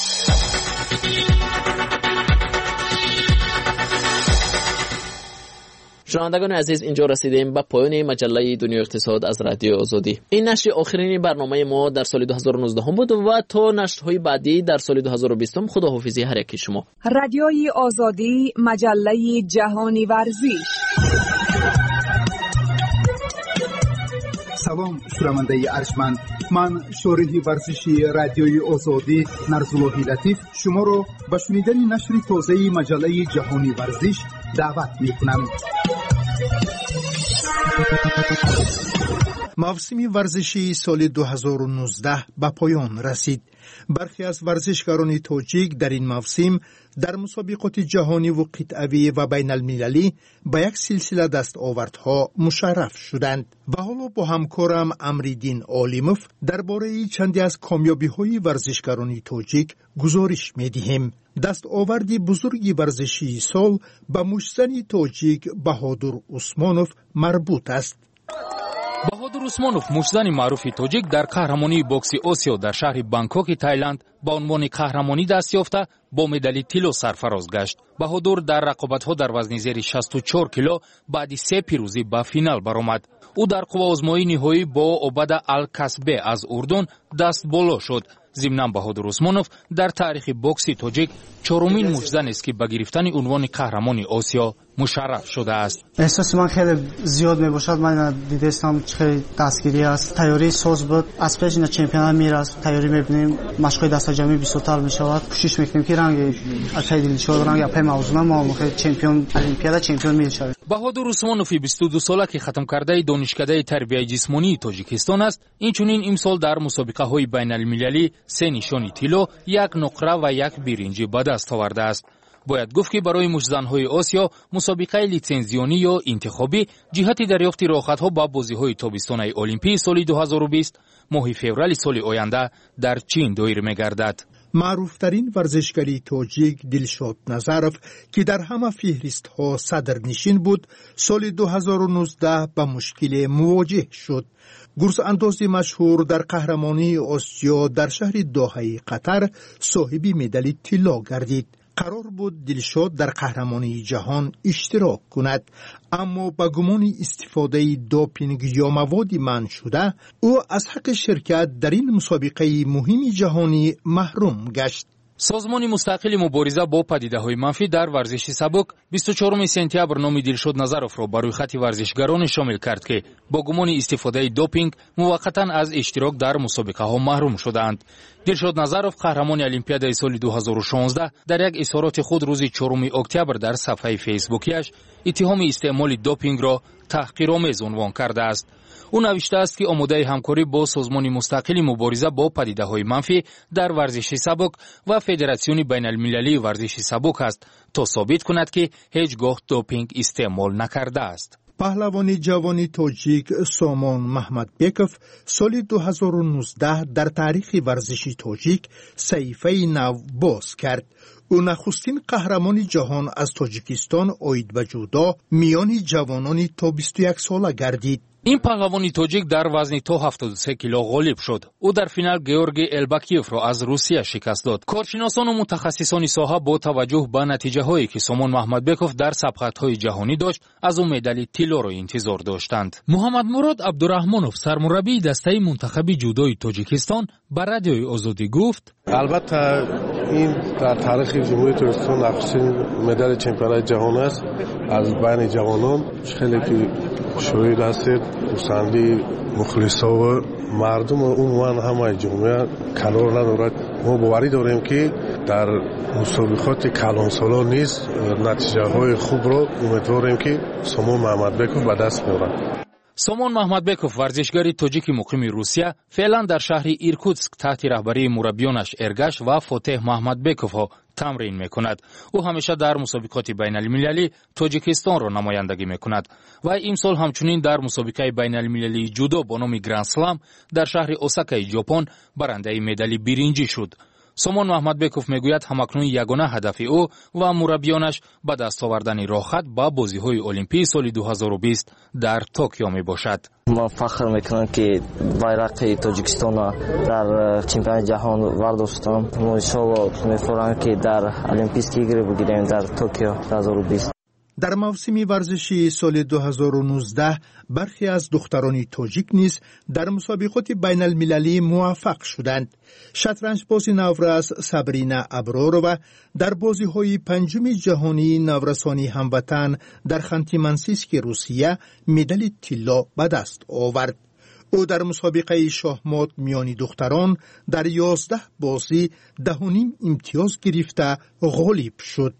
شنوندگان عزیز، اینجا رسیدیم به پایان مجله دنیا اقتصاد از رادیو آزادی. این نشر آخرین برنامه ما در سال 2019 بود و تا نشرهای بعدی در سال 2020 خداحافظی هر یکی شما. رادیوی آزادی، مجله جهانی ورزش. سلام شنونده ارجمند، من شارح ورزشی رادیوی آزادی نرزاللهی لطیف شما را به شنیدن نشر تازه مجله جهانی ورزش دعوت می‌کنم. موسم ورزشی سال 2019 به پایان رسید. برخی از ورزشکاران تاجیک در این موسم در مسابقات جهانی و قطعه‌ای و بین المللی به یک سلسله دستاوردها مشرف شدند. و حالا با همکارم امریدین عالموف درباره چندی از کامیابی‌های ورزشکاران تاجیک گزارش می‌دهیم. دستاوردی بزرگی ورزشی سال به مشتزن تاجیک بهادر عثمانوف مربوط است. بهادر عثمانوف مشتزن معروف تاجیک در قهرمانی بوکسی آسیا در شهر بانکوک تایلند با عنوان قهرمانی دست یافته با مدال طلا سرفراز گشت. بهادر در رقابت‌ها در وزن زیر 64 کیلو بعد 3 پیروزی به فینال برآمد. او در قوه آزمایی نهایی با عبد الکسبه از اردن دست بالا شد. ضمناً بهادر عثمانوف در تاریخ بوکسی تاجیک چهارمین مشتزن است که به گرفتن عنوان قهرمان آسیا مشرف شده است. احساس من خیلی زیاد میباشد. من دیدستم خیلی دستگیری است. تیاری ساز بود. از پیش اینا چمپیونات میراست. تیاری میبینیم. مشق دست جمعی بیشتر میشود. کوشش میکنیم که رنگ اصلی شود رنگ اپ موضوع ما خیلی چمپیون المپیاد چمپیون میشویم. بهادر عثمانوف 22 ساله که ختم کرده دانشکده تربیت جسمانی تاجیکستان است. اینچنین امسال در مسابقه های بین المللی 3 نشانی طلا، 1 نقره و 1 برنج به دست آورده است. باید گفت که برای مشتزن‌های آسیا مسابقه لیسنزیونی یا انتخابی جهت دریافت راحت‌ها با بازی‌های تابستانی المپی سال 2020 ماه فوریه سال آینده در چین دایر می‌گردد. معروفترین ورزشکاری تاجیک دلشاد نظرف که در همه فهرست‌ها صدرنشین بود، سال 2019 با مشکل مواجه شد. گرز اندازی مشهور در قهرمانی آسیا در شهر دوحه قطر صاحب مدال طلا گردید. قرار بود دلشاد در قهرمانی جهان اشتراک کند، اما با گمان استفاده دوپینگ یا مواد منع شده او از حق شرکت در این مسابقه مهم جهانی محروم گشت. سازمان مستقل مبارزه با پدیده‌های منفی در ورزش سبک 24 سپتامبر نام دلشاد نظرов را بر روی خط ورزشگران شامل کرد که با گمان استفاده دوپینگ موقتا از اشتراک در مسابقه‌ها محروم شدند. دلشاد نظرов قهرمان المپیادای سال 2016 در یک اظهارات خود روز 4 اکتبر در صفحه فیسبوکیش اتهام استعمال دوپینگ را تحقیرآمیز عنوان کرده است. او نوشته است که آماده همکاری با سازمان مستقل مبارزه با پدیده‌های منفی در ورزش سبک و فدراسیون بین المللی ورزش سبک است تا ثابت کند که هیچگاه دوپینگ استعمال نکرده است. پهلوان جوان تاجیک سامان محمدبکوف سال 2019 در تاریخ ورزش تاجیک صحیفه نو باز کرد. او نخستین قهرمان جهان از تاجیکستان آید به جودو میان جوانان تا 21 ساله گردید. این پهلوان تاجیک در وزن تا 73 کیلو غالب شد. او در فینال گیورگی الباکیف را از روسیه شکست داد. کارشناسان و متخصصان ساحه با توجه به نتیجه هایی که سامان محمدبکوف در سبقت‌های جهانی داشت، از او مدال طلا را انتظار داشتند. محمد مراد عبدالرحمنوف سرمربی دسته منتخب جودوی تاجیکستان به رادیوی آزادی گفت: البته این در تاریخ جمهوری تاجیکستان نخستین مدال چمپیونات جهان است. از بین جوانان خیلی که شاید هستید پسندی مخلصا و مردم عموما همه جامعه کنار ندارد. ما باوری داریم که در مسابقات کلانسالا نیز نتیجه های خوب را امیدواریم که سامان محمدبکوف به دست میارد. سامان محمدبکوف ورزشگری تاجیک مقیم روسیه فعلا در شهر ایرکوتسک تحت رهبری مربیانش ارگش و فاتح محمدبکوف ها تمرین میکند. او همیشه در مسابقات بین المللی تاجیکستان را نمایندگی میکند و امسال همچنین در مسابقه بین المللی جودو با نام گرند سلام در شهر اوساکا ژاپن برنده مدال برنجی شد. سامان محمدبکوف میگوید همکنون یگانه هدف او و مربیانش به دست آوردن راحت به بازی‌های المپیک سال 2020 در توکیو میباشد. ما فخر میکنم که بیرق تاجیکستان در چمپیونات جهان برداشتم. ما ان شاءالله می‌فرماییم که در المپیک بگیریم در توکیو 2020. در موسم ورزشی سال 2019 برخی از دختران تاجیک نیز در مسابقات بین المللی موفق شدند. شطرنج باز نورس سابرینا ابرورova در بازی‌های پنجم جهانی نورسانی هموطن در خانتی منسیسک روسیه مدال طلا به دست آورد. او در مسابقه شاهمات میان دختران در 11 بازی 10.5 امتیاز گرفته غالب شد.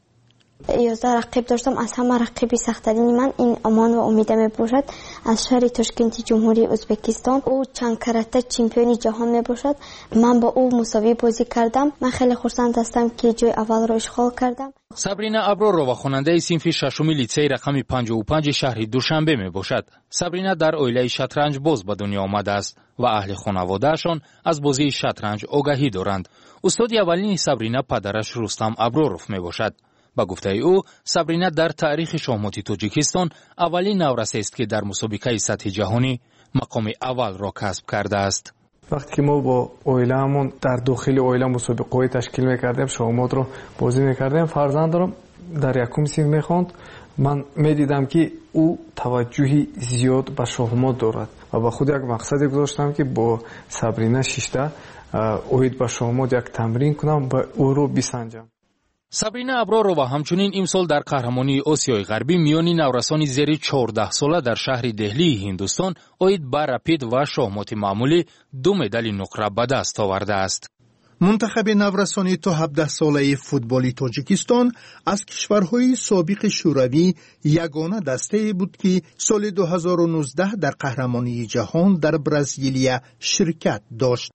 11 رقیب داشتم. از همه رقیبی سخت‌ترین من این امان و امیده میباشد از شهر تاشکند جمهوری ازبکستان. او چند کرته چمپیون جهان میباشد. من با او مساوی بازی کردم. من خیلی خرسند هستم که جای اول را اشغال کردم. سابرینا ابرورova خواننده صنف ششم لیسه رقم 55 شهر دوشنبه میباشد. سابرینا در عائله شطرنج باز به دنیا آمده است و اهل خانواده‌شان از بازی شطرنج آگاهی دارند. استاد اولین سابرینا پدرش رستم ابروروف میباشد. با گفته او سابرینا در تاریخ شاهمات تاجیکستان اولین نورس است که در مسابقه سطح جهانی مقام اول را کسب کرده است. وقتی که ما با اویلمون در داخل اویلم مسابقه تشکیل میکردیم، شاهمات رو بازی میکردیم، فرزندم در یکم سین میخواند. من میدیدم که او توجهی زیاد به شاهمات دارد و با خود یک مقصدی گذاشتم که با سابرینا شیشته اوید به شاهمات یک تمرین کنم و او رو بسنجم. سابرینا ابرورova همچنین امسال در قهرمانی آسیای غربی میان نورسان زیر 14 ساله در شهر دهلی هندوستان اوید به رپید و شاهمات معمولی 2 مدال نقره به دست آورده است. منتخب نورسانی تا 17 ساله فوتبالی تاجیکستان از کشورهای سابق شوروی یگانه دسته بود که سال 2019 در قهرمانی جهان در برزیلیا شرکت داشت.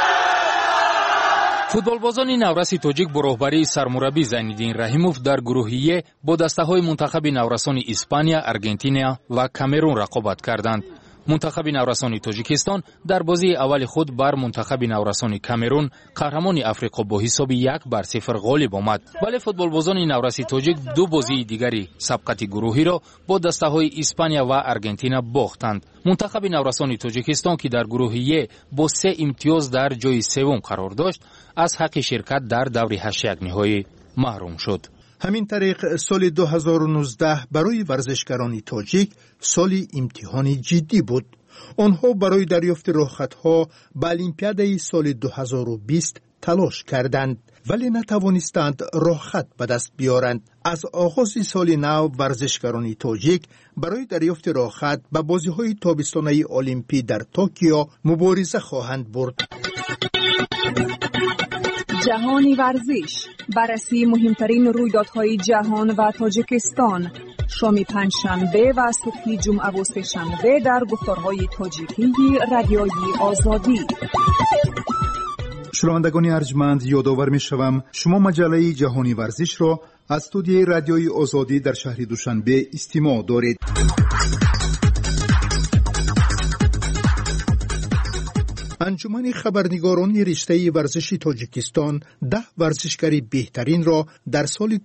فوتبالبازان نورس تاجیک با راهبری سرمربی زینالدین رحیموف در گروهی با دسته‌های منتخب نورسان اسپانیا، آرژانتین و کامرون رقابت کردند. منتخب نورسان تاجیکستان در بازی اول خود بر منتخب نورسان کامرون قهرمان افریقا با حساب 1-0 غالب آمد. ولی فوتبالبازان نورس تاجیک 2 بازی دیگری سبقت گروهی را با دسته‌های اسپانیا و آرژانتین باختند. منتخب نورسان تاجیکستان که در گروهی با 3 امتیاز در جای سوم قرار داشت، از حق شرکت در دور 8 نهایی محروم شد. همین طریق سال 2019 برای ورزشکاران تاجیک سالی امتحانی جدی بود. آنها برای دریافت راحت‌ها به المپیادای سال 2020 تلاش کردند. ولی نتوانستند راه خط به دست بیارند. از آغاز سال نو ورزشکاران تاجیک برای دریافت راه خط به بازی‌های تابستانه المپی در توکیو مبارزه خواهند برد. جهانی ورزش، بررسی مهمترین رویدادهای جهان و تاجیکستان، شام پنجشنبه و صبح جمعه و سه‌شنبه در گفتارهای تاجیکی رادیوی آزادی. شنوندگان ارجمند، یادآور می‌شوم شما مجله جهانی ورزش را از استودیوی رادیوی آزادی در شهر دوشنبه استماع دارید. انجمن خبرنگاران رشته ورزشی تاجیکستان 10 ورزشکار بهترین را در سال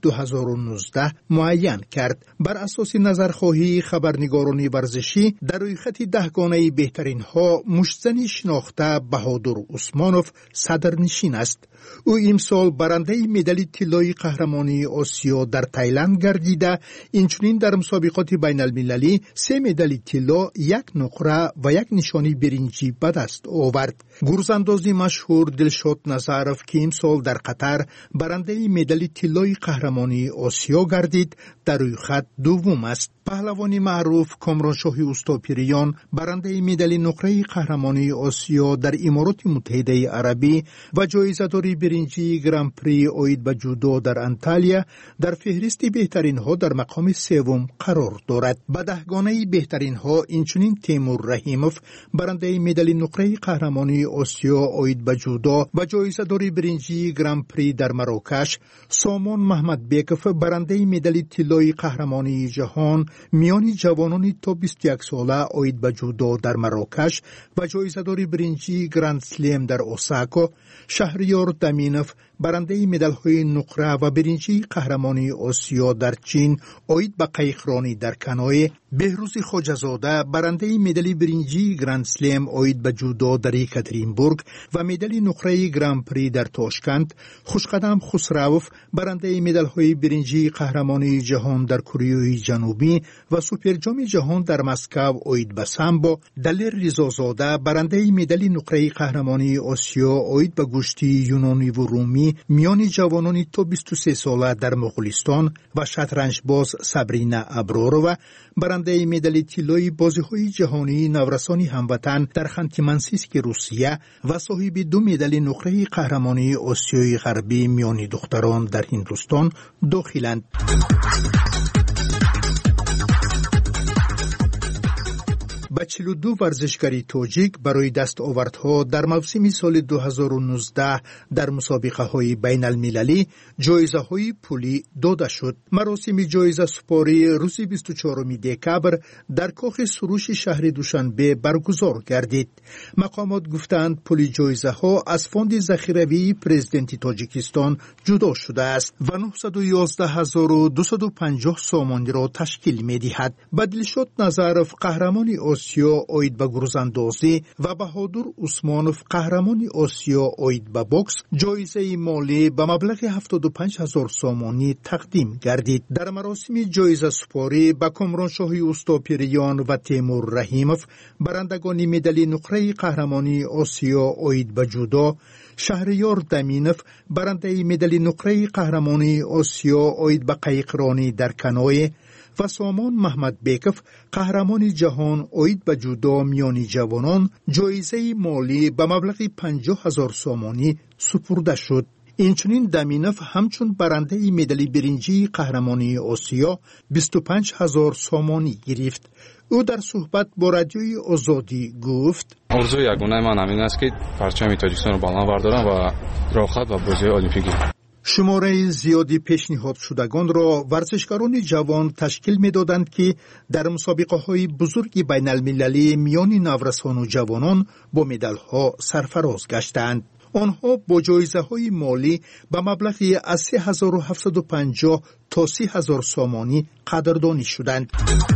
2019 معین کرد. بر اساس نظرخواهی خبرنگاران ورزشی در روی خط 10 گانه بهترین ها مشتزن شناخته بهادر عثمانوف صدرنشین است. او امسال برنده مدال طلای قهرمانی آسیا در تایلند گردیده، اینچنین در مسابقات بین المللی 3 مدال طلا، 1 نقره و 1 نشانی برنجی به دست آورد. گرزاندازی مشهور دلشاد نظرف که امسال در قطر برنده مدال طلای قهرمانی آسیا گردید، در روی خط دوم است. پهلوانی معروف کامرانشاه اوستاپیریان برنده مدال نقره قهرمانی آسیا در امارات متحده عربی و جایزه‌دار برنجی گران پری اوید به جودو در انتالیا در فهرست بهترین ها در مقام سوم قرار دارد. به 10 گانه بهترین ها اینچنین تیمور رحیموف برنده مدال نقره قهرمانی آسیا اوید به جودو و جایزه‌دار برنجی گران پری در مراکش، سامان محمد بیکف برنده مدال طلای قهرمانی جهان میان جوانان تا 21 ساله اوید به جودو در مراکش و جایزه‌دار برنجی گراند سلم در اوساکا، شهریار دمینوف برنده مدال‌های نقره و برنجی قهرمانی آسیا در چین اوید به قایقرانی در کنوی، بهروز خواجه‌زاده برنده مدال برنجی گراند سلم اوید به جودو در یکاترینبورگ و مدال نقره گران پری در تاشکند، خوشقدم خسروف برنده مدال‌های برنجی قهرمانی جهان در کره جنوبی و سوپر جام جهان در مسکو اوید به سامبو، دلیر رضازاده برنده مدال نقره قهرمانی آسیا اوید به گشتی یونانی و رومی میان جوانان تا 23 ساله در مغولستان و شطرنج باز سابرینا ابرورова برنده مدال طلای بازی‌های جهانی نورسانی هموطن در خانتی-مانسیسک روسیه و صاحب 2 مدال نقره قهرمانی آسیای غربی میان دختران در هندوستان داخلند. با 42 ورزشکاری تاجیک برای دستاوردها در موسم سال 2019 در مسابقه های بین المللی جایزه های پولی داده شد. مراسم جایزه سپاری روز 24 دکبر در کاخ سروش شهر دوشنبه برگزار گردید. مقامات گفتند پول جایزه ها از فاند ذخیروی پرزیدنت تاجیکستان جدا شده است و 911250 سامانی را تشکیل می دهد. دلشاد نظرف قهرمانی آسیا اوید به گرزاندازی و بهادر عثمانوف قهرمانی آسیا اوید به بوکس جایزه مالی به مبلغ 75000 سامانی تقدیم گردید. در مراسم جایزه سپاری به کامرانشاه اوستاپیریان و تیمور رحیموف برندگان مدال نقره قهرمانی آسیا اوید به جودو، شهریار دمینوف برنده مدال نقره قهرمانی آسیا اوید به قایقرانی در کنوی و سامان محمد بیکف قهرمان جهان اوید به جودو میان جوانان جایزه مالی به مبلغ 50000 سامانی سپرده شد. اینچنین دمینوف همچون برنده مدال برنجی قهرمانی آسیا 25000 سامانی گرفت. او در صحبت با رادیوی آزادی گفت: آرزوی یگانه من همین است که پرچم تاجیکستان را بلند بردارم و راحت و بازی المپیک گیرم. شماره زیادی پیشنهاد شدگان را ورزشکاران جوان تشکیل می‌دادند که در مسابقه‌های بزرگ بین المللی میان نورسان و جوانان با مدال‌ها سرفراز گشتند. آنها با جایزه‌های مالی به مبلغی از 3750 تا 30,000 سامانی قدردانی شدند.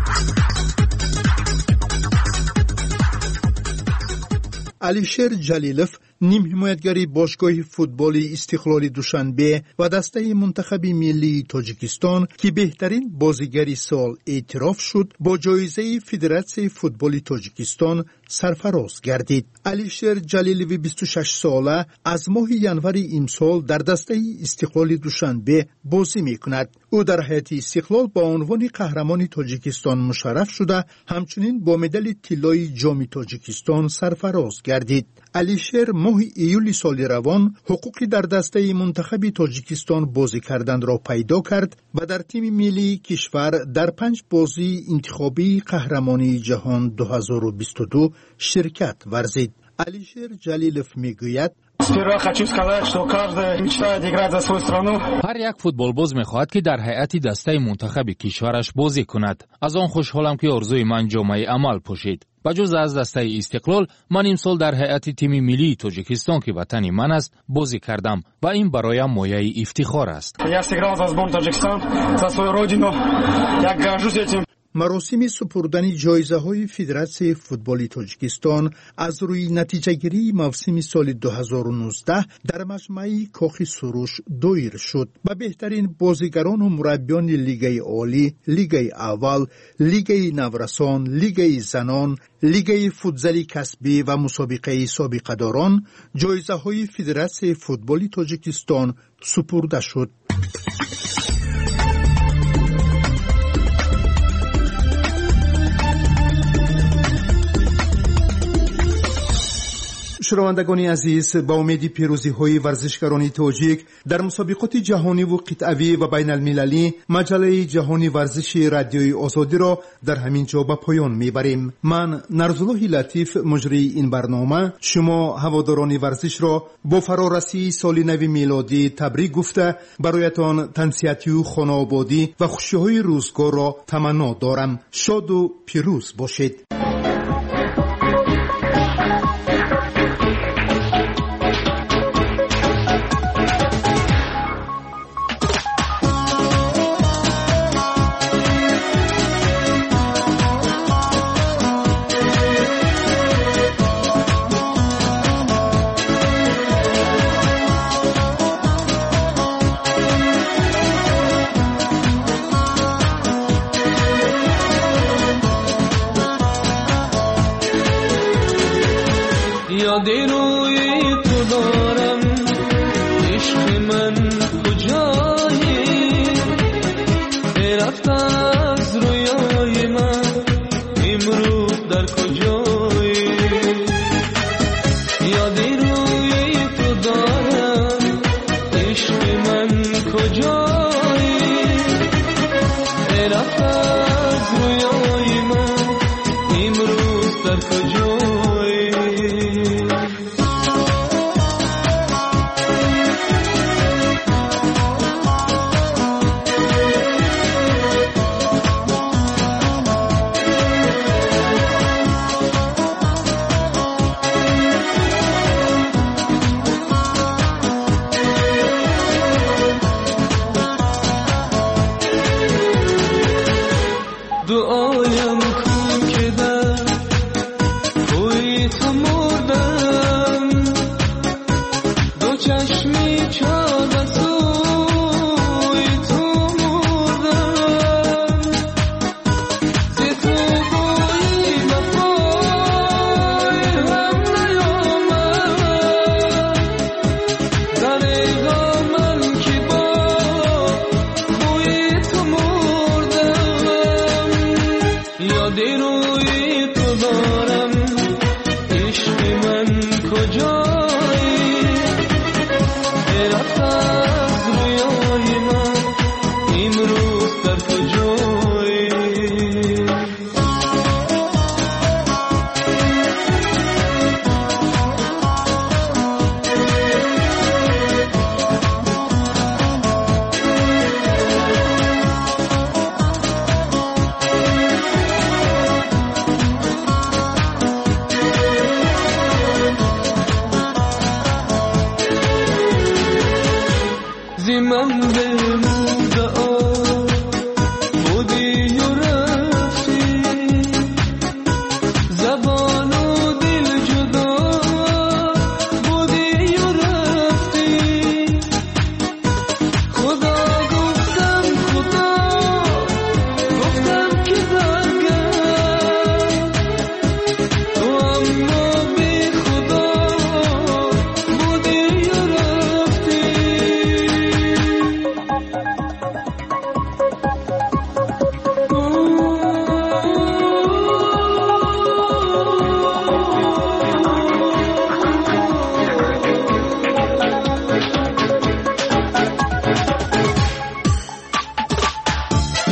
علیشیر جلیلوف نیم حمایتگری باشگاه فوتبال استقلال دوشنبه و دسته منتخب ملی تاجیکستان که بهترین بازیگر سال اعتراف شد با جایزه فدراسیون فوتبال تاجیکستان سرفراز گردید. علیشیر جلیلوی 26 ساله از ماه ینور امسال در دسته استقلال دوشنبه بازی میکند. او در هیئت استقلال با عنوان قهرمان تاجیکستان مشرف شده، همچنین با مدال طلای جام تاجیکستان سرفراز گردید. علیشیر ماه ایول سال روان حقوقی در دسته منتخب تاجیکستان بازی کردن را پیدا کرد و در تیم ملی کشور در 5 بازی انتخابی قهرمانی جهان 2022 شرکت ورزید. علیشیر جلیلوف میگوید: هر یک فوتبالباز میخواهد که در هیئت دسته منتخب کشورش بازی کند. از آن خوشحالم که آرزوی من جامعه عمل پوشید. بجز از دسته استقلال، من امسال در هیئت تیم ملی تاجیکستان که وطن من است بازی کردم و این برایم مایه افتخار است. مراسم سپردن جایزه‌های فدراسیون فوتبال تاجیکستان از روی نتیجه‌گیری موسم سال 2019 در مجمع کاخ سروش دایر شد و بهترین بازیگران و مربیان لیگ عالی، لیگ اول، لیگ نورسان، لیگ زنان، لیگ فوتزال کسبی و مسابقه سابقه داران جایزه‌های فدراسیون فوتبال تاجیکستان سپرده شد. شنوندگان عزیز، با امید پیروزی های ورزشکاران تاجیک در مسابقات جهانی و قطعوی و بین المللی، مجله جهانی ورزش رادیوی آزادی را در همین جا به پایان میبریم. من نرزالله لطیف مجری این برنامه شما هواداران ورزش را با فرارسی سال نو میلادی تبریک گفته برایتان تنصیحاتی و خانه‌آبادی و خوشی‌های روزگار را تمنا دارم. شاد و پیروز باشید.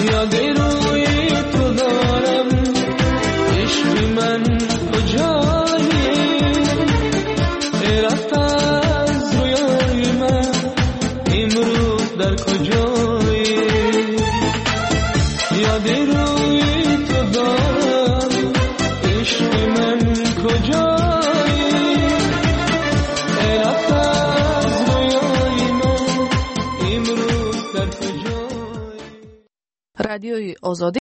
یاد روی تو دارم عشق من کجایی رفت از رویای من امروز در کجایی یاد روی تو دارم عشق من کجایی رفت از رویای من امروز در کجایی. رادیوی آزادی